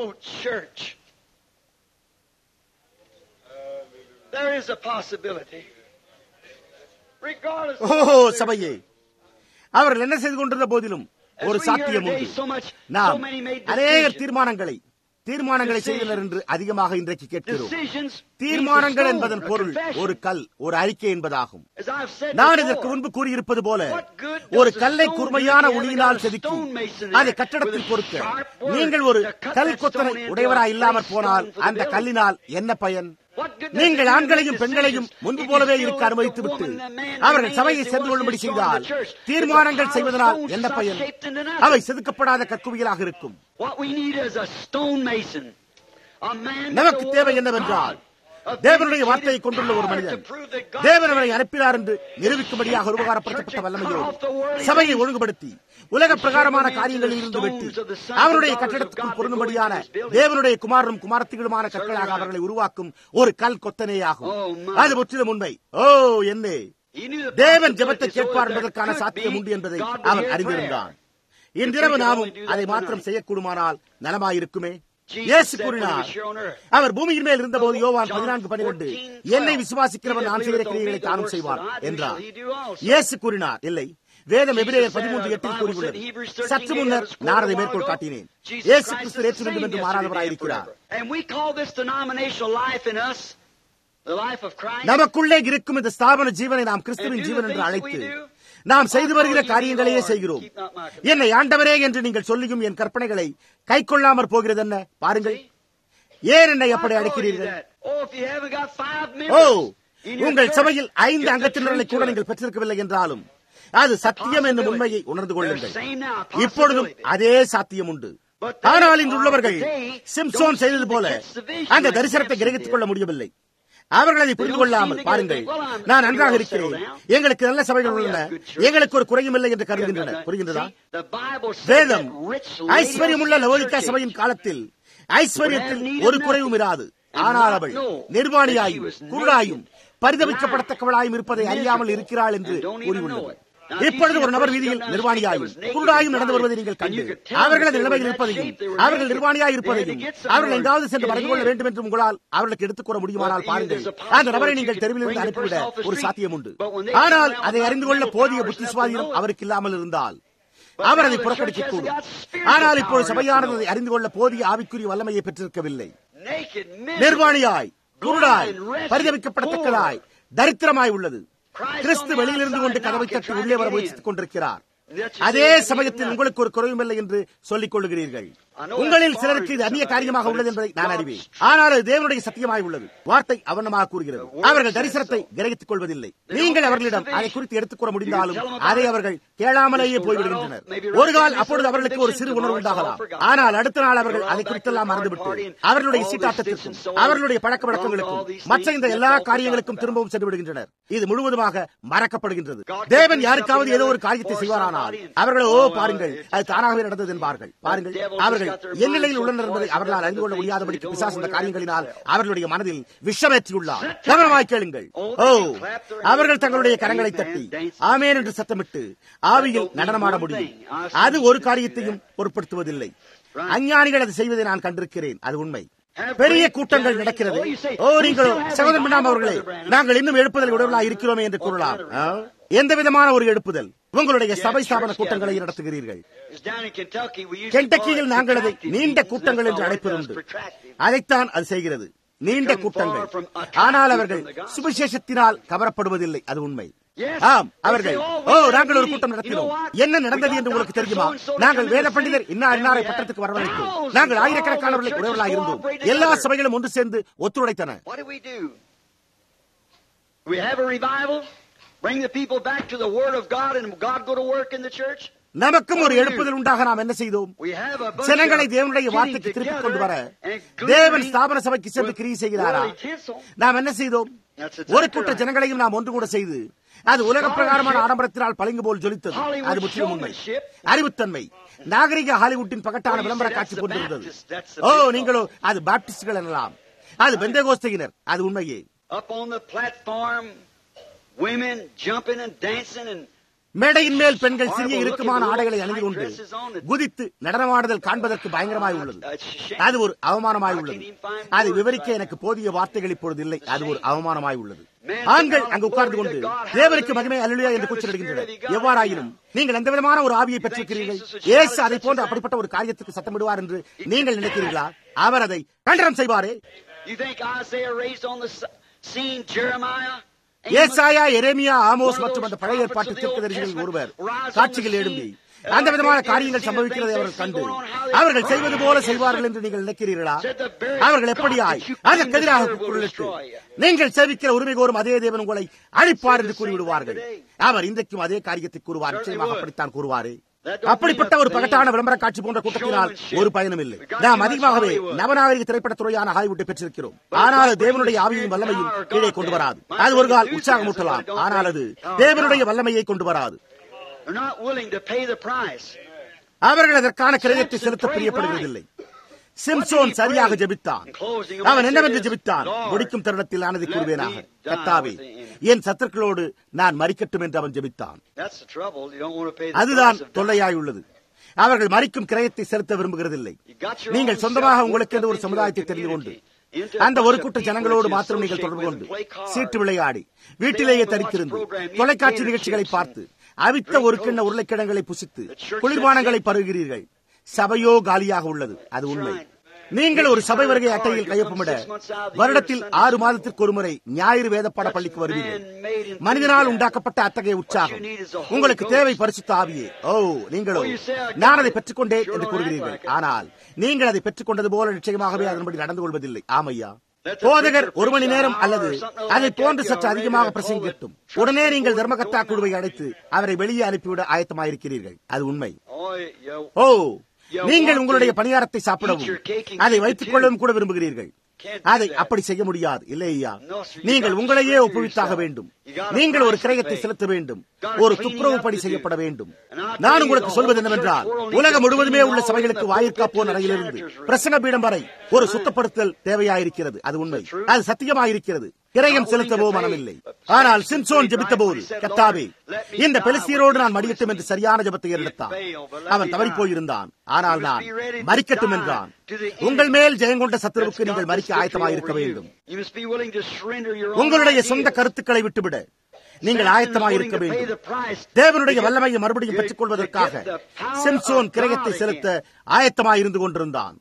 [SPEAKER 2] சபையே, அவர்கள் என்ன செய்து கொண்டிருந்த போதிலும் ஒரு சாத்தியம் உண்டு. நாம் அநேக தீர்மானங்களை செய்தனர் என்று அதிகமாக இன்றைக்கு கேட்கிறோம். தீர்மானங்கள் என்பதன் பொருள் ஒரு கல், ஒரு அறிக்கை என்பதாகும். நான் இதற்கு முன்பு கூறியிருப்பது போல, ஒரு கல்லை கூர்மையான ஒளியினால் செதுக்கி அதை கட்டடத்தில் பொறுக்க நீங்கள் ஒரு கல் கொத்தனை உடையவராய் இல்லாமற் போனால் அந்த கல்லினால் என்ன பயன்? நீங்கள் ஆண்களையும் பெண்களையும் முன்பு போலவே இருக்க அனுமதித்து விட்டு அவர்கள் சபையை சேர்ந்து கொள்ளும்படி செய்தால் தீர்மானங்கள் செய்வதனால் என்ன பயன்? அவை செதுக்கப்படாத கற்குவியலாக இருக்கும். நமக்கு தேவை என்னவென்றால் தேவனுடைய வார்த்தையை கொண்டுள்ள ஒரு மனிதன் தேவன் அவரை அனுப்பினார் என்று நிரூபிக்கும்படியாக உபகாரப்படுத்தப்பட்ட வல்லமையோடு சபையை ஒழுங்குபடுத்தி உலக பிரகாரமான காரியங்களில் இருந்து வெட்டி அவருடைய கட்டிடத்துக்கும் பொருந்தும்படியான தேவனுடைய குமாரனும் குமாரத்திகளுமான கற்களாக அவர்களை உருவாக்கும் ஒரு கல் கொத்தனேயாகும். அது முற்றிலும் உண்மை. ஓ என்னே, தேவன் ஜெபத்தை கேட்பார் என்பதற்கான சாத்தியம் உண்டு என்பதை அவர் அறிந்திருந்தான். இன்றிரவு நாமும் அதை மாத்திரம் செய்யக்கூடுமானால் நலமாயிருக்குமே. இயேசு கூறினார், அவர் பூமியின் மேல் இருந்தபோது யோவான் 14:12 என்னை விசுவாசிக்கிறவன் நான் செய்கிற கிரியைகளை தானும் செய்வான் என்றார். இயேசு கூறினார், இல்லை, வேதம் எபிரேயர் 13:8 கூறியுள்ளது. சற்று முன்னர் நான் அதை மேற்கோள் காட்டினேன். இயேசு கிறிஸ்து நேற்று இன்றும் என்று மாறாதவராயிருக்கிறார். நமக்குள்ளே இருக்கும் இந்த ஸ்தாபன ஜீவனை நாம் கிறிஸ்துவின் ஜீவன் என்று அழைத்து நாம் செய்து வருகிற காரியங்களையே செய்கிறோம். என்னை ஆண்டவரே என்று நீங்கள் சொல்லியும் என் கற்பனைகளை கை கொள்ளாமற் போகிறது என்ன பாருங்கள். ஏன் என்னை அப்படி அழைக்கிறீர்கள்? ஓ, உங்கள் சபையில் 5 அங்கத்தினர்களை கூட நீங்கள் பெற்றிருக்கவில்லை என்றாலும் அது சத்தியம் என்னும் உண்மையை உணர்ந்து கொள்ளுங்கள். இப்பொழுதும் அதே சாத்தியம் உண்டு. ஆனால் இன்று உள்ளவர்கள் சிம்சோன் செய்தது போல அந்த தரிசனத்தை கிரகித்துக் கொள்ள முடியவில்லை. அவர்கள் அதை புரிந்து கொள்ளாமல், பாருங்கள், நான் நன்றாக இருக்கிறேன், எங்களுக்கு நல்ல சபைகள் உள்ளன, எங்களுக்கு ஒரு குறையும் இல்லை என்று கருதுகின்றனர். புரிகின்றதா? வேதம் ஐஸ்வர்யமுள்ள லவோதிக்கா சபையின் காலத்தில் ஐஸ்வர்யத்தில் ஒரு குறைவும் இராது. ஆனால் அவள் நிர்வாணியாயும் குருடாயும் பரிதவிக்கப்படத்தக்கவளாயும் இருப்பதை அறியாமல் இருக்கிறாள் என்று கூறியுள்ளது. இப்பொழுது ஒரு நபர் வீதியில் நிர்வாணியாயும் குருடாயும் நடந்து வருவதை நீங்கள் கண்டு அவர்களது நிலைமையில் இருப்பதையும் அவர்கள் நிர்வாணியாய் இருப்பதையும் அவர்கள் எங்காவது சென்று மறந்து கொள்ள வேண்டும் என்று உங்களால் அவர்களுக்கு எடுத்துக் கூற முடியுமானால் பாருங்கள், அந்த நபரை நீங்கள் தெருவிலிருந்து அனுப்பிவிட ஒரு சாத்தியம் உண்டு. ஆனால் அதை அறிந்து கொள்ள போதிய புத்திசுவாதீனம் அவருக்கு இல்லாமல் இருந்தால் அவர் அதை புறக்கணிக்கக்கூடும். ஆனால் இப்போது சபையானது அதை அறிந்து கொள்ள போதிய ஆவிக்குரிய வல்லமையை பெற்றிருக்கவில்லை. நிர்வாணியாய் குருடாய் பரிதவிக்கப்படத்தக்கதாய் தரித்திரமாய் உள்ளது. கிறிஸ்து வெளியிலிருந்து கொண்டு கதவை தட்டி உள்ளே வர முயற்சித்துக் கொண்டிருக்கிறார். அதே சமயத்தில் உங்களுக்கு ஒரு குறையும் இல்லை என்று சொல்லிக் கொள்ளுகிறீர்கள். உங்களில் சிலருக்கு இது அந்நிய காரியமாக உள்ளது என்பதை நான் அறிவேன். ஆனால் அது தேவனுடைய சத்தியமாய் உள்ளது. வார்த்தை அவனமாக கூறுகிறது. அவர்கள் தரிசனத்தை கிரகித்துக் கொள்வதில்லை. நீங்கள் அவர்களிடம் அதை குறித்து எடுத்துக் கூற முடிந்தாலும் அதை அவர்கள் கேளாமலேயே போய்விடுகின்றனர். ஒரு கால் அப்பொழுது அவர்களுக்கு ஒரு சிறு உணர்வு உண்டாகலாம். ஆனால் அடுத்த நாள் அவர்கள் அதை குறித்தெல்லாம் மறந்துவிட்டு அவர்களுடைய சீட்டாட்டத்திற்கும் அவர்களுடைய பழக்க வழக்கங்களுக்கும் மற்ற இந்த எல்லா காரியங்களுக்கும் திரும்பவும் சென்று விடுகின்றனர். இது முழுவதுமாக மறக்கப்படுகின்றது. தேவன் யாருக்காவது ஏதோ ஒரு காரியத்தை செய்வாரானால் அவர்கள் ஓ பாருங்கள் அது தானாகவே நடந்தது என்பார்கள். பாருங்கள், அவர்கள் என் நிலையில் உள்ளனர் என்பதை அவர்களால் அறிந்து கொள்ள முடியாதபடிக்கு பிசாசு இந்த காரியங்களினால் அவர்களுடைய மனதில் விஷமேற்றியுள்ளார். கவனமாய் கேளுங்கள். ஓ, அவர்கள் தங்களுடைய கரங்களை தட்டி ஆமேன் என்று சத்தமிட்டு ஆவியில் நடனமாட முடியும். அது ஒரு காரியத்தையும் பொருட்படுத்துவதில்லை. அஞ்ஞானிகள் அதை செய்வதை நான் கண்டிருக்கிறேன். அது உண்மை. பெரிய கூட்டங்கள் நடக்கிறது. ஓ, நீங்களோ சகோதரன் பிரணாம் அவர்களே, நாங்கள் இன்னும் எழுப்புதல் உடலாக இருக்கிறோமே என்று கூறலாம். எந்த விதமான ஒரு எழுப்புதல்? உங்களுடைய சபை ஸ்தாபன கூட்டங்களை நடத்துகிறீர்கள். கென்டக்கியில் நாங்கள் அதை நீண்ட கூட்டங்கள் என்று அழைப்பதுண்டு. அதைத்தான் அது செய்கிறது, நீண்ட கூட்டங்கள். ஆனால் அவர்கள் சுவிசேஷத்தினால் கவரப்படுவதில்லை. அது உண்மை. ஆம், அவர்கள் ஓ நாங்கள் ஒரு கூட்டம் நடத்தினோம். என்ன நடந்தது என்று உங்களுக்கு தெரியுமா? நாங்கள் வேத பண்டிதர் இன்னாரை பட்டத்துக்கு வரவழைத்தோம். நாங்கள் ஆயிரக்கணக்கானவர்களை உறவுகளாக இருந்தோம். எல்லா சபைகளும் ஒன்று சேர்ந்து ஒத்துழைத்தன. நமக்கும் ஒரு எழுப்புதல் உண்டாக நாம் என்ன செய்தோம்? ஜனங்களை தேவனுடைய வார்த்தைக்கு திருப்பிக் கொண்டு வர தேவன் ஸ்தாபன சபைக்கு சென்று கிரியை செய்கிறாரா? நாம் என்ன செய்தோம்? ஒரு கூட்ட ஜனங்களையும் நாம் ஒன்று கூட செய்து அது உலக பிரகாரமான ஆடம்பரத்தினால் பளிங்கு போல் ஜொலித்தது. அது முற்றிலும் உண்மை. அறிவுத்தன்மை நாகரிக ஹாலிவுட்டின் பகட்டான விளம்பர காட்சி கொண்டிருந்தது. ஓ, நீங்களோ அது பாப்டிஸ்டுகள் எனலாம், அது பெந்தேகோஸ்தையினர். அது உண்மையே. மேடையின் மேல் பெண்கள் சிறிய இறுக்கமான ஆடைகளை அணிந்து கொண்டு குதித்து நடனமாடுதல் காண்பதற்கு பயங்கரமாய் உள்ளது. அது ஒரு அவமானமாய் உள்ளது. அதை விவரிக்க எனக்கு போதிய வார்த்தைகள் இப்பொழுது இல்லை. அது ஒரு அவமானமாய் உள்ளது. ஆண்கள் அங்கு உட்கார்ந்து கொண்டு தேவனுக்கு மகிமை அல்லேலூயா என்று கூச்சலிடுகின்றனர். எவ்வாறாயினும் நீங்கள் எந்த விதமான ஒரு ஆவியை பெற்றிருக்கிறீர்கள்? இயேசு அதை போன்ற அப்படிப்பட்ட ஒரு காரியத்துக்கு சத்தமிடுவார் என்று நீங்கள் நினைக்கிறீர்களா? அவர் அதை கண்டனம் செய்வாரே. ஏசாயா, எரேமியா, ஆமோஸ் மற்றும் அந்த பழைய ஏற்பாட்டு தீர்க்கதரிசிகளில் ஒருவர் காட்சிகள் எழும்பி அந்த விதமான காரியங்கள் சம்பவிக்கிறதை அவர்கள் கண்டு அவர்கள் செய்வது போல செய்வார்கள் என்று நீங்கள் நினைக்கிறீர்களா? அவர்கள் எப்படியாய் அதற்கு எதிராக குரலிட்டு நீங்கள் சேவிக்கிற உரிமை கோரும் அதே தேவன் உங்களை அழிப்பார் என்று கூறிவிடுவார்கள். அவர் இன்றைக்கும் அதே காரியத்தை கூறுவார். நிச்சயமாக அப்படித்தான் கூறுவாரே. அப்படிப்பட்ட ஒரு பகட்டான விளம்பர காட்சி போன்ற கூட்டத்தினால் ஒரு பயனும் இல்லை. நாம் அதிகமாகவே நவநாகரிக திரைப்படத்துறையான ஹாலிவுட்டை பெற்றிருக்கிறோம். ஆனால் தேவனுடைய ஆவியின் வல்லமையும் கீழே கொண்டு வராது. அது ஒரு கால் உற்சாகமூட்டலாம், ஆனால் அது தேவனுடைய வல்லமையை கொண்டு வராது. அவர்கள் அதற்கான கிரயத்தை செலுத்த பிரியப்படுவதில்லை. சிம்சோன் சரியாக ஜெபித்தான். அவன் என்னவென்று ஜெபித்தான்? முடிக்கும் தருணத்தில் ஆனதை கூறுவேனாக, கர்த்தாவே, என் சத்துருக்களோடு நான் மரிக்கட்டும் என்று அவன் ஜெபித்தான். அதுதான் தொல்லையாயுள்ளது. அவர்கள் மரிக்கும் கிரயத்தை செலுத்த விரும்புகிறதில்லை. நீங்கள் சொந்தமாக உங்களுக்கு என்ற ஒரு சமுதாயத்தை தெரிந்து கொண்டு அந்த ஒரு கூட்ட ஜனங்களோடு மாத்திரம் நீங்கள் தொடர்பு கொண்டு சீட்டு விளையாடி வீட்டிலேயே தரித்திருந்து தொலைக்காட்சி நிகழ்ச்சிகளை பார்த்து அவித்த ஒரு கிண்ண உருளைக்கிழங்களை புசித்து குளிர்பானங்களை பருகிறீர்கள். சபையோ காலியாக உள்ளது. அது உண்மை. நீங்கள் ஒரு சபை வருகை அட்டையில் கையொப்பமிட வருடத்தில் 6 மாதத்திற்கு ஒரு முறை ஞாயிறு வேதப்பாட பள்ளிக்கு வருவீர்கள். மனிதனால் உண்டாக்கப்பட்ட அத்தகைய உற்சாகம் உங்களுக்கு தேவை. பரிசுத்த ஆவியே, ஓ நீங்களோ நான் அதை பெற்றுக்கொண்டேன் என்று கூறுகிறீர்கள். ஆனால் நீங்கள் அதை பெற்றுக் கொண்டது போல நிச்சயமாகவே அதன்படி நடந்து கொள்வதில்லை. ஆமையா, போதகர் 1 மணி நேரம் அல்லது அதை போன்று சற்று அதிகமாக பிரசங்கிக்கட்டும், உடனே நீங்கள் தர்மகர்த்தா குழுவை அழைத்து அவரை வெளியே அனுப்பிவிட ஆயத்தமாயிருக்கிறீர்கள். அது உண்மை. ஓ, நீங்கள் உங்களுடைய பணியாரத்தை சாப்பிடவும் அதை வைத்துக் கொள்ளவும் கூட விரும்புகிறீர்கள். அதை அப்படி செய்ய முடியாது. இல்லையா, நீங்கள் உங்களையே ஒப்புவித்தாக வேண்டும். நீங்கள் ஒரு கிரயத்தை செலுத்த வேண்டும். ஒரு துப்புரவு பணி செய்யப்பட வேண்டும். நான் உங்களுக்கு சொல்வது என்னவென்றால், உலகம் முழுவதுமே உள்ள சபைகளுக்கு வாயிற்காப்போன் அறையிலிருந்து பிரசங்க பீடம் வரை ஒரு சுத்தப்படுத்தல் தேவையாயிருக்கிறது. அது உண்மை. அது சத்தியமாயிருக்கிறது. கிரயம் செலுத்தவோ மனமில்லை. ஆனால் சிம்சோன் ஜெபித்த போது, கர்த்தாவே, இந்த பெலிஸ்தியரோடு நான் மடியட்டும் என்று சரியான ஜெபத்தை எடுத்தான். அவன் தவறி போயிருந்தான். ஆனால் நான் மரிக்கட்டும் என்றான். உங்கள் மேல் ஜெயங்கொண்ட சத்துருவுக்கு நீங்கள் மரிக்க ஆயத்தமாயிருக்க வேண்டும். உங்களுடைய சொந்த கருத்துக்களை விட்டுவிட நீங்கள் ஆயத்தமாயிருக்க வேண்டும். தேவனுடைய வல்லமையை மறுபடியும் பெற்றுக் கொள்வதற்காக சிம்சோன் கிரயத்தை செலுத்த ஆயத்தமாயிருந்து கொண்டிருந்தான்.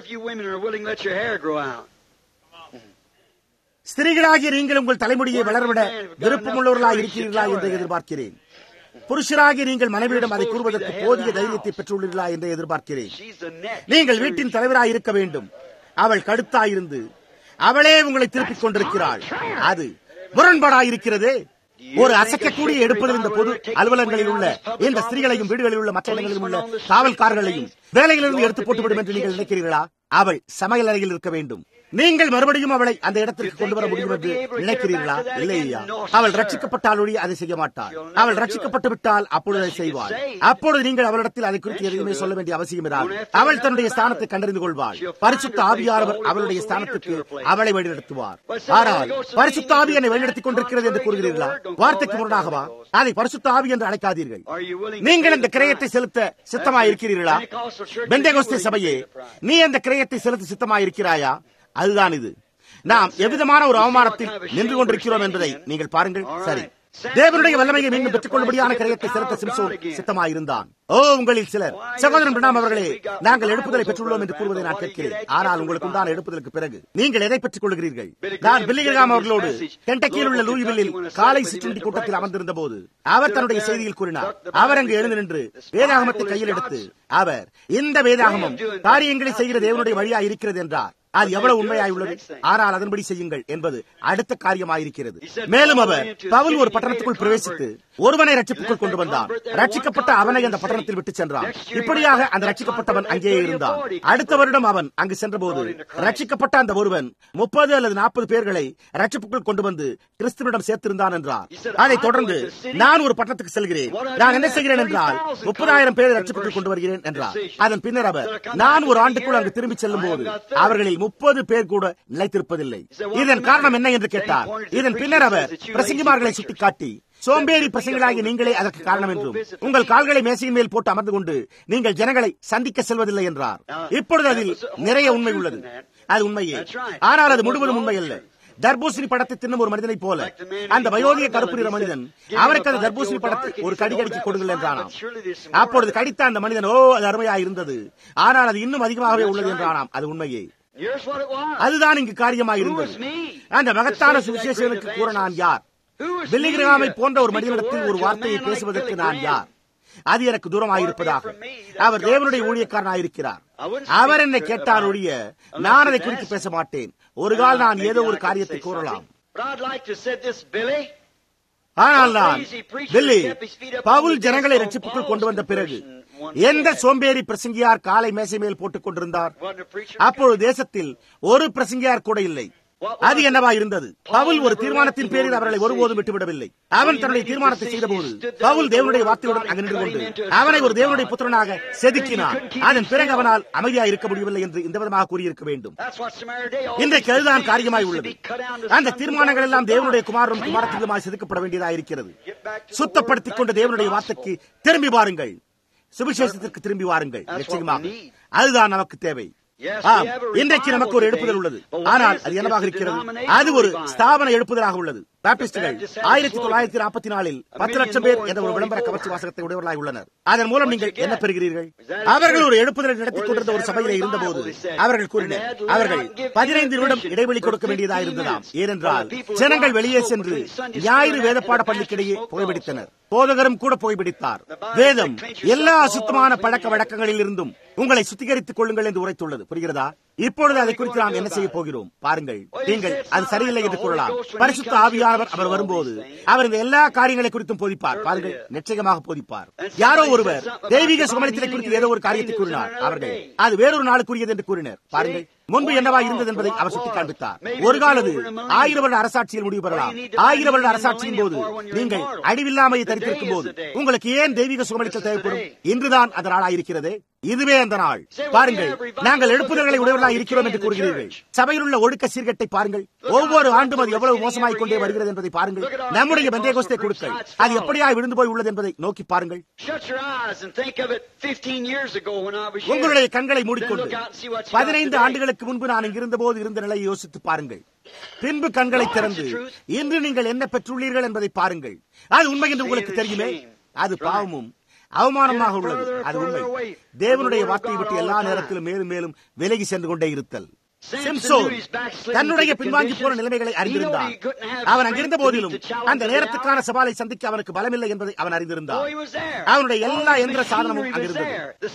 [SPEAKER 2] ஸ்திரீகளாகிய நீங்கள் உங்கள் தலைமுடியை வளர்விட விருப்பமுள்ளவர்களாக இருக்கிறீர்களா என்று எதிர்பார்க்கிறேன். புருஷராகிய நீங்கள் மனைவியிடம் அதை கூறுவதற்கு போதிய தைரியத்தை பெற்றுள்ளீர்களா என்று எதிர்பார்க்கிறேன். நீங்கள் வீட்டின் தலைவராக இருக்க வேண்டும். அவள் கடுத்தாயிருந்து அவளே உங்களை திருப்பிக் கொண்டிருக்கிறாள். அது முரண்பாடாயிருக்கிறதே. ஒரு அசைக்கக்கூடிய எடுப்பதில் இந்த பொது அலுவலகங்களில் உள்ள இந்த ஸ்திரீகளையும் வீடுகளில் உள்ள மற்ற இடங்களிலும் உள்ள காவல்காரர்களையும் வேலையிலிருந்து எடுத்து போட்டுவிடும் என்று நீங்கள் நினைக்கிறீர்களா? அவள் சமையல் அறையில் இருக்க வேண்டும். நீங்கள் மறுபடியும் அவளை அந்த இடத்திற்கு கொண்டு வர முடியும் என்று நினைக்கிறீர்களா? இல்லையா, அவள் ரட்சிக்கப்பட்டால் ஒழிய அதை செய்ய மாட்டாள். அவள் ரட்சிக்கப்பட்டு விட்டால் அப்பொழுது அதை செய்வாள். அப்பொழுது நீங்கள் அவளிடத்தில் அதை குறித்து எதுவுமே சொல்ல வேண்டிய அவசியம் இராது. அவள் தன்னுடைய ஸ்தானத்தை கண்டறிந்து கொள்வாள். பரிசுத்த ஆவியானவர் அவளுடைய ஸ்தானத்துக்கு அவளை வழிநடத்துவார். ஆனால் பரிசுத்த ஆவி என்னை வழிநடத்திக் கொண்டிருக்கிறது என்று கூறுகிறீர்களா? வார்த்தைக்கு முரணாகவா? அதை பரிசுத்த ஆவி என்று அழைக்காதீர்கள். நீங்கள் இந்த கிரயத்தை செலுத்த சித்தமாயிருக்கிறீர்களா? பெந்தேகோஸ்தே சபையே, நீ அந்த கிரயத்தை செலுத்த சித்தமாயிருக்கிறாயா? அதுதான் இது. நாம் எவ்விதமான ஒரு அவமானத்தில் நின்று கொண்டிருக்கிறோம் என்பதை நீங்கள் பாருங்கள். சரி, தேவனுடைய வல்லமையை மீண்டும் பெற்றுக் கொள்ளும்படியான கிரயத்தை செலுத்த சிம்சோன் சித்தமாயிருந்தான். ஓ, உங்களில் சிலர், சகோதரன் பிரணாம் அவர்களே, நாங்கள் எடுப்புதலை பெற்றுள்ளோம் என்று கூறுவதை நான் கேட்கிறேன். ஆனால் உங்களுக்கு உண்டான எடுப்புதலுக்கு பிறகு நீங்கள் எதை பெற்றுக் கொள்கிறீர்கள்? நான் பில்லி கிரஹாம் அவர்களோடு கென்டக்கியில் உள்ள லூயிவில்லில் காலை சிற்றுண்டி கூட்டத்தில் அமர்ந்திருந்த போது அவர் தன்னுடைய செய்தியில் கூறினார். அவர் அங்கு எழுந்து நின்று வேதாகமத்தை கையில் எடுத்து அவர், இந்த வேதாகமம் காரியங்களை செய்கிற தேவனுடைய வழியா இருக்கிறது என்றார். அது எவ்வளவு உண்மையாயுள்ளது. ஆனால் அதன்படி செய்யுங்கள் என்பது அடுத்த காரியமாயிருக்கிறது. மேலும் அவர், பவுல் ஒரு பட்டணத்துக்குள் பிரவேசித்து ஒருவனை ரட்சிப்புக்குள் கொண்டு வந்தான். ரட்சிக்கப்பட்ட அவனை அந்த பட்டணத்தில் விட்டு சென்றான். இப்படியாக அந்த ரட்சிக்கப்பட்டவன் அங்கேயே இருந்தான். அடுத்த வருடம் அவன் அங்கு சென்றபோது ரட்சிக்கப்பட்ட அந்த ஒருவன் 30 அல்லது 40 பேர்களை ரட்சிப்புக்குள் கொண்டு வந்து கிறிஸ்துவிடம் சேர்த்திருந்தான் என்றார். அதைத் தொடர்ந்து, நான் ஒரு பட்டணத்துக்கு செல்கிறேன். நான் என்ன செய்கிறேன் என்றால் 30,000 பேரை ரட்சிப்புக்குள் கொண்டு வருகிறேன் என்றார். அதன் பின்னர் அவர், நான் ஒரு ஆண்டுக்குள் அங்கு திரும்பி செல்லும் போது அவர்களில் 30 பேர் கூட நிலைத்திருப்பதில்லை. இதன் காரணம் என்ன என்று கேட்டார். இதன் பின்னர் அவர் பிரசங்கிமார்களை சுட்டிக்காட்டி, சோம்பேறி பிரசங்களாகி நீங்களே அதற்கு காரணம் என்றும், உங்கள் கால்களை மேசையின் மேல் போட்டு அமர்ந்து கொண்டு நீங்கள் ஜனங்களை சந்திக்க செல்வதில்லை என்றார். இப்பொழுது அதில் நிறைய உண்மை உள்ளது. அது உண்மையே, ஆனால் அது முழுவதும் உண்மை அல்ல. தர்பூசணி படத்தை தின்னும் ஒரு மனிதனை போல அந்த வயோதிக கருப்பு நிற மனிதன் அவருக்கு அந்த தர்பூசணி படத்தை ஒரு கடிக்கடிக்கு கொடுங்கள் என்றானாம். அப்பொழுது கடித்த அந்த மனிதன், ஓ, அது அருமையாக இருந்தது, ஆனால் அது இன்னும் அதிகமாகவே உள்ளது என்றானாம். அது உண்மையே. அதுதான் இங்கு காரியமாக இருந்தது. அந்த மகத்தான சுவிசேஷனுக்கு கூற நான் யார்? பில்லி கிரஹாமை போன்ற ஒரு மனிதனிடத்தில் ஒரு வார்த்தையை பேசுவதற்கு நான் யார்? அது எனக்கு தூரமாயிருப்பதாக. அவர் தேவனுடைய ஊழியக்காரனாயிருக்கிறார். அவர் என்னை கேட்டால் ஒழிய நான் அதை குறித்து பேச மாட்டேன். ஒரு கால் நான் ஏதோ ஒரு காரியத்தை கூறலாம். ஆனால் நான், பில்லி, பவுல் ஜனங்களை ரட்சிப்புக்குள் கொண்டு வந்த பிறகு எந்த சோம்பேறி பிரசங்கியார் காலை மேசை மேல் போட்டுக் கொண்டிருந்தார்? அப்பொழுது தேசத்தில் ஒரு பிரசங்கியார் கூட இல்லை. அது என்னவா இருந்தது? பவுல் ஒரு தீர்மானத்தின் பேரில் அவர்களை ஒருபோதும் விட்டுவிடவில்லை. அவன் தன்னுடைய தீர்மானத்தை செய்தபோது பவுல் தேவனுடைய வார்த்தையுடன் அங்கு நின்று கொண்டு அவனை ஒரு தேவனுடைய புத்திரனாக செதுக்கினான். அதன் பிறகு அவனால் அமைதியாக இருக்க முடியவில்லை என்று இந்த விதமாக கூறியிருக்க வேண்டும். இன்றைக்கு அதுதான் காரியமாய் உள்ளது. அந்த தீர்மானங்கள் எல்லாம் தேவனுடைய குமாரனும் குமாரத்திலுமாய் செதுக்கப்பட வேண்டியதாக இருக்கிறது. சுத்தப்படுத்திக் கொண்டு தேவனுடைய வார்த்தைக்கு திரும்பி வாருங்கள், சுவிசேஷத்திற்கு திரும்பி வாருங்கள். நிச்சயமாக அதுதான் நமக்கு தேவை. இன்றைக்கு நமக்கு ஒரு எழுப்புதல் உள்ளது. ஆனால் அது என்னவாக இருக்கிறது? அது ஒரு ஸ்தாபன எழுப்புதலாக உள்ளது. பாப்டிஸ்டுகள் 1944 10 லட்சம் பேர் என்ற ஒரு விளம்பர கவர்ச்சி வாசகத்தை உடையவர்களாக உள்ளனர். அதன் மூலம் நீங்கள் என்ன பெறுகிறீர்கள்? அவர்கள் ஒரு எழுப்புதலை நடத்திக் கொண்டிருந்த ஒரு சபையிலே இருந்தபோது அவர்கள் கூறினர், அவர்கள் 15 நிமிடம் இடைவெளி கொடுக்க வேண்டியதாக இருந்ததாம். ஏனென்றால் ஜனங்கள் வெளியே சென்று ஞாயிறு வேதப்பாட பள்ளிக்கிடையே புகைப்பிடித்தனர். போதகரும் கூட புகைப்பிடித்தார். வேதம் எல்லா அசுத்தமான பழக்க வழக்கங்களில் இருந்தும் உங்களை சுத்திகரித்துக் கொள்ளுங்கள் என்று உரைத்துள்ளது. புரிகிறதா? இப்பொழுது அதை குறித்து நாம் என்ன செய்ய போகிறோம் பாருங்கள். நீங்கள் அது சரியில்லை என்று கூறலாம். பரிசுத்த ஆவியானவர் அவர் வரும்போது அவர் இந்த எல்லா காரியங்களை குறித்தும் போதிப்பார். பாருங்கள், நிச்சயமாக போதிப்பார். யாரோ ஒருவர் தெய்வீக சுமணத்தினை குறித்து ஏதோ ஒரு காரியத்தை கூறினார். அவர்கள் அது வேறொரு நாளுக்குரியது என்று கூறினர். பாருங்கள், முன்பு என்னவா இருந்தது என்பதை அவர் சுட்டி காண்பித்தார். ஒரு காலது 1000 வருட அரசாட்சியில் முடிவு பெறலாம். 1000 வருட அரசாட்சியின் போது நீங்கள் அடிவில்லாமையை தரித்திருக்கும் போது உங்களுக்கு ஏன் தெய்வீக சுமணித்தல் தேவைப்படும்? இன்றுதான் அந்த நாளாயிருக்கிறது. இதுவே அந்த நாள். பாருங்கள், நாங்கள் எழுப்புதல்களை உடையவர்களாக இருக்கிறோம் என்று கூறுகிறீர்கள். சபையில் உள்ள ஒழுக்க சீர்கேட்டை பாருங்கள். ஒவ்வொரு ஆண்டும் அது எவ்வளவு மோசமாகிக் கொண்டே வருகிறது என்பதை பாருங்கள். நம்முடைய பெந்தேகோஸ்தே குழுக்கள் அது எப்படியாய் விழுந்து போய் உள்ளது என்பதை நோக்கி பாருங்கள். உங்களுடைய கண்களை மூடிக்கொண்டு 15 ஆண்டுகளுக்கு முன்பு நான் இங்கிருந்த போது இருந்த நிலையை யோசித்து பாருங்கள். பின்பு கண்களை திறந்து இன்று நீங்கள் என்ன பெற்றுள்ளீர்கள் என்பதை பாருங்கள். அது உண்மை என்று உங்களுக்கு தெரியுமே. அது பாவமும் அவமானமாக உள்ளது. அது உண்மை. தேவனுடைய வார்த்தையை விட்டு எல்லா நேரத்திலும் மேலும் மேலும் விலகி சென்று கொண்டே இருத்தல். சிம்சோன் தன்னுடைய பின்வாங்கி போன நிலைமைகளை அறிந்திருந்தான். அவன் அங்கிருந்த போதிலும் அந்த நேரத்துக்கான சவாலை சந்திக்க அவனுக்கு பலமில்லை என்பதை அவன் அறிந்திருந்தான். அவனுடைய எல்லா எந்திர சாதனமும் அங்கிருந்தது.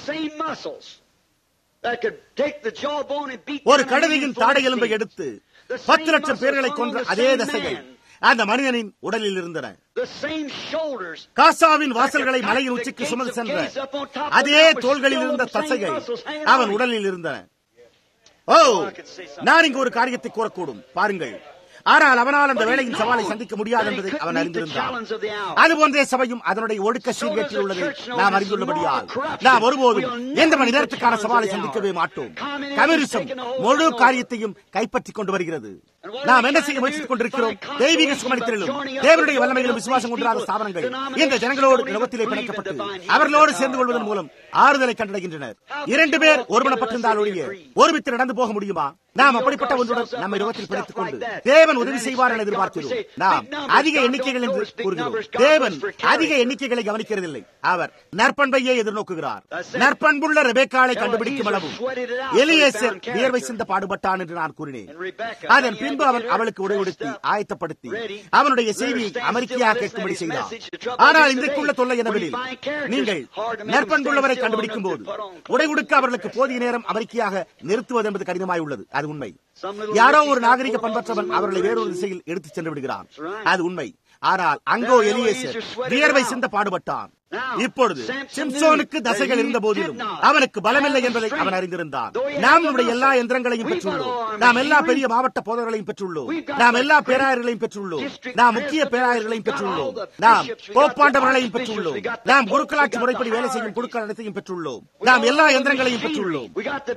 [SPEAKER 2] ஒரு கழுதையின் தாடை எலும்பை எடுத்து 10 லட்சம் பேர்களை கொன்ற அதே தசைகள் அந்த மனிதனின் உடலில் இருந்தன. காசாவின் வாசல்களை மலையின் உச்சிக்கு சுமந்து சென்ற அதே தோள்களில் இருந்த தசைகள் அவன் உடலில் இருந்தன. ஓ, நான் இங்கு ஒரு காரியத்தை கூறக்கூடும். பாருங்கள், ஆனால் அவனால் அந்த வேளையின் சவாலை சந்திக்க முடியாது என்பதை அவன் அறிந்திருந்தான். அதுபோன்றே சபையும் அதனுடைய ஒடுக்க சீர்கேட்டில் உள்ளதை நாம் அறிந்துள்ளபடியால் நாம் ஒருபோதும் எந்த மணி நேரத்துக்கான சவாலை சந்திக்கவே மாட்டோம். கம்யூனிசம் முழு காரியத்தையும் கைப்பற்றிக் கொண்டு வருகிறது. நாம் என்ன செய்ய முயற்சித்துக் கொண்டிருக்கிறோம்? தெய்வீக சுமணித்திலும் தேவனுடைய வல்லமையிலும் விசுவாசம் கொண்டாத ஸ்தாபனங்கள் இந்த ஜனங்களோடு நிலவத்திலே பிணைக்கப்பட்டு அவர்களோடு சேர்ந்து கொள்வதன் மூலம் ஆறுதலை கண்டடைகின்றனர். 2 பேர் ஒருமனப்பட்டிருந்தால் ஒழிய ஒருமித்து நடந்து போக முடியுமா? நாம் அப்படிப்பட்ட ஒன்றுடன் நம்மை ரோகத்தில் பிடித்துக் கொண்டு தேவன் உதவி செய்வார் என எதிர்பார்க்கிறோம். நாம் அதிக எண்ணிக்கைகள் என்று கூறுகிறோம். தேவன் அதிக எண்ணிக்கைகளை கவனிக்கிறதில்லை. அவர் நற்பண்பையே எதிர்நோக்குகிறார். நற்பண்புள்ள ரெபேக்காளை கண்டுபிடிக்கும் அளவும் எலியேசர் வியர்வை சிந்த பாடுபட்டான் என்று நான் கூறினேன். அதன் பின்பு அவன் அவளுக்கு உடையொடுத்தி ஆயத்தப்படுத்தி அவனுடைய செய்தியை அமெரிக்கையாக கேட்கும்படி செய்தார். ஆனால் இன்றைக்குள்ள தொல்லை என்னவெனில், நீங்கள் நற்பண்புள்ளவரை கண்டுபிடிக்கும் போது உடை உடுக்க அவர்களுக்கு போதிய நேரம் அமெரிக்கையாக நிறுத்துவது என்பது கடினமாய் உள்ளது. அது உண்மை. யாரோ ஒரு நாகரிக பண்பற்றவன் அவர்களை வேறொரு திசையில் எடுத்துச் சென்று விடுகிறான். அது உண்மை. ஆனால் அங்கோ எலியேசர் வியர்வை சிந்த பாடுபட்டான். இப்பொழுது சிம்சோனுக்கு தசைகள் இருந்த போதிலும் அவனுக்கு பலமில்லை என்பதை அவன் அறிந்திருந்தான். நாம் நம்முடைய எல்லா எந்திரங்களையும் பெற்றுள்ளோம். நாம் எல்லா பெரிய மாவட்ட போதகர்களையும் பெற்றுள்ளோம். நாம் எல்லா பேராயர்களையும் பெற்றுள்ளோம். நாம் முக்கிய பேராயர்களையும் பெற்றுள்ளோம். நாம் போப்பாண்டவர்களையும் பெற்றுள்ளோம். நாம் குருக்களாட்சி முறைப்படி வேலை செய்யும் குழுக்கள் அனைத்தையும் பெற்றுள்ளோம். நாம் எல்லா எந்திரங்களையும் பெற்றுள்ளோம்.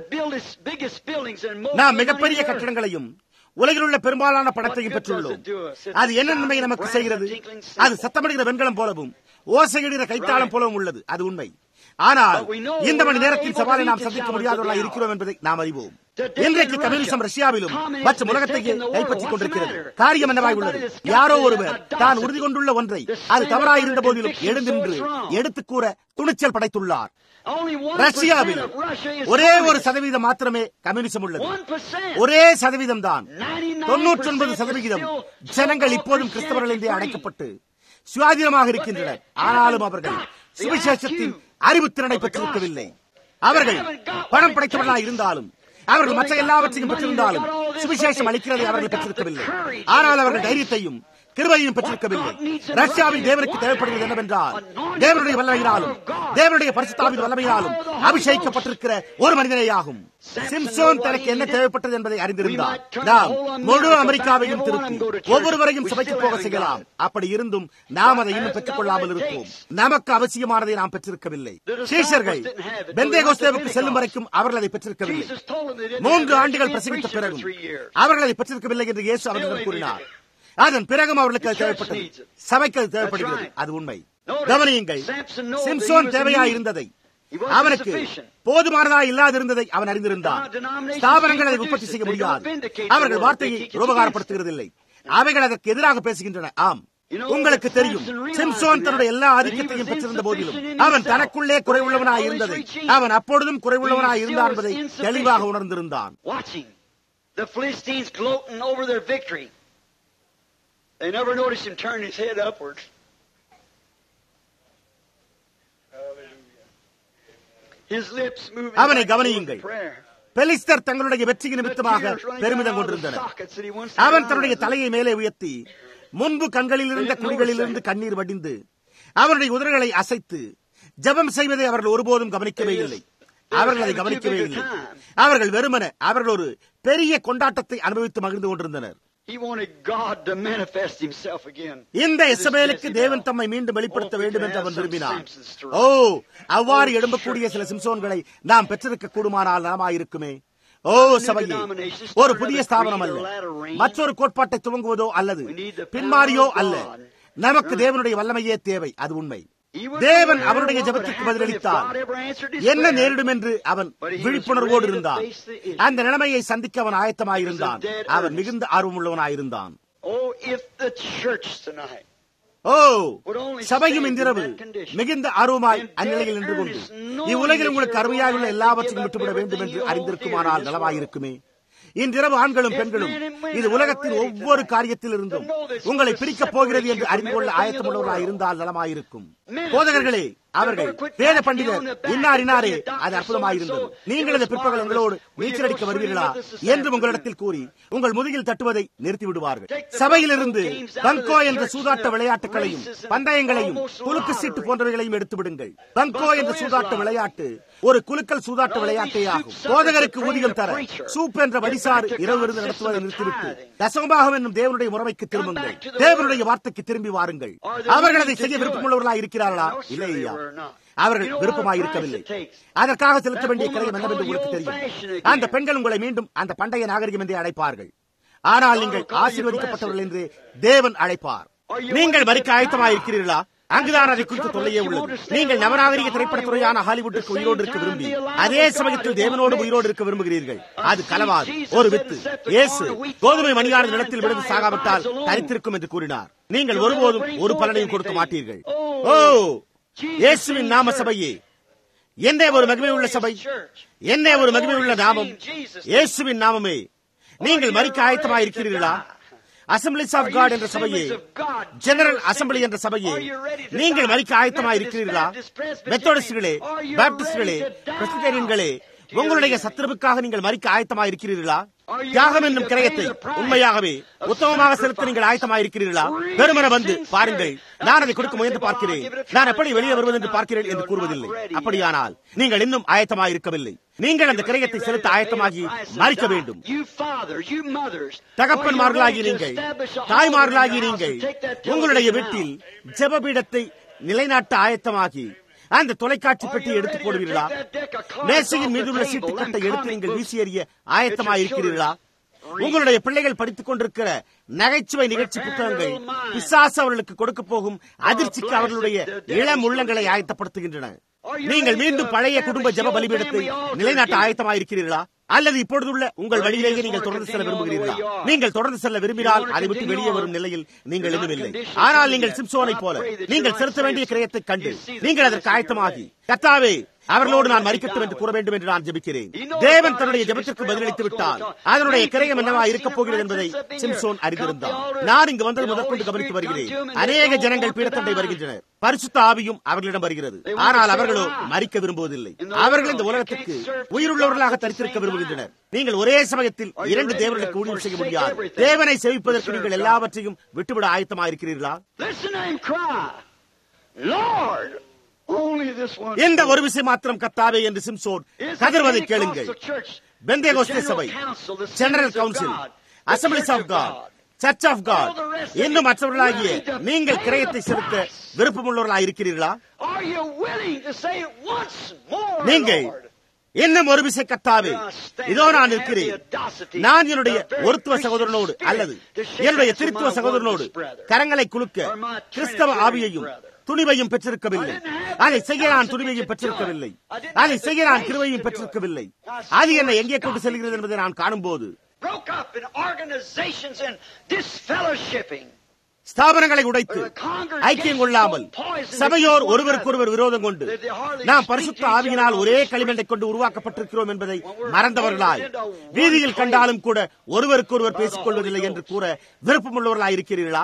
[SPEAKER 2] நாம் மிகப்பெரிய கட்டடங்களையும் உலகில் உள்ள பெரும்பாலான படத்தையும் பெற்றுள்ளோம். அது என்ன நன்மை நமக்கு செய்கிறது? அது சத்தமிடுகிற வெண்கலம் போலவும் ஓசையிடுகிற கைத்தாளம் போலவும் உள்ளது. அது உண்மை. ஆனால் இந்த மணி நேரத்தின் சவாலை நாம் சந்திக்க முடியாதவர்களாக இருக்கிறோம் என்பதை நாம் அறிவோம். இன்றைக்கு கம்யூனிசம் ரஷ்யாவிலும் மற்றும் உலகத்தையே கைப்பற்றிக் கொண்டிருக்கிறது. காரியம் என்னவாய் உள்ளது? யாரோ ஒருவர் தான் உறுதி கொண்டுள்ள ஒன்றை அது தவறாய் இருந்த போதிலும் எழுந்தின்று எடுத்துக் கூற துணிச்சல் படைத்துள்ளார். ரஷ்யாவில் ஒரே 1% மாத்திரமே கம்யூனிசம் உள்ளது. ஒரே சதவீதம் தான். 99% ஜனங்கள் இப்போதும் கிறிஸ்தவர்கள் என்றே அழைக்கப்பட்டு சுயாதீனமாக இருக்கின்றனர். ஆனாலும் அவர்கள் சுவிசேஷத்தின் அறிவுத்திறனை பெற்றிருக்கவில்லை. அவர்கள் பணம் படைத்தவர்களாக இருந்தாலும் அவர்கள் மற்ற எல்லாவற்றையும் பெற்றிருந்தாலும் சுவிசேஷம் அளிக்கிறதை அவர்கள் பெற்றிருக்கவில்லை. ஆனால் அவர்கள் தைரியத்தையும் கிருபையும் பெற்றிருக்கவில்லை. ரஷ்யாவில் தேவனுக்கு தேவைப்படுகிறது என்னவென்றால் தேவனுடைய வல்லமையினாலும் தேவனுடைய பரிசுத்தாவின் வல்லமையினாலும் அபிஷேகிக்கப்பட்டிருக்கிற ஒரு மனிதனேயாகும். சிம்சோன் தனக்கு என்ன தேவைப்பட்டது என்பதை அறிந்திருந்தார். நாம் முழு அமெரிக்காவையும் திருப்பி ஒவ்வொருவரையும் சபைக்கு போக செய்யலாம். அப்படி இருந்தும் நாம் அதை இன்னும் பெற்றுக் கொள்ளாமல் இருப்போம். நமக்கு அவசியமானதை நாம் பெற்றிருக்கவில்லை. சீஷர்கள் பெந்தேகோஸ்தேவுக்கு செல்லும் வரைக்கும் அவர்கள் அதை பெற்றிருக்கவில்லை. 3 ஆண்டுகள் பிரசங்கித்த பிறகும் அவர்கள் அதை பெற்றிருக்கவில்லை என்று இயேசு அவர்களிடம் கூறினார். அதன் பிறகும் அவர்களுக்கு அது தேவைப்பட்டது. சபைக்கு அது தேவைப்படுகிறது. அது உண்மை. கவனியுங்கள், சிம்சோன் தேவையா இருந்ததை, அவனுக்கு போதுமானதா இல்லாதிருந்ததை அவன் அறிந்திருந்தான். ஸ்தாபனங்கள் அதை உற்பத்தி செய்ய முடியாது. அவர்கள் வார்த்தையை உபகாரப்படுத்துகிறதில்லை. அவைகள் அதற்கு எதிராக பேசுகின்றன. ஆம், உங்களுக்கு தெரியும், சிம்சோன் தன்னுடைய எல்லா ஆதிக்கத்தையும் பெற்றிருந்த போதிலும் அவன் தனக்குள்ளே குறைவுள்ளவனாய் இருந்ததை, அவன் அப்பொழுதும் குறைவுள்ளவனாய் இருந்தான் என்பதை தெளிவாக உணர்ந்திருந்தான்.
[SPEAKER 1] They never noticed him turn his head upwards. His lips moving.
[SPEAKER 2] அவனை கவனியுங்கள். பெலிஸ்தர் தங்களுடைய வெற்றியின் நிமித்தமாக பெருமிதம் கொண்டிருந்தனர். அவன் தன்னுடைய தலையை மேலே உயர்த்தி முன்பு கண்களில் இருந்த குழிகளிலிருந்து கண்ணீர் வடிந்து அவருடைய உதடுகளை அசைத்து ஜெபம் செய்வதை அவர்கள் ஒருபோதும் கவனிக்கவே இல்லை. அவர்கள் அதை கவனிக்கவே இல்லை. அவர்கள் வெறுமன அவர்கள் ஒரு பெரிய கொண்டாட்டத்தை அனுபவித்து மகிழ்ந்து கொண்டிருந்தனர். இந்த இசபேலுக்கு தேவன் தம்மை மீண்டும் வெளிப்படுத்த வேண்டும் என்று அவன் விரும்பினான். ஓ, அவ்வாறு எழும்பக்கூடிய சில சிம்சோன்களை நாம் பெற்றிருக்க கூடுமானால் நலமாயிருக்குமே. ஓ சபையே, ஒரு புதிய ஸ்தாபனம் அல்ல, மற்றொரு கோட்பாட்டை துவங்குவதோ அல்லது பின்மாறியோ அல்ல. நமக்கு தேவனுடைய வல்லமையே தேவை. அது உண்மை. தேவன் அவருடைய ஜெபத்திற்கு பதிலளித்தார். என்ன நேரிடும் என்று அவன் விழிப்புணர்வோடு இருந்தான். அந்த நிலைமையை சந்திக்க அவன் ஆயத்தமாயிருந்தான். அவன் மிகுந்த ஆர்வமுள்ளவனாயிருந்தான். ஓ, சபையும் இன்றிரவு மிகுந்த ஆர்வமாய் அந்நிலையில் நின்று கொண்டு இவ்வுலகில் உங்களுக்கு அருமையாக உள்ள எல்லாவற்றையும் விட்டுவிட வேண்டும் என்று அறிந்திருக்குமானால் நலமாயிருக்குமே. இன்றிரவு ஆண்களும் பெண்களும் இது உலகத்தின் ஒவ்வொரு காரியத்தில் இருந்தும் உங்களை பிரிக்கப் போகிறது என்று அறிந்து கொள்ள ஆயத்தமுள்ளவர்களாக இருந்தால் நலமாயிருக்கும். போதகர்களே, அவர்கள் வேத பண்டிதர் இன்னாரே, அது அற்புதமாயிருந்தது. நீங்கள் இந்த பிற்பகல் எங்களோடு நீச்சல் அடிக்க வருவீர்களா என்று உங்களிடத்தில் கூறி உங்கள் முதுகில் தட்டுவதை நிறுத்தி விடுவார்கள். சபையிலிருந்து பங்கோ என்ற சூதாட்ட விளையாட்டுகளையும் பந்தயங்களையும் குலுக்கு சீட்டு போன்றவைகளையும் எடுத்து விடுங்கள். பங்கோ என்ற சூதாட்ட விளையாட்டு ஒரு குலுக்கல் சூதாட்ட விளையாட்டே ஆகும். போதகருக்கு ஊதியம் தர சூப் என்ற வடிசாறு இரவு விருந்து நடத்துவதை நிறுத்திவிட்டு தசமபாகம் என்னும் தேவனுடைய முறைமைக்கு திரும்புங்கள். தேவனுடைய வார்த்தைக்கு திரும்பி வாருங்கள். அவர்கள் அதை செய்ய விருப்பமுள்ளவர்களாக இருக்கிறார்களா? இல்லையா? அவர்கள் விருப்பமாயிருக்கவில்லை. அதற்காக செலுத்த வேண்டிய கிரயம் என்னவென்று உங்களுக்கு தெரியும். அந்த பெண்கள் உங்களை மீண்டும் அந்த பண்டைய நாகரிகம் என்றே அழைப்பார்கள். ஆனால் நீங்கள் ஆசீர்வதிக்கப்பட்டவர்கள் என்று தேவன் அழைப்பார். நீங்கள் மரிக்க ஆயத்தமாயிருக்கிறீர்களா? அங்குதான் அதை குறித்து தொல்லையே உள்ளது. நீங்கள் நவநாகரிக திரைப்படத்துறையான ஹாலிவுட்டுக்கு உயிரோடு இருக்க விரும்பி அதே சமயத்தில் தேவனோடு உயிரோடு இருக்க விரும்புகிறீர்கள். அது கலவாது. ஒரு வித்து இயேசு கோதுமை மணியான நிலத்தில் விழுந்து சாகாவிட்டால் தரித்திருக்கும் என்று கூறினார். நீங்கள் ஒருபோதும் ஒரு பலனையும் கொடுக்க மாட்டீர்கள். ஓ, இயேசுவின் நாம சபையே, என்ன ஒரு மகிமை உள்ள சபை, என்ன ஒரு மகிமை உள்ள நாமம், இயேசுவின் நாமமே. நீங்கள் மரிக்க ஆயத்தமாயிருக்கிறீர்களா? அசம்பிளிஸ் ஆஃப் காட் என்ற சபையே, ஜெனரல் அசம்பிளி என்ற சபையே, நீங்கள் மரிக்க ஆயத்தமாயிருக்கிறீர்களா? மெத்தோடிஸ்டுகளே, பாப்டிஸ்டுகளே, பிரெஸ்பிட்டேரியன்களே, உங்களுடைய சத்துருவுக்காக நீங்கள் மரிக்க ஆயத்தமாயிருக்கிறீர்களா? தியாகம் என்னும் கிரயத்தை உண்மையாகவே உத்தமமாக செலுத்த நீங்கள் ஆயத்தமாயிருக்கிறீர்களா? பெருமன வந்து பாருங்கள், நான் அதை கொடுக்க முயன்று பார்க்கிறேன், நான் எப்படி வெளியே வருவது என்று பார்க்கிறேன் என்று கூறுவதில்லை. அப்படியானால் நீங்கள் இன்னும் ஆயத்தமாயிருக்கவில்லை. நீங்கள் அந்த கிரயத்தை செலுத்த ஆயத்தமாகி மரிக்க வேண்டும். தகப்பன்மார்களாகி நீங்கள், தாய்மார்களாகி நீங்கள் உங்களுடைய வீட்டில் ஜெபபீடத்தை நிலைநாட்ட ஆயத்தமாகி அந்த தொலைக்காட்சி பெட்டியை எடுத்துக் போடுவீர்களா? மேசையின் மீது உள்ள சீட்டுக்கட்டை எடுத்து நீங்கள் வீசி எறிய ஆயத்தமாயிருக்கிறீர்களா? உங்களுடைய பிள்ளைகள் படித்துக் கொண்டிருக்கிற நகைச்சுவை நிகழ்ச்சி புத்தகங்கள் பிசாசு அவர்களுக்கு கொடுக்க போகும் அதிர்ச்சிக்கு அவர்களுடைய இளம் உள்ளங்களை ஆயத்தப்படுத்துகின்றன. நீங்கள் மீண்டும் பழைய குடும்ப ஜெப பலிபீடத்தை நிலைநாட்ட ஆயத்தமாயிருக்கிறீர்களா? அல்லது இப்பொழுதுள்ள உங்கள் வழியிலேயே நீங்கள் தொடர்ந்து செல்ல விரும்புகிறீர்களா? நீங்கள் தொடர்ந்து செல்ல விரும்பினால் அதை விட்டு வெளியே வரும் நிலையில் நீங்கள் இன்னும் இல்லை. ஆனால் நீங்கள் சிம்சோனை போல நீங்கள் செலுத்த வேண்டிய கிரயத்தை கண்டு நீங்கள் அதற்கு ஆயத்தமாகி, கர்த்தாவே, அவர்களோடு நான் மரிக்கட்டும் என்று கூற வேண்டும் என்று நான் ஜெபிக்கிறேன். தேவன் தன்னுடைய ஜெபத்திற்கு பதிலளித்து விட்டால் அதனுடைய கிரயம் என்னவா இருக்கப் போகிறது என்பதை சிம்சோன் அறிந்திருந்தார். நான் இங்கு வந்தது முதற்கொண்டு கவனித்து வருகிறேன். அநேக ஜனங்கள் பீடத்தண்டை வருகின்றனர். பரிசுத்த ஆவியும் அவர்களிடம் வருகிறது. ஆனால் அவர்களோ மரிக்க விரும்புவதில்லை. அவர்கள் இந்த உலகத்துக்கு உயிருள்ளவர்களாக தரித்திருக்க விரும்புகின்றனர். நீங்கள் ஒரே சமயத்தில் இரண்டு தேவர்களுக்கு ஊழியம் செய்ய முடியாது. தேவனை சேவிப்பதற்கு நீங்கள் எல்லாவற்றையும் விட்டுவிட ஆயத்தமாக இருக்கிறீர்களா? இந்த ஒரு விஷயம் மாத்திரம் கர்த்தாவே என்று சிம்சோன் கதறுவதை கேளுங்கள். பெந்தேகோஸ்தே சபை, general council, assemblies of God, church of God, இன்னும் மற்றவர்களாகிய நீங்கள் கிரயத்தை செலுத்த விருப்பமுள்ளவர்களாக இருக்கிறீர்களா? நீங்கள் இன்னும் ஒரு விஷயம் கர்த்தாவே, இதோ நான் இருக்கிறேன். நான் என்னுடைய ஒருத்துவ சகோதரனோடு அல்லது என்னுடைய திருத்துவ சகோதரனோடு கரங்களை குலுக்க கிறிஸ்தவ ஆவியையும் துணிவையும் பெற்றிருக்கவில்லை. அதை செய்ய நான் துணிவையும் பெற்றிருக்கவில்லை. அதை செய்ய நான் கிருபையும் பெற்றிருக்கவில்லை. அது என்னை எங்கே கொண்டு செல்கிறது என்பதை நான் காணும் போது ஸ்தாபனங்களை உடைத்து ஐக்கியம் கொள்ளாமல் சபையோர் ஒருவருக்கொருவர் விரோதம் கொண்டு நாம் பரிசுத்த ஆவியினால் ஒரே களிமண்ணை கொண்டு உருவாக்கப்பட்டிருக்கிறோம் என்பதை மறந்தவர்களாய் வீதியில் கண்டாலும் கூட ஒருவருக்கொருவர் பேசிக் கொள்வதில்லை என்று கூற விருப்பமுள்ளவர்களாய் இருக்கிறீர்களா?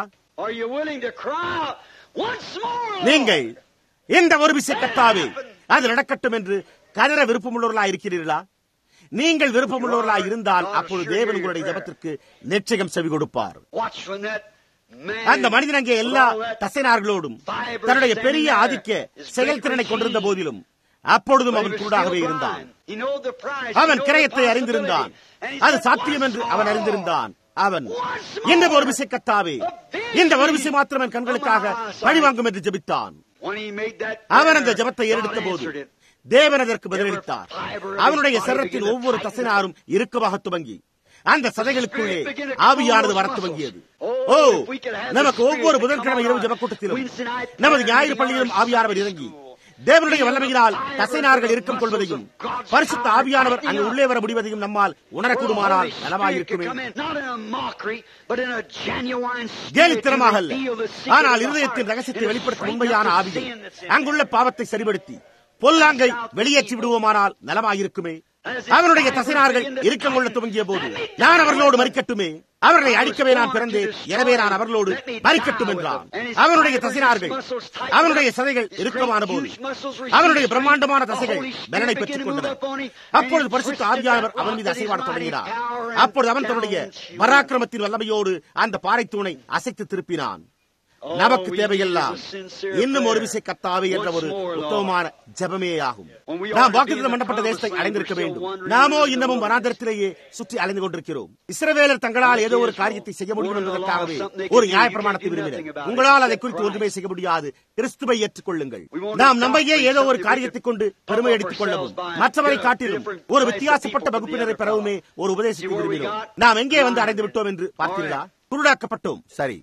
[SPEAKER 2] நீங்கள் இந்த ஒரு விஷயம் கர்த்தாவே அது நடக்கட்டும் என்று கதற விருப்பமுள்ளவர்களாய் இருக்கிறீர்களா? நீங்கள் விருப்பமுள்ளவர்களாய் இருந்தால் அப்பொழுது தேவன் உங்களுடைய ஜெபத்திற்கு நிச்சயம் செவி கொடுப்பார். அந்த மனிதன் அங்கே எல்லா தசைநார்களோடும் தன்னுடைய பெரிய ஆதிக்க செயல்திறனை கொண்டிருந்த போதிலும் அப்பொழுதும் அவன் கூடாகவே இருந்தான். அவன் கிரயத்தை அறிந்திருந்தான். அது சாத்தியம் என்று அவன் அறிந்திருந்தான். அவன் இந்த ஒரு விஷயம் கர்த்தாவே, இந்த ஒரு விஷயம் மாத்திரம் என் கண்களுக்காக பழிவாங்கும் என்று ஜெபித்தான். அவன் அந்த ஜெபத்தை ஏறெடுத்த போது தேவன் அதற்கு பதிலளித்தார். அவனுடைய சரீரத்தின் ஒவ்வொரு தசைநாரும் இறுக்கமாக துவங்கி அந்த சதைகளுக்குள்ளே ஆவியானது வர துவங்கியது. ஓ, நமக்கு ஒவ்வொரு புதன்கிழமை இரவு ஜெபக்கூட்டத்திலும் நமது ஞாயிறு பள்ளியிலும் ஆவியானவர் இறங்கி தேவனுடைய வல்லமையினால் தசைநார்கள் இருக்கும் கொள்வதையும் பரிசுத்த ஆவியானவர் அங்கு உள்ளே வர முடிவதையும் நம்மால் உணரக்கூடுமானால் நலமாயிருக்குமே. கேலித்தனமாக அல்ல, ஆனால் இருதயத்தின் ரகசியத்தை வெளிப்படுத்தும் உண்மையான ஆவியை அங்குள்ள பாவத்தை சரிபடுத்தி பொல்லாங்கை வெளியேற்றி விடுவோமானால் நலமாயிருக்குமே. அவனுடைய தசைநார்கள் இறுக்கம் கொள்ள துவங்கிய போது நான் அவர்களோடு மரிக்கட்டுமே, அவர்களை அழிக்கவே நான் பிறந்தேன், எனவே நான் அவர்களோடு மரிக்கட்டும் என்றான். அவனுடைய தசைநார்கள், அவனுடைய சதைகள் இறுக்கமான போது அவனுடைய பிரம்மாண்டமான தசைகள் பலனை பெற்றுக் கொண்டன. அப்பொழுது பரிசுத்த ஆவியானவர் அவன் மீது அசைவாடத் தொடங்கினார். அப்பொழுது அவன் தன்னுடைய பராக்கிரமத்தின் வல்லமையோடு அந்த பாறை தூணை அசைத்து திருப்பினான். நமக்கு தேவையெல்லாம் இன்னும் ஒரு விசை கர்த்தாவே என்ற ஒரு உத்தமமான ஜெபமே ஆகும். நாம் வாக்குத்தத்தம் பண்ணப்பட்ட தேசத்தை அடைந்திருக்க வேண்டும். நாமோ இன்னமும் வனாந்தரத்திலேயே சுற்றி அலைந்து கொண்டிருக்கிறோம். இஸ்ரவேலர் தங்களால் ஏதோ ஒரு காரியத்தை செய்ய முடியும் என்பதற்காகவே ஒரு நியாயப்பிரமாணத்தை விரும்பினர். உங்களால் அதை குறித்து ஒன்றுமே செய்ய முடியாது. கிறிஸ்துவை ஏற்றுக்கொள்ளுங்கள். நாம் நம்மையே ஏதோ ஒரு காரியத்தை கொண்டு பெருமை அடித்துக் கொள்ளவும் மற்றவரை காட்டிலும் ஒரு வித்தியாசப்பட்ட வகுப்பினரை பெறவுமே ஒரு உபதேசத்தை விரும்பினோம். நாம் எங்கே வந்து அடைந்து விட்டோம் என்று பார்த்தீர்களா? குருடாக்கப்பட்டோம். சரி,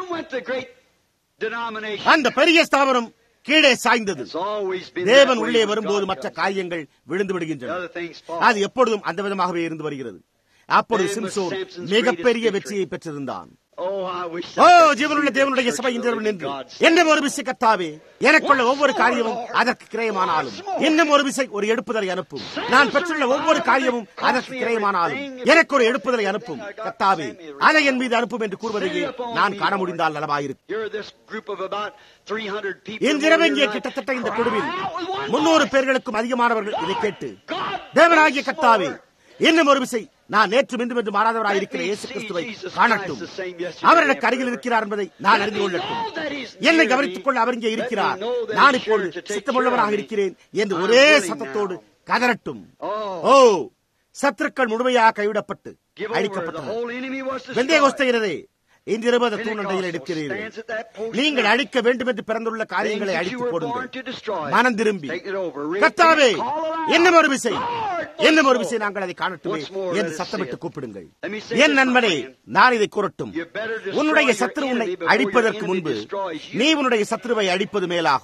[SPEAKER 2] அந்த பெரிய ஸ்தாபனம் கீழே சாய்ந்தது. தேவன் உள்ளே வரும்போது மற்ற காரியங்கள் விழுந்து விடுகின்றன. அது எப்பொழுதும் அந்த விதமாகவே இருந்து வருகிறது. அப்பொழுது சிம்சோன் மிகப்பெரிய வெற்றியை பெற்றிருந்தான். ஓ, ஜீவனுள்ள தேவனுடைய சபை இன்று நின்று என்ன ஒரு விசை கர்த்தாவே, எனக்குள்ள ஒவ்வொரு காரியமும் அதற்கு கிரயமானாலும் இன்னும் ஒரு விசை ஒரு எடுப்புதலை அனுப்பும். நான் பெற்றுள்ள ஒவ்வொரு காரியமும் அதற்கு கிரயமானாலும் எனக்கு ஒரு எடுப்புதலை அனுப்பும் கர்த்தாவே, அதை என் மீது அனுப்பும் என்று கூறுவதையே நான் காண முடிந்தால் நலமாயிருக்கும். இன்றிரவு இங்கே கிட்டத்தட்ட இந்த குழுவில் 300 பேர்களுக்கும் அதிகமானவர்கள் இதை கேட்டு தேவனாகிய கர்த்தாவே, இன்னும் ஒரு விசை நான் நேற்று இன்றும் என்று மாறாதவராக இருக்கிற இயேசு கிறிஸ்துவை காணட்டும். அவர் எனக்கு அருகில் இருக்கிறார் என்பதை நான் அறிந்து கொள்ளட்டும். என்னை கவனித்துக் கொள்ள அவர் இங்கே இருக்கிறார். நான் இப்போது சித்தமுள்ளவராக இருக்கிறேன் என்று ஒரே சத்தத்தோடு கதறட்டும். ஓ, சத்துருக்கள் முழுமையாக கைவிடப்பட்டு அழிக்கப்பட்டனர். பெந்தேகோஸ்தேயரே, இன்றிரவு அந்த தூணண்டையில் எடுக்கிறீர்கள். நீங்கள் அழிக்க வேண்டும் என்று பிறந்துள்ள காரியங்களை அழித்து போடுங்கள். மனம் திரும்பி கர்த்தாவே, இன்னும் ஒரு விசை, இன்னும் ஒரு விசை நாங்கள் அதை காணட்டுமே என்று சத்தமிட்டு கூப்பிடுங்கள். என் நண்பனே, நான் இதை கூறட்டும். உன்னுடைய சத்ரு உன்னை அழிப்பதற்கு முன்பு நீ உன்னுடைய சத்ருவை அழிப்பது மேலாகும்.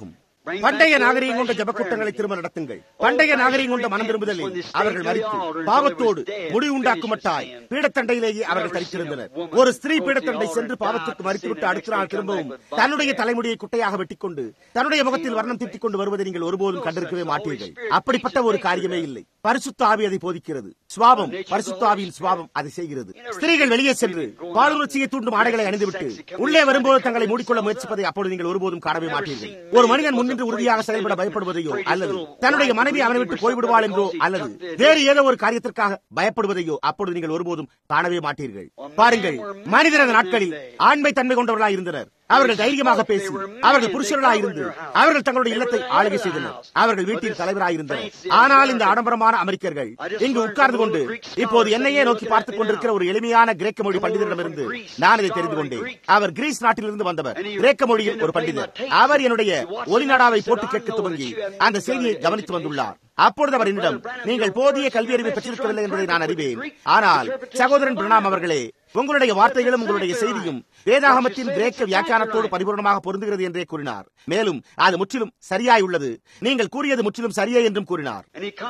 [SPEAKER 2] பண்டைய நாகரிகம் கொண்ட ஜபக்கூட்டங்களை திரும்ப நடத்துங்கள். பண்டைய நாகரிகம் கொண்ட மனம் திரும்புதலில் அவர்கள் மரித்து பாவத்தோடு முடிவு உண்டாக்கும் மட்டாய் பீடத்தண்டையிலேயே அவர்கள் தரித்திருந்தனர். ஒரு ஸ்திரீ பீடத்தண்டை சென்று பாவத்திற்கு மறித்துவிட்டு அடுத்த நாள் திரும்பவும் தன்னுடைய தலைமுடியை குட்டையாக வெட்டிக்கொண்டு தன்னுடைய முகத்தில் வர்ணம் தீட்டிக் கொண்டு வருவதை நீங்கள் ஒருபோதும் கண்டிருக்கவே மாட்டீர்கள். அப்படிப்பட்ட ஒரு காரியமே இல்லை. பரிசுத்த ஆவி அதை போதிக்கிறது. சுவாபம், பரிசுத்த ஆவியின் சுவாபம் அதை செய்கிறது. ஸ்திரீகள் வெளியே சென்று பாலுணர்ச்சியை தூண்டும் ஆடைகளை அணிந்துவிட்டு உள்ளே வரும்போது தங்களை மூடிக்கொள்ள முயற்சிப்பதை அப்போது நீங்கள் ஒருபோதும் காணவே மாட்டீர்கள். ஒரு மனிதன் முன்னின்று உறுதியாக செயல்பட பயப்படுவதையோ அல்லது தன்னுடைய மனைவி அவனை விட்டு போய்விடுவாள் என்றோ அல்லது வேறு ஏதோ ஒரு காரியத்திற்காக பயப்படுவதையோ அப்பொழுது நீங்கள் ஒருபோதும் காணவே மாட்டீர்கள். பாருங்கள், மனிதனது நாட்களில் ஆண்மை தன்மை கொண்டவர்களாக இருந்தனர். அவர்கள் தைரியமாக பேசி அவர்கள் புருஷர்களாக இருந்து அவர்கள் தங்களுடைய இல்லத்தை ஆளுகை செய்தனர். அவர்கள் வீட்டின் தலைவராக இருந்தனர். ஆனால் இந்த ஆடம்பரமான அமெரிக்கர்கள் இங்கு உட்கார்ந்து கொண்டு இப்போது என்னையே நோக்கி பார்த்துக் கொண்டிருக்கிற ஒரு எளிமையான கிரேக்க மொழி பண்டிதரிடமிருந்து நான் இதை தெரிந்து கொண்டேன். அவர் கிரீஸ் நாட்டிலிருந்து வந்தவர். கிரேக்க மொழியில் ஒரு பண்டிதர். அவர் என்னுடைய ஒலிநாடாவை போட்டு கேட்க துவங்கி அந்த செய்தியை கவனித்து வந்துள்ளார். அப்பொழுது அவர் என்னிடம், நீங்கள் போதிய கல்வி அறிவை பெற்றிருக்கவில்லை என்பதை நான் அறிவேன். ஆனால் சகோதரன் பிரணாம் அவர்களே, உங்களுடைய வார்த்தைகளும் உங்களுடைய செய்தியும் வேதாகமத்தின் கிரேக்க வியாக்கியானத்தோடு பரிபூர்ணமாக பொருந்துகிறது என்றே கூறினார். மேலும் அது முற்றிலும் சரியாய் உள்ளது. நீங்கள் கூறியது முற்றிலும் சரியே என்றும் கூறினார்.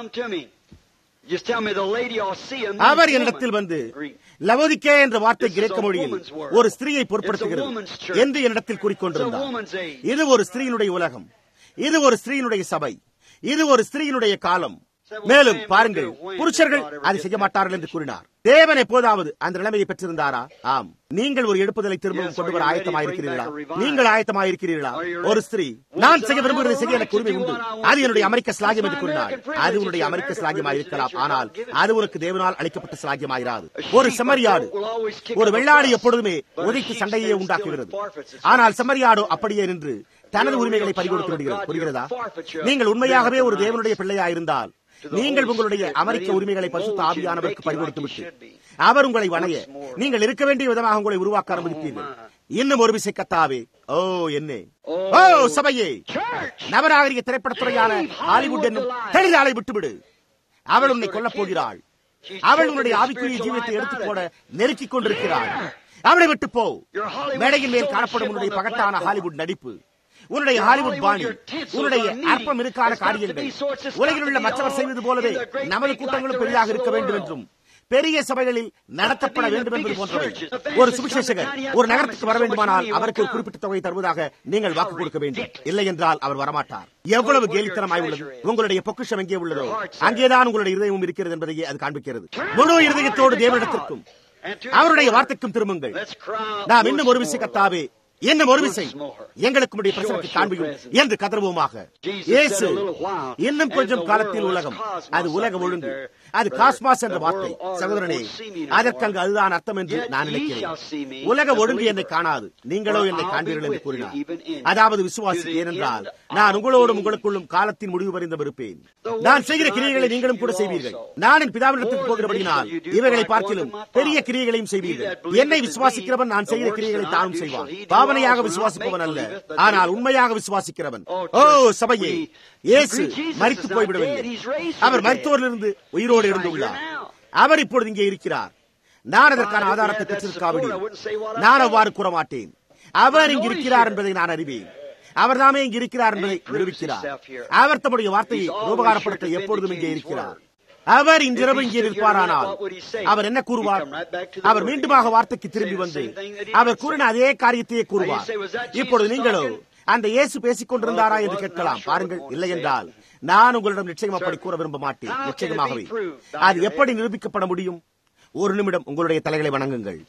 [SPEAKER 2] அவர் என்னிடத்தில் வந்து லவோதிக்கே என்ற வார்த்தை கிரேக்க மொழியில் ஒரு ஸ்திரீயை பொருட்படுத்துகிறது என்று என்னிடத்தில் கூறிக்கொண்டிருந்தார். இது ஒரு ஸ்திரீயினுடைய உலகம். இது ஒரு ஸ்திரீயினுடைய சபை. இது ஒரு ஸ்திரீயினுடைய காலம். மேலும் பாருங்கள், புருஷர்கள் அதை செய்ய மாட்டார்கள் என்று கூறினார். தேவன் எப்போதாவது அந்த நிலைமையை பெற்றிருந்தாரா? ஆம். நீங்கள் ஒரு எழுப்புதலை திரும்பவும் கொண்டு வர ஆயத்தமாயிருக்கிறீர்களா? நீங்கள் ஆயத்தமாயிருக்கிறீர்களா? ஒரு ஸ்திரீ நான் செய்ய விரும்புகிறதை செய்ய எனக்கு உரிமை உண்டு, அது என்னுடைய அமெரிக்க ஸ்லாகியம் என்று கூறினார். அது உன்னுடைய அமெரிக்க ஸ்லாகியமாக இருக்கலாம், ஆனால் அது உனக்கு தேவனால் அளிக்கப்பட்ட ஸ்லாகியமாயிராது. ஒரு செம்மறியாடு, ஒரு வெள்ளாடு எப்பொழுதுமே உதைக்கு சண்டையே உண்டாக்குகிறது. ஆனால் செம்மறியாடோ அப்படியே நின்று தனது உரிமைகளை பறிகொடுத்து விடுகிறது. புரிகிறதா? நீங்கள் உண்மையாகவே ஒரு தேவனுடைய பிள்ளையாயிருந்தால் நீங்கள் உங்களுடைய அமெரிக்க உரிமைகளை பரிசுத்த ஆவியானவருக்கு பறிகொடுத்து விட்டு அவர் உங்களை வணைய நீங்கள் இருக்க வேண்டிய விதமாக உங்களை உருவாக்க அனுமதிப்பீர்கள். இன்னும் ஒரு விசை கத்தாவே, ஓ என்னே, ஓ சபையே, நவநாகரிக திரைப்படத்துறையான ஹாலிவுட் என்னும் தெளிதாளை விட்டுவிடு. அவள் உன்னை கொல்லப் போகிறாள். அவள் உன்னுடைய ஆவிக்குரிய ஜீவியத்தை எடுத்துக் போட நெருக்கிக் கொண்டிருக்கிறாள். அவளை விட்டு போ. மேடையின் மேல் காணப்படும் உன்னுடைய பகட்டான ஹாலிவுட் நடிப்பு, உன்னுடைய ஹாலிவுட் பாணி, உன்னுடைய அற்பம் இருக்கான காரியங்கள் உலகில் உள்ள மற்றவர் செய்வது போலவே நமது கூட்டங்களும் பெரிதாக இருக்க வேண்டும் என்றும் பெரிய சபைகளில் நடத்தப்பட வேண்டும் என்பது போன்றவை. ஒரு சுவிசேஷகர் ஒரு நகரத்துக்கு வர வேண்டுமானால் அவருக்கு ஒரு குறிப்பிட்ட தொகையை தருவதாக நீங்கள் வாக்கு கொடுக்க வேண்டும். இல்லை என்றால் அவர் வரமாட்டார். எவ்வளவு கேலித்தனமாய் உள்ளது! உங்களுடைய பொக்கிஷம் எங்கே உள்ளதோ அங்கேதான் உங்களுடைய இருதயமும் இருக்கிறது என்பதையே அது காண்பிக்கிறது. முழு இருதயத்தோடு தேவனிடத்திற்கும் அவருடைய வார்த்தைக்கும் திரும்புங்கள். நாம் இன்னும் ஒரு விசை கத்தாவே, இன்னும் ஒரு விசை எங்களுக்கு உடைய பிரசனத்தை காண்பியும் என்று கதறுவோமாக. இயேசு இன்னும் கொஞ்சம் காலத்தில் உலகம், அது உலக ஒழுங்கு, அது காஸ்மாஸ் என்ற வார்த்தை. சகோதரனே, அதற்கு அங்கு அதுதான் அர்த்தம் என்று நான் நினைக்கிறேன். உலக ஒழுங்கு என்னை காணாது, நீங்களோ என்னை காண்பீர்கள் என்று கூறினார். அதாவது விசுவாசி. ஏனென்றால் நான் உங்களோடும் உங்களுக்குள்ளும் காலத்தின் முடிவு வரைந்தும் இருப்பேன். நான் செய்கிற கிரியைகளை நீங்களும் கூட செய்வீர்கள். நான் என் பிதாவிடத்துக்கு போகிறபடினால் இவைகளை பார்க்கிலும் பெரிய கிரியைகளையும் செய்வீர்கள். என்னை விசுவாசிக்கிறவன் நான் செய்கிற கிரியைகளை தானும் செய்வான். பாவனையாக விசுவாசிப்பவன் அல்ல, ஆனால் உண்மையாக விசுவாசிக்கிறவன். ஓ சபையே, இயேசு மரித்து போய்விடவில்லை. அவர் மரித்தோரிலிருந்து உயிரோடு இருந்துள்ளார். அவர் இப்பொழுது இங்கே இருக்கிறார். நான் அதற்கான ஆதாரத்தை பெற்றிருக்காவிடில் நான் அவ்வாறு கூற மாட்டேன். அவர் இங்கு இருக்கிறார் என்பதை நான் அறிவேன். அவர் தாமே இங்கு இருக்கிறார் என்பதை நிரூபிக்கிறார். அவர் தம்முடைய வார்த்தையை உபகாரப்படுத்த எப்பொழுதும் இங்கே இருக்கிறார். அவர் இன்றிரவு இங்கே இருப்பாரானால் அவர் என்ன கூறுவார்? அவர் மீண்டுமாக வார்த்தைக்கு திரும்பி வந்து அவர் கூறின அதே காரியத்தையே கூறுவார். இப்பொழுது நீங்களோ அந்த இயேசு பேசிக் கொண்டிருந்தாரா என்று கேட்கலாம். பாருங்கள், இல்லை என்றால் நான் உங்களிடம் நிச்சயம் அப்படி கூற விரும்ப மாட்டேன். நிச்சயமாகவே அது எப்படி நிரூபிக்கப்பட முடியும்? ஒரு நிமிடம் உங்களுடைய தலைகளை வணங்குங்கள்.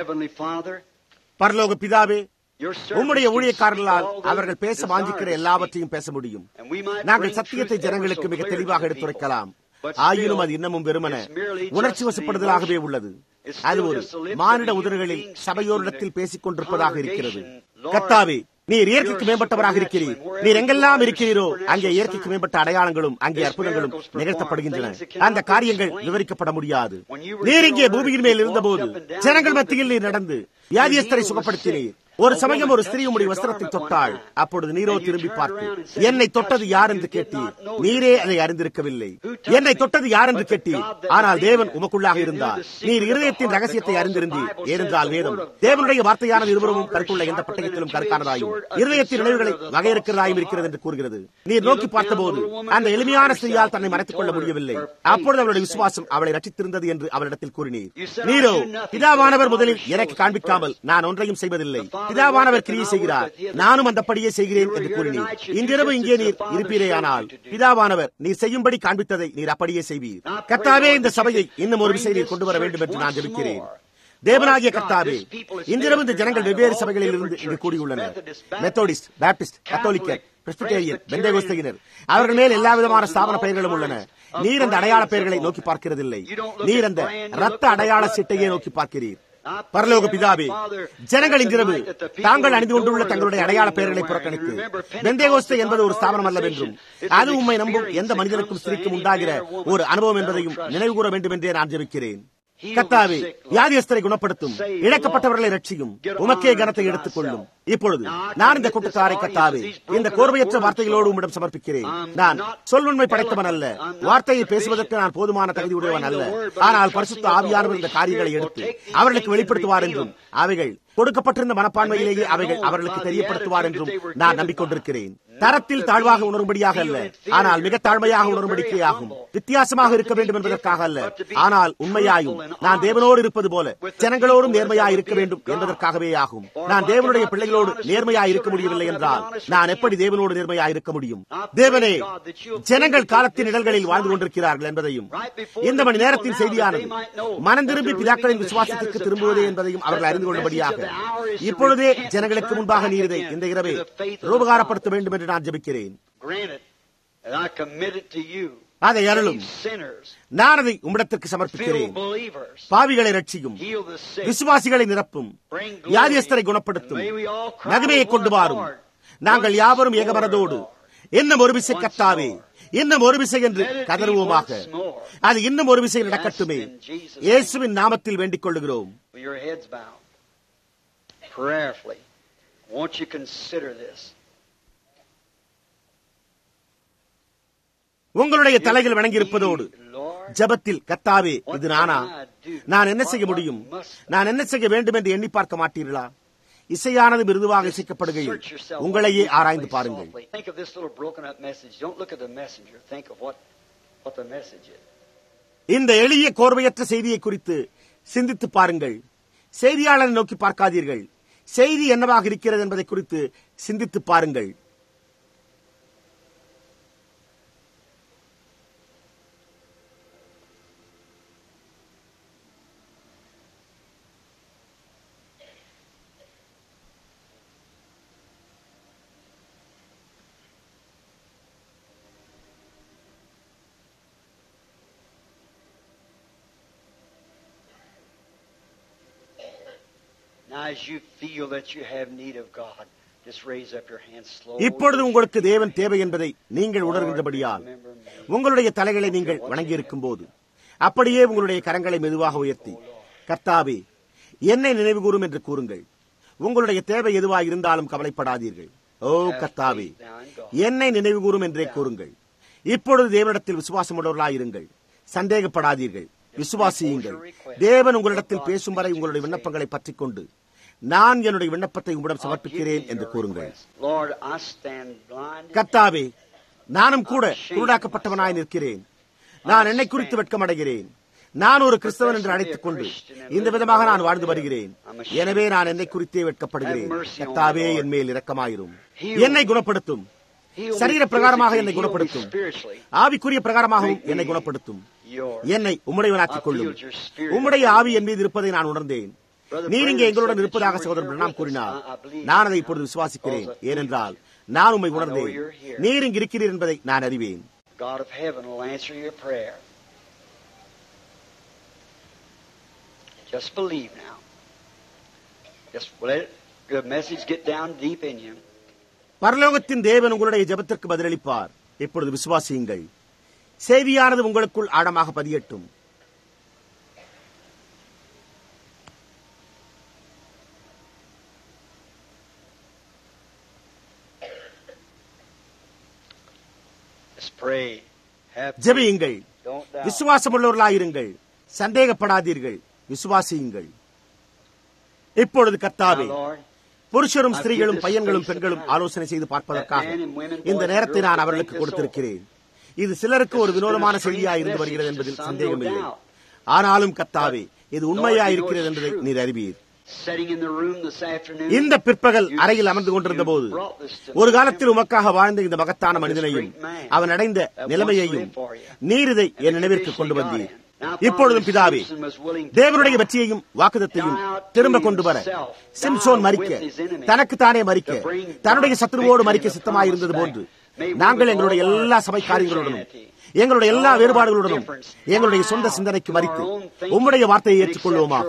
[SPEAKER 2] பரலோக பிதாவே, உம்முடைய ஊழியக்காரர்களால் அவர்கள் பேச வாஞ்சிக்கிற எல்லாவற்றையும் பேச முடியும். நாங்கள் சத்தியத்தை ஜனங்களுக்கு மிக தெளிவாக எடுத்துரைக்கலாம். ஆயினும் அது இன்னமும் வெறுமன உணர்ச்சி வசப்படுதலாகவே உள்ளது. அது ஒரு மானிட உதடுகளில் சபையோரிடத்தில் பேசிக் கொண்டிருப்பதாக இருக்கிறது. கர்த்தாவே, நீர் இயற்கைக்கு மேம்பட்டவராக இருக்கிறீர். நீர் எங்கெல்லாம் இருக்கிறீரோ அங்கே இயற்கைக்கு மேம்பட்ட அடையாளங்களும் அங்கே அற்புதங்களும் நிகழ்த்தப்படுகின்றன. அந்த காரியங்கள் விவரிக்கப்பட முடியாது. நீர் இங்கே பூமியின் மேல் இருந்தபோது ஜனங்கள் மத்தியில் நீர் நடந்து வியாதியஸ்தரை சுகப்படுத்தினீர். ஒரு சமயம் ஒரு ஸ்திரீ உம்முடைய வஸ்திரத்தை தொட்டாள். அப்பொழுது நீரோ திரும்பி பார்த்து, என்னை தொட்டது யார் என்று கேட்டீர், நீரே அதை அறிந்திருக்கவில்லை. என்னை தொட்டது யார் என்று கேட்டீர், ஆனால் தேவன் உமக்குள்ளாக இருந்தார். நீர் இருதயத்தின் ரகசியத்தை அறிந்திருந்தீர். ஏனென்றால் வேதம் தேவனுடைய வார்த்தையான இருவரும் கருத்துள்ள எந்த பட்டயத்திலும் கருக்கானதாயும் இருதயத்தின் நினைவுகளை வகையிருக்கிறதாயும் இருக்கிறது என்று கூறுகிறது. நீர் நோக்கி பார்த்தபோது அந்த எளிமையான ஸ்திரீயால் தன்னை மறைத்துக் கொள்ள முடியவில்லை. அப்பொழுது அவளுடைய விசுவாசம் அவளை ரட்சித்திருந்தது என்று அவளிடத்தில் கூறினீர். நீரோ, பிதாவானவர் முதலில் எனக்கு காண்பிக்காமல் நான் ஒன்றையும் செய்வதில்லை, பிதாவானவர் கிரியை செய்கிறார், நானும் அந்தப்படியே செய்கிறேன் என்று கூறினீர். இன்றிரவு இங்கே நீர் இருப்பீரேயானால் பிதாவானவர் நீர் செய்யும்படி காண்பித்ததை நீர் அப்படியே செய்வீர். கர்த்தாவே, இந்த சபையை இன்னும் ஒரு விசை நீர் கொண்டு வர வேண்டும் என்று நான் ஜெபிக்கிறேன். தேவனாகிய கர்த்தாவே, இன்றிரவு இந்த ஜனங்கள் வெவ்வேறு சபைகளில் இருந்து இங்கு கூடியுள்ளனர். மெத்தோடிஸ்ட், பாப்டிஸ்ட், கத்தோலிக்கர், பிரெஸ்பிட்டேரியன், பெந்தேகோஸ்தையினர், அவர்கள் மேல் எல்லா விதமான ஸ்தாபன பெயர்களும் உள்ளன. நீர் அந்த அடையாள பெயர்களை நோக்கி பார்க்கிறதில்லை. நீர் அந்த இரத்த அடையாள சிட்டையே நோக்கி பார்க்கிறீர். பரலோக பிதாவே, ஜனங்கள் இன்றிரவு தாங்கள் அணிந்து கொண்டுள்ள தங்களுடைய அடையாள பெயர்களை புறக்கணித்து, பெந்தேகோஸ்தே என்பது ஒரு ஸ்தாபனம் அல்லவென்றும் அது உம்மை நம்பும் எந்த மனிதனுக்கும் ஸ்திரீக்கும் உண்டாகிற ஒரு அனுபவம் என்பதையும் நினைவு கூற வேண்டும் என்றே நான் ஜெபிக்கிறேன். கர்த்தாவே, வியாதியஸ்தரை குணப்படுத்தும், இழக்கப்பட்டவர்களை ரட்சியும், உமக்கே கனத்தை எடுத்துக் கொள்ளும். இப்பொழுது நான் இந்த கூட்டத்தாரை கர்த்தாவே இந்த கோர்வையற்ற வார்த்தைகளோடு உம்மிடம் சமர்ப்பிக்கிறேன். நான் சொல்வன்மை படைத்தவன் அல்ல, வார்த்தையை பேசுவதற்கு நான் போதுமான தகுதியுடையவன் அல்ல. ஆனால் பரிசுத்த ஆவியானவர் இந்த காரியங்களை எடுத்து அவர்களுக்கு வெளிப்படுத்துவார் என்றும் அவைகள் கொடுக்கப்பட்டிருந்த மனப்பான்மையிலேயே அவைகள் அவர்களுக்கு தெரியப்படுத்துவார் என்றும் நான் நம்பிக்கொண்டிருக்கிறேன். தரத்தில் தாழ்வாக உணரும்படியாக அல்ல, ஆனால் மிக தாழ்மையாக உணரும்படிக்கே ஆகும். வித்தியாசமாக இருக்க வேண்டும் என்பதற்காக அல்ல, ஆனால் உண்மையாயும் நான் தேவனோடு இருப்பது போல ஜனங்களோடும் நேர்மையாய் இருக்க வேண்டும் என்பதற்காகவே ஆகும். நான் தேவனுடைய பிள்ளைகளோடு நேர்மையாய் இருக்க முடியவில்லை என்றால் நான் எப்படி தேவனோடு நேர்மையாய் இருக்க முடியும்? தேவனே, ஜனங்கள் காலத்தின் நிழல்களில் வாழ்ந்து கொண்டிருக்கிறார்கள் என்பதையும் இந்த மணி நேரத்தின் செய்தியானது மனம் திரும்பி பிதாக்களின் விசுவாசத்திற்கு திரும்புவதே என்பதையும் அவர்கள் அறிந்து கொள்ளும்படியாக இப்பொழுதே ஜனங்களுக்கு முன்பாக நீர் இதை இந்த இரவே ரூபகாரப்படுத்த வேண்டும் என்று நான் ஜெபிக்கிறேன். அதை அருளும். நான் அதை உம்மிடத்திற்கு சமர்ப்பிக்கிறேன். பாவிகளை ரட்சியும், விசுவாசிகளை நிரப்பும், வியாதியஸ்தரை குணப்படுத்தும், மகிமையை கொண்டு வாரும். நாங்கள் யாவரும் ஏகமனதோடு இன்னும் ஒரு விசை கர்த்தாவே, இன்னும் ஒரு விசை என்று கதறுவோமாக. அது இன்னும் ஒரு விசை நடக்கட்டுமே. இயேசுவின் நாமத்தில் வேண்டிக் கொள்ளுகிறோம்.
[SPEAKER 1] Prayerfully, won't you consider this?
[SPEAKER 2] உங்களுடைய தலைகள் வணங்கியிருப்பதோடு ஜெபத்தில், கர்த்தாவே, இது நானா? நான் என்ன செய்ய முடியும்? நான் என்ன செய்ய வேண்டும் என்று எண்ணி பார்க்க மாட்டீர்களா? இசையானது மிருதுவாக இசைக்கப்படுகையில் உங்களையே ஆராய்ந்து பாருங்கள். இந்த எளிய கோர்வையற்ற செய்தியை குறித்து சிந்தித்து பாருங்கள். செய்தியாளரை நோக்கி பார்க்காதீர்கள். செய்தி என்னவாக இருக்கிறது என்பதை குறித்து சிந்தித்து பாருங்கள். இப்பொழுது உங்களுக்கு தேவன் தேவை என்பதை நீங்கள் உணர்கின்றபடியால் உங்களுடைய தலைகளை நீங்கள் வணங்கியிருக்கும் போது அப்படியே உங்களுடைய கரங்களை மெதுவாக உயர்த்தி, கர்த்தாவே, என்னை நினைவு கூறும் என்று கூறுங்கள். உங்களுடைய தேவை எதுவாக இருந்தாலும் கவலைப்படாதீர்கள். ஓ கர்த்தாவே, என்னை நினைவு கூறும் என்றே கூறுங்கள். இப்பொழுது தேவனிடத்தில் விசுவாசமுள்ளவர்களாயிருங்கள். சந்தேகப்படாதீர்கள், விசுவாசியுங்கள். தேவன் உங்களிடத்தில் பேசும் வரை உங்களுடைய விண்ணப்பங்களை பற்றிக் கொண்டு நான் என்னுடைய விண்ணப்பத்தை உம்மிடம் சமர்ப்பிக்கிறேன் என்று கூறுங்கள். கர்த்தாவே, நானும் கூட குருடாக்கப்பட்டவனாய் நிற்கிறேன். நான் என்னை குறித்து வெட்கமடைகிறேன். நான் ஒரு கிறிஸ்தவன் என்று அழைத்துக் கொண்டு இந்த விதமாக நான் வாழ்ந்து வருகிறேன். எனவே நான் என்னை குறித்தே வெட்கப்படுகிறேன். கர்த்தாவே, என் மேல் இரக்கமாயிரும். என்னை குணப்படுத்தும். சரீர பிரகாரமாக என்னை குணப்படுத்தும். ஆவிக்குரிய பிரகாரமாகவும் என்னை குணப்படுத்தும். என்னை உம்முடையவனாக்கிக் கொள்ளும். உம்முடைய ஆவி என் மீது இருப்பதை நான் உணர்ந்தேன். நீர் இங்கே எங்களுடன் இருப்பதாக சகோதரன் பிரணாம் கூறினார். நான் அதை இப்பொழுது விசுவாசிக்கிறேன். ஏனென்றால் நான் உம்மை உணர்ந்தேன். நீர் இங்கு இருக்கிறீர் என்பதை நான் அறிவேன். பரலோகத்தின் தேவன் உங்களுடைய ஜெபத்திற்கு பதிலளிப்பார். இப்பொழுது விசுவாசியுங்கள். செய்தியானது உங்களுக்குள் ஆழமாக பதியட்டும். ஜெபியுங்கள், விசுவாசமுள்ளவர்களாயிருங்கள், சந்தேகப்படாதீர்கள், விசுவாசியுங்கள். இப்பொழுது கர்த்தாவே, புருஷரும் ஸ்திரீகளும் பையன்களும் பெண்களும் ஆலோசனை செய்து பார்ப்பதற்காக இந்த நேரத்தை நான் அவர்களுக்கு கொடுத்திருக்கிறேன். இது சிலருக்கு ஒரு வினோதமான செய்தியாக இருந்து வருகிறது என்பதில் சந்தேகமில்லை. ஆனாலும் கர்த்தாவே, இது உண்மையாயிருக்கிறது என்பதை நீர் அறிவீர். இந்த பிற்பகல் அறையில் அமர்ந்து கொண்டிருந்த போது ஒரு காலத்தில் உமக்காக வாழ்ந்த இந்த மகத்தான மனிதனையும் அவன் அடைந்த நிலைமையையும் நீர் இதை என் நினைவிற்கு கொண்டு வந்தீர். இப்பொழுதும் பிதாவே, தேவனுடைய வெற்றியையும் வாக்குதத்தையும் திரும்ப கொண்டு வர சிம்சோன் மரிக்க, தனக்குத்தானே மரிக்க, தன்னுடைய சத்துருவோடு மரிக்க சித்தமாயிருந்தது போன்று நாங்கள் எங்களுடைய எல்லா சபை காரியங்களுடனும் எங்களுடைய எல்லா வேறுபாடுகளுடனும் எங்களுடைய சொந்த சிந்தனைக்கு மறித்து உம்முடைய வார்த்தையை ஏற்றுக்கொள்வோமாக.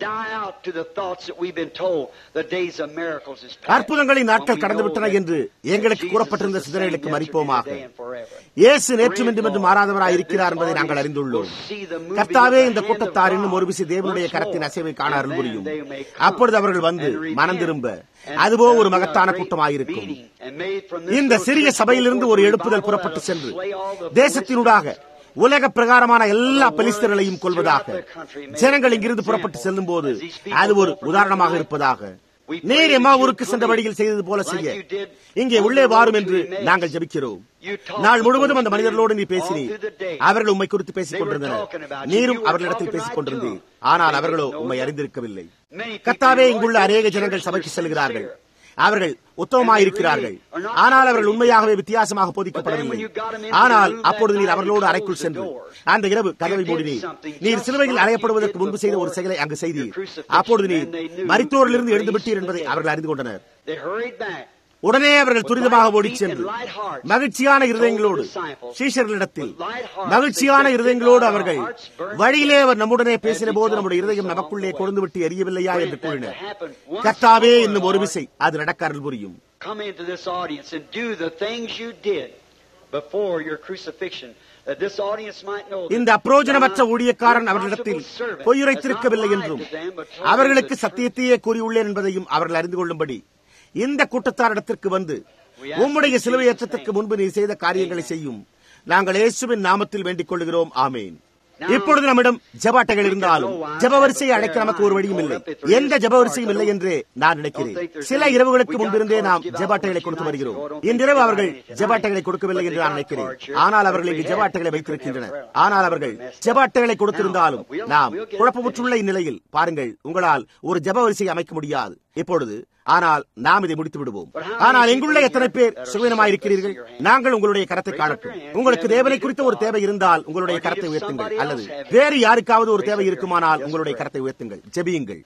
[SPEAKER 2] அற்புதங்களின் நாட்கள் கடந்துவிட்டன என்று எங்களுக்கு கூறப்பட்டிருந்த சிந்தனைகளுக்கு மறிப்போமாக. இயேசு நேற்றும் இன்றும் மாறாதவராய் இருக்கிறார் என்பதை நாங்கள் அறிந்துள்ளோம். கர்த்தாவே, இந்த கூட்டத்தார் இன்னும் ஒரு விசி தேவனுடைய கரத்தின் அசைவை காண அருள் புரியும். அப்பொழுது அவர்கள் வந்து மனம் திரும்ப அதுவோ ஒரு மகத்தான கூட்டமாயிருக்கும். இந்த சிறிய சபையிலிருந்து ஒரு எழுப்புதல் புறப்பட்டு சென்று தேசத்தினூடாக உலக பிரகாரமான எல்லா பெலிஸ்தர்களையும் கொள்வதாக ஜனங்கள் இங்கிருந்து புறப்பட்டு செல்லும் போது அது ஒரு உதாரணமாக இருப்பதாக. நீர் எம்மாவூருக்கு சென்ற வழியில் செய்தது போல செய்ய இங்கே உள்ளே வாரும் என்று நாங்கள் ஜெபிக்கிறோம். நாள் முழுவதும் அந்த மனிதர்களோடு நீ பேசினீர். அவர்கள் உம்மை குறித்து பேசிக் கொண்டிருந்தனர். நீரும் அவர்களிடத்தில் பேசிக் கொண்டிருந்தீர். ஆனால் அவர்களோ உம்மை அறிந்திருக்கவில்லை. கர்த்தாவே, இங்குள்ள அநேக ஜனங்கள் சபைக்கு செல்கிறார்கள். அவர்கள் உத்தமமாயிருக்கிறார்கள். ஆனால் அவர்கள் உண்மையாகவே வித்தியாசமாக போதிக்கப்படவில்லை. ஆனால் அப்பொழுது நீர் அவர்களோடு அறைக்குள் சென்று அந்த இரவு கதவை மூடினீர். நீர் சிலுவையில் அறையப்படுவதற்கு முன்பு செய்த ஒரு செயலை அங்கு செய்தீர். அப்பொழுது நீர் மரித்தோரிலிருந்து எழுந்து விட்டீர் என்பதை அவர்கள் அறிந்து கொண்டனர். உடனே அவர்கள் துரிதமாக ஓடிச் சென்று மகிழ்ச்சியான இருதயங்களோடு சீஷர்களிடத்தில் மகிழ்ச்சியான இருதயங்களோடு அவர்கள் வழியிலே அவர் நம்முடனே பேசின போது நம்முடைய இருதயம் நமக்குள்ளே கொழுந்து விட்டு எரியவில்லையா என்று கூறினர். கர்த்தாவே, இன்னும் ஒரு விசை அது நடக்க அருள் புரியும். இந்த அப்ரோஜனமற்ற ஊழியக்காரன் அவர்களிடத்தில் பொய்யுரைத்திருக்கவில்லை என்றும் அவர்களுக்கு சத்தியத்தையே கூறியுள்ளேன் என்பதையும் அவர்கள் அறிந்து கொள்ளும்படி இந்த கூட்டத்தாரிடத்திற்கு வந்து உம்முடைய சிலுவை ஏற்றத்திற்கு முன்பு நீ செய்த காரியங்களை செய்யும் நாங்கள் இயேசுவின் நாமத்தில் வேண்டிக் கொள்கிறோம். ஆமேன். இப்பொழுது நம்மிடம் ஜெபாட்டைகள் இருந்தாலும் ஜெப வரிசையை அழைக்க நமக்கு ஒரு வழியும் இல்லை. எந்த ஜெப வரிசையும் இல்லை என்று நான் நினைக்கிறேன். சில இரவுகளுக்கு முன்பிருந்தே நாம் ஜெபாட்டைகளை கொடுத்து வருகிறோம். இன்றிரவு அவர்கள் ஜெபாட்டைகளை கொடுக்கவில்லை என்று நான் நினைக்கிறேன். ஆனால் அவர்கள் இங்கு ஜெபாட்டைகளை வைத்திருக்கின்றனர். ஆனால் அவர்கள் ஜெபாட்டைகளை கொடுத்திருந்தாலும் நாம் குழப்பமுற்றுள்ள இந்நிலையில் பாருங்கள், உங்களால் ஒரு ஜெப வரிசையை அமைக்க முடியாது இப்பொழுது. ஆனால் நாம் இதை முடித்து விடுவோம். ஆனால் எங்குள்ள எத்தனை பேர் சுகவீனமாயிருக்கிறீர்கள்? நாங்கள் உங்களுடைய கரத்தை காணட்டும். உங்களுக்கு தேவனை குறித்த ஒரு தேவை இருந்தால் உங்களுடைய கரத்தை உயர்த்துங்கள். அல்லது வேறு யாருக்காவது ஒரு தேவை இருக்குமானால் உங்களுடைய கரத்தை உயர்த்துங்கள். ஜெபியுங்கள்.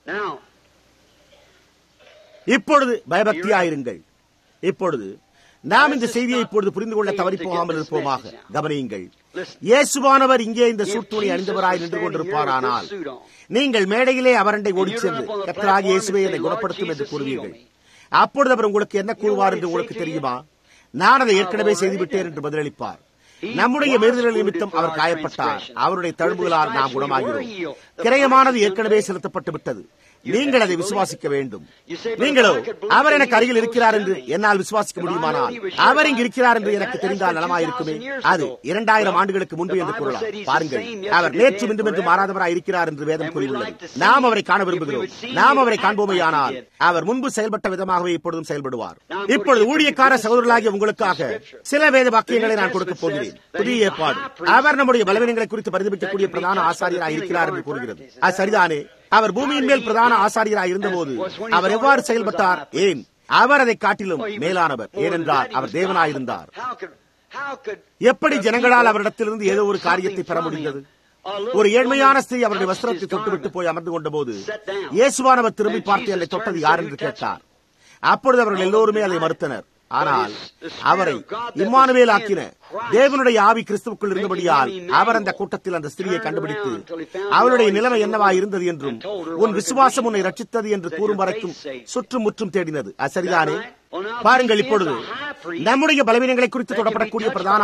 [SPEAKER 2] இப்பொழுது பயபக்தியாயிருங்கள். இப்பொழுது நாம் இந்த செய்தியை இப்பொழுது புரிந்து கொள்ள தவறி போகாமல் இருப்போமாக. கவனியுங்கள். இயேசுவானவர் இங்கே இந்த சூட்டுணி அணிந்தவராய் நின்று கொண்டிருப்பாரானால் நீங்கள் மேடையிலே அவரண்டை ஓடிச் சென்று கர்த்தராகிய இயேசுவே என்னை குணப்படுத்தும் என்று கூறுவீர்கள். அப்பொழுது அவர் உங்களுக்கு என்ன கூறுவார் என்று உங்களுக்கு தெரியுமா? நான் அதை ஏற்கனவே செய்துவிட்டேன் என்று பதிலளிப்பார். நம்முடைய மீறுதல்கள் நிமித்தம் அவர் காயப்பட்டார், அவருடைய தழும்புகளால் நாம் குணமாகிறோம். கிரயமானது ஏற்கனவே செலுத்தப்பட்டு விட்டது. நீங்கள் அதை விசுவாசிக்க வேண்டும். நீங்களோ அவர் எனக்கு அருகில் இருக்கிறார் என்று என்னால் விசுவாசிக்க முடியுமானால் அவர் இங்கு இருக்கிறார் என்று எனக்கு தெரிந்தால் நலமாயிருக்குமே. அது 2000 ஆண்டுகளுக்கு முன்பு என்று கூறலாம். பாருங்கள், அவர் நேற்று இன்றும் என்று மாறாதவராய் இருக்கிறார் என்று வேதம் கூறியுள்ளது. நாம் அவரை காண விரும்புகிறோம். நாம் அவரை காண்போமேயானால் அவர் முன்பு செயல்பட்ட விதமாகவே இப்பொழுதும் செயல்படுவார். இப்பொழுது ஊழியக்கார சகோதரர்களாகிய உங்களுக்காக சில வேத வாக்கியங்களை நான் கொடுக்க போகிறேன். புதிய ஏற்பாடு அவர் நம்முடைய பலவீனங்களை குறித்து பரிதபிக்கக்கூடிய பிரதான ஆசாரியராய் இருக்கிறார் என்று கூறுகிறது. அது சரிதானே? அவர் பூமியின் மேல் பிரதான ஆசாரியராய் இருந்தபோது அவர் எவ்வாறு செயல்பட்டார்? ஏன் அவர் அதை காட்டிலும் மேலானவர்? ஏனென்றால் அவர் தேவனாயிருந்தார். எப்படி ஜனங்களால் அவரிடத்திலிருந்து ஏதோ ஒரு காரியத்தை பெற முடிந்தது? ஒரு ஏழ்மையான ஸ்திரீ அவருடைய வஸ்திரத்தை தொட்டுவிட்டு போய் அமர்ந்து கொண்ட போது இயேசுவானவர் திரும்பி பார்த்து என்னை தொட்டது யார் என்று கேட்டார். அப்பொழுது அவர்கள் எல்லோருமே அதை மறுத்தனர். ஆனால் அவரை இம்மானுவேல் ஆக்கின தேவனுடைய ஆவி கிறிஸ்துவுக்குள் இருந்தபடியால் அவர் அந்த கூட்டத்தில் அந்த ஸ்திரியை கண்டுபிடித்து அவருடைய நிலைமை என்னவா இருந்தது என்றும் உன் விசுவாசம் உன்னை ரட்சித்தது என்று கூறும் வரைக்கும் சுற்றும் முற்றும் தேடினது. சரிதானே? பாருங்கள், இப்பொழுது நம்முடைய பலவீனங்களை குறித்து தொடப்படக்கூடிய பிரதான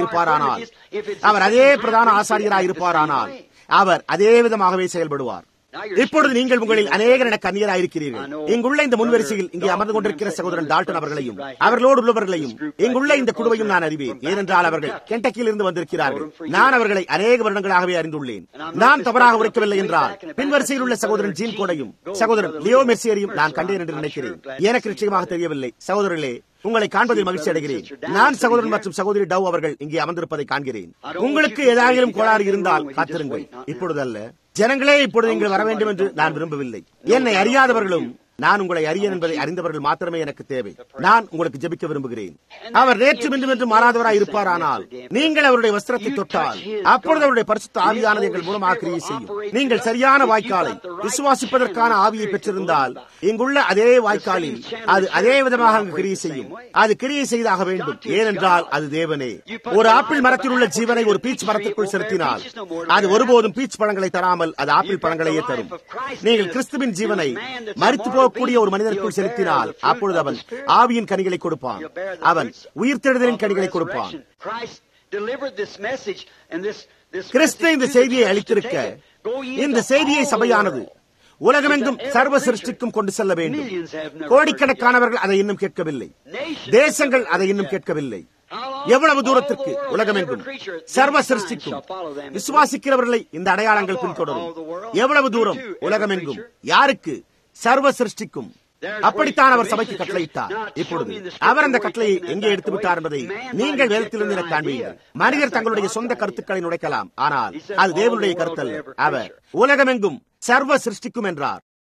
[SPEAKER 2] ஆசாரியராயிருப்பாரானால் அவர் அதே பிரதான ஆசாரியராயிருப்பாரானால் அவர் அதே விதமாகவே செயல்படுவார். இப்பொழுது நீங்கள் உங்களில் அநேகர் எனக்கு அந்நியராயிருக்கிறீர்கள். இங்குள்ள இந்த முன்வரிசையில் இங்கே அமர்ந்து கொண்டிருக்கிற சகோதரன் டால்டன் அவர்களையும் அவர்களோடு உள்ளவர்களையும் இங்குள்ள இந்த குழுவையும் நான் அறிவேன். ஏனென்றால் அவர்கள் கென்டக்கியில் இருந்து வந்திருக்கிறார்கள். நான் அவர்களை அநேக வருடங்களாகவே அறிந்துள்ளேன். நான் தவறாக உரைக்கவில்லை என்றால் பின்வரிசையில் உள்ள சகோதரன் ஜீன் கோடையும் சகோதரன் லியோ மெர்சியரையும் நான் கண்டேன் என்று நினைக்கிறேன். எனக்கு நிச்சயமாக தெரியவில்லை. சகோதரர்களே, உங்களை காண்பதில் மகிழ்ச்சி அடைகிறேன். நான் சகோதரன் மற்றும் சகோதரி டவ் அவர்கள் இங்கே அமர்ந்திருப்பதை காண்கிறேன். உங்களுக்கு ஏதாயிலும் கோளாறு இருந்தால் காத்திருங்கள். இப்பொழுது அல்ல. ஜனங்களே, இப்பொழுது நீங்கள் வர வேண்டும் என்று நான் விரும்பவில்லை. என்னை அறியாதவர்களும் நான் உங்களை அறியேன் என்பதை அறிந்தவர்கள் மாத்திரமே எனக்கு தேவை. நான் உங்களுக்கு ஜெபிக்க விரும்புகிறேன். அவர் நேற்று இன்றும் என்று மாறாதவராய் இருப்பார். ஆனால் நீங்கள் அவருடைய வஸ்திரத்தை தொட்டால் அப்பொழுது அவருடைய பரிசுத்த ஆவியானது எங்கள் மூலமாக கிரியை செய்யும். நீங்கள் சரியான வாய்க்காலை விசுவாசிப்பதற்கான ஆவியை பெற்றிருந்தால் இங்குள்ள அதே வாய்க்காலில் அது அதே விதமாக அங்கு கிரியை செய்யும். அது கிரியை செய்தாக வேண்டும். ஏனென்றால் அது தேவனே. ஒரு ஆப்பிள் மரத்தில் உள்ள ஜீவனை ஒரு பீச் மரத்திற்குள் செலுத்தினால் அது ஒருபோதும் பீச் பழங்களை தராமல் அது ஆப்பிள் பழங்களையே தரும். நீங்கள் கிறிஸ்துவின் ஜீவனை மரித்து போகக்கூடிய ஒரு மனிதனுக்குள் செலுத்தினால் அப்பொழுது அவன் ஆவியின் கனிகளை கொடுப்பான். அவன் உயிர்த்தெழுதலின் கனிகளை கொடுப்பான். கிறிஸ்து இந்த செய்தியை அளித்திருக்க இந்த செய்தியை சபையானது உலகமெங்கும் சர்வ சிருஷ்டிக்கும் கொண்டு செல்ல வேண்டும். கோடிக்கணக்கானவர்கள் அதை இன்னும் கேட்கவில்லை. தேசங்கள் அதை இன்னும் கேட்கவில்லை. எவ்வளவு தூரத்திற்கு உலகமெங்கும் சர்வ சிருஷ்டிக்கும் விசுவாசிக்கிறவர்களை இந்த அடையாளங்கள் பின்தொடரும். எவ்வளவு தூரம் உலகமெங்கும் யாருக்கு சர்வ சிருஷ்டிக்கும். அப்படித்தான் அவர் சபைக்கு கட்டளையிட்டார். இப்பொழுது அவர் அந்த கட்டளையை எங்கே எடுத்து விட்டார் என்பதை நீங்கள் வேதத்திலிருந்து எனக்கு காண்பீர்கள். மனிதர் தங்களுடைய சொந்த கருத்துக்களை நுழைக்கலாம், ஆனால் அது தேவனுடைய கருத்தல்ல. அவர் உலகமெங்கும் சர்வ சிருஷ்டிக்கும் என்றார்.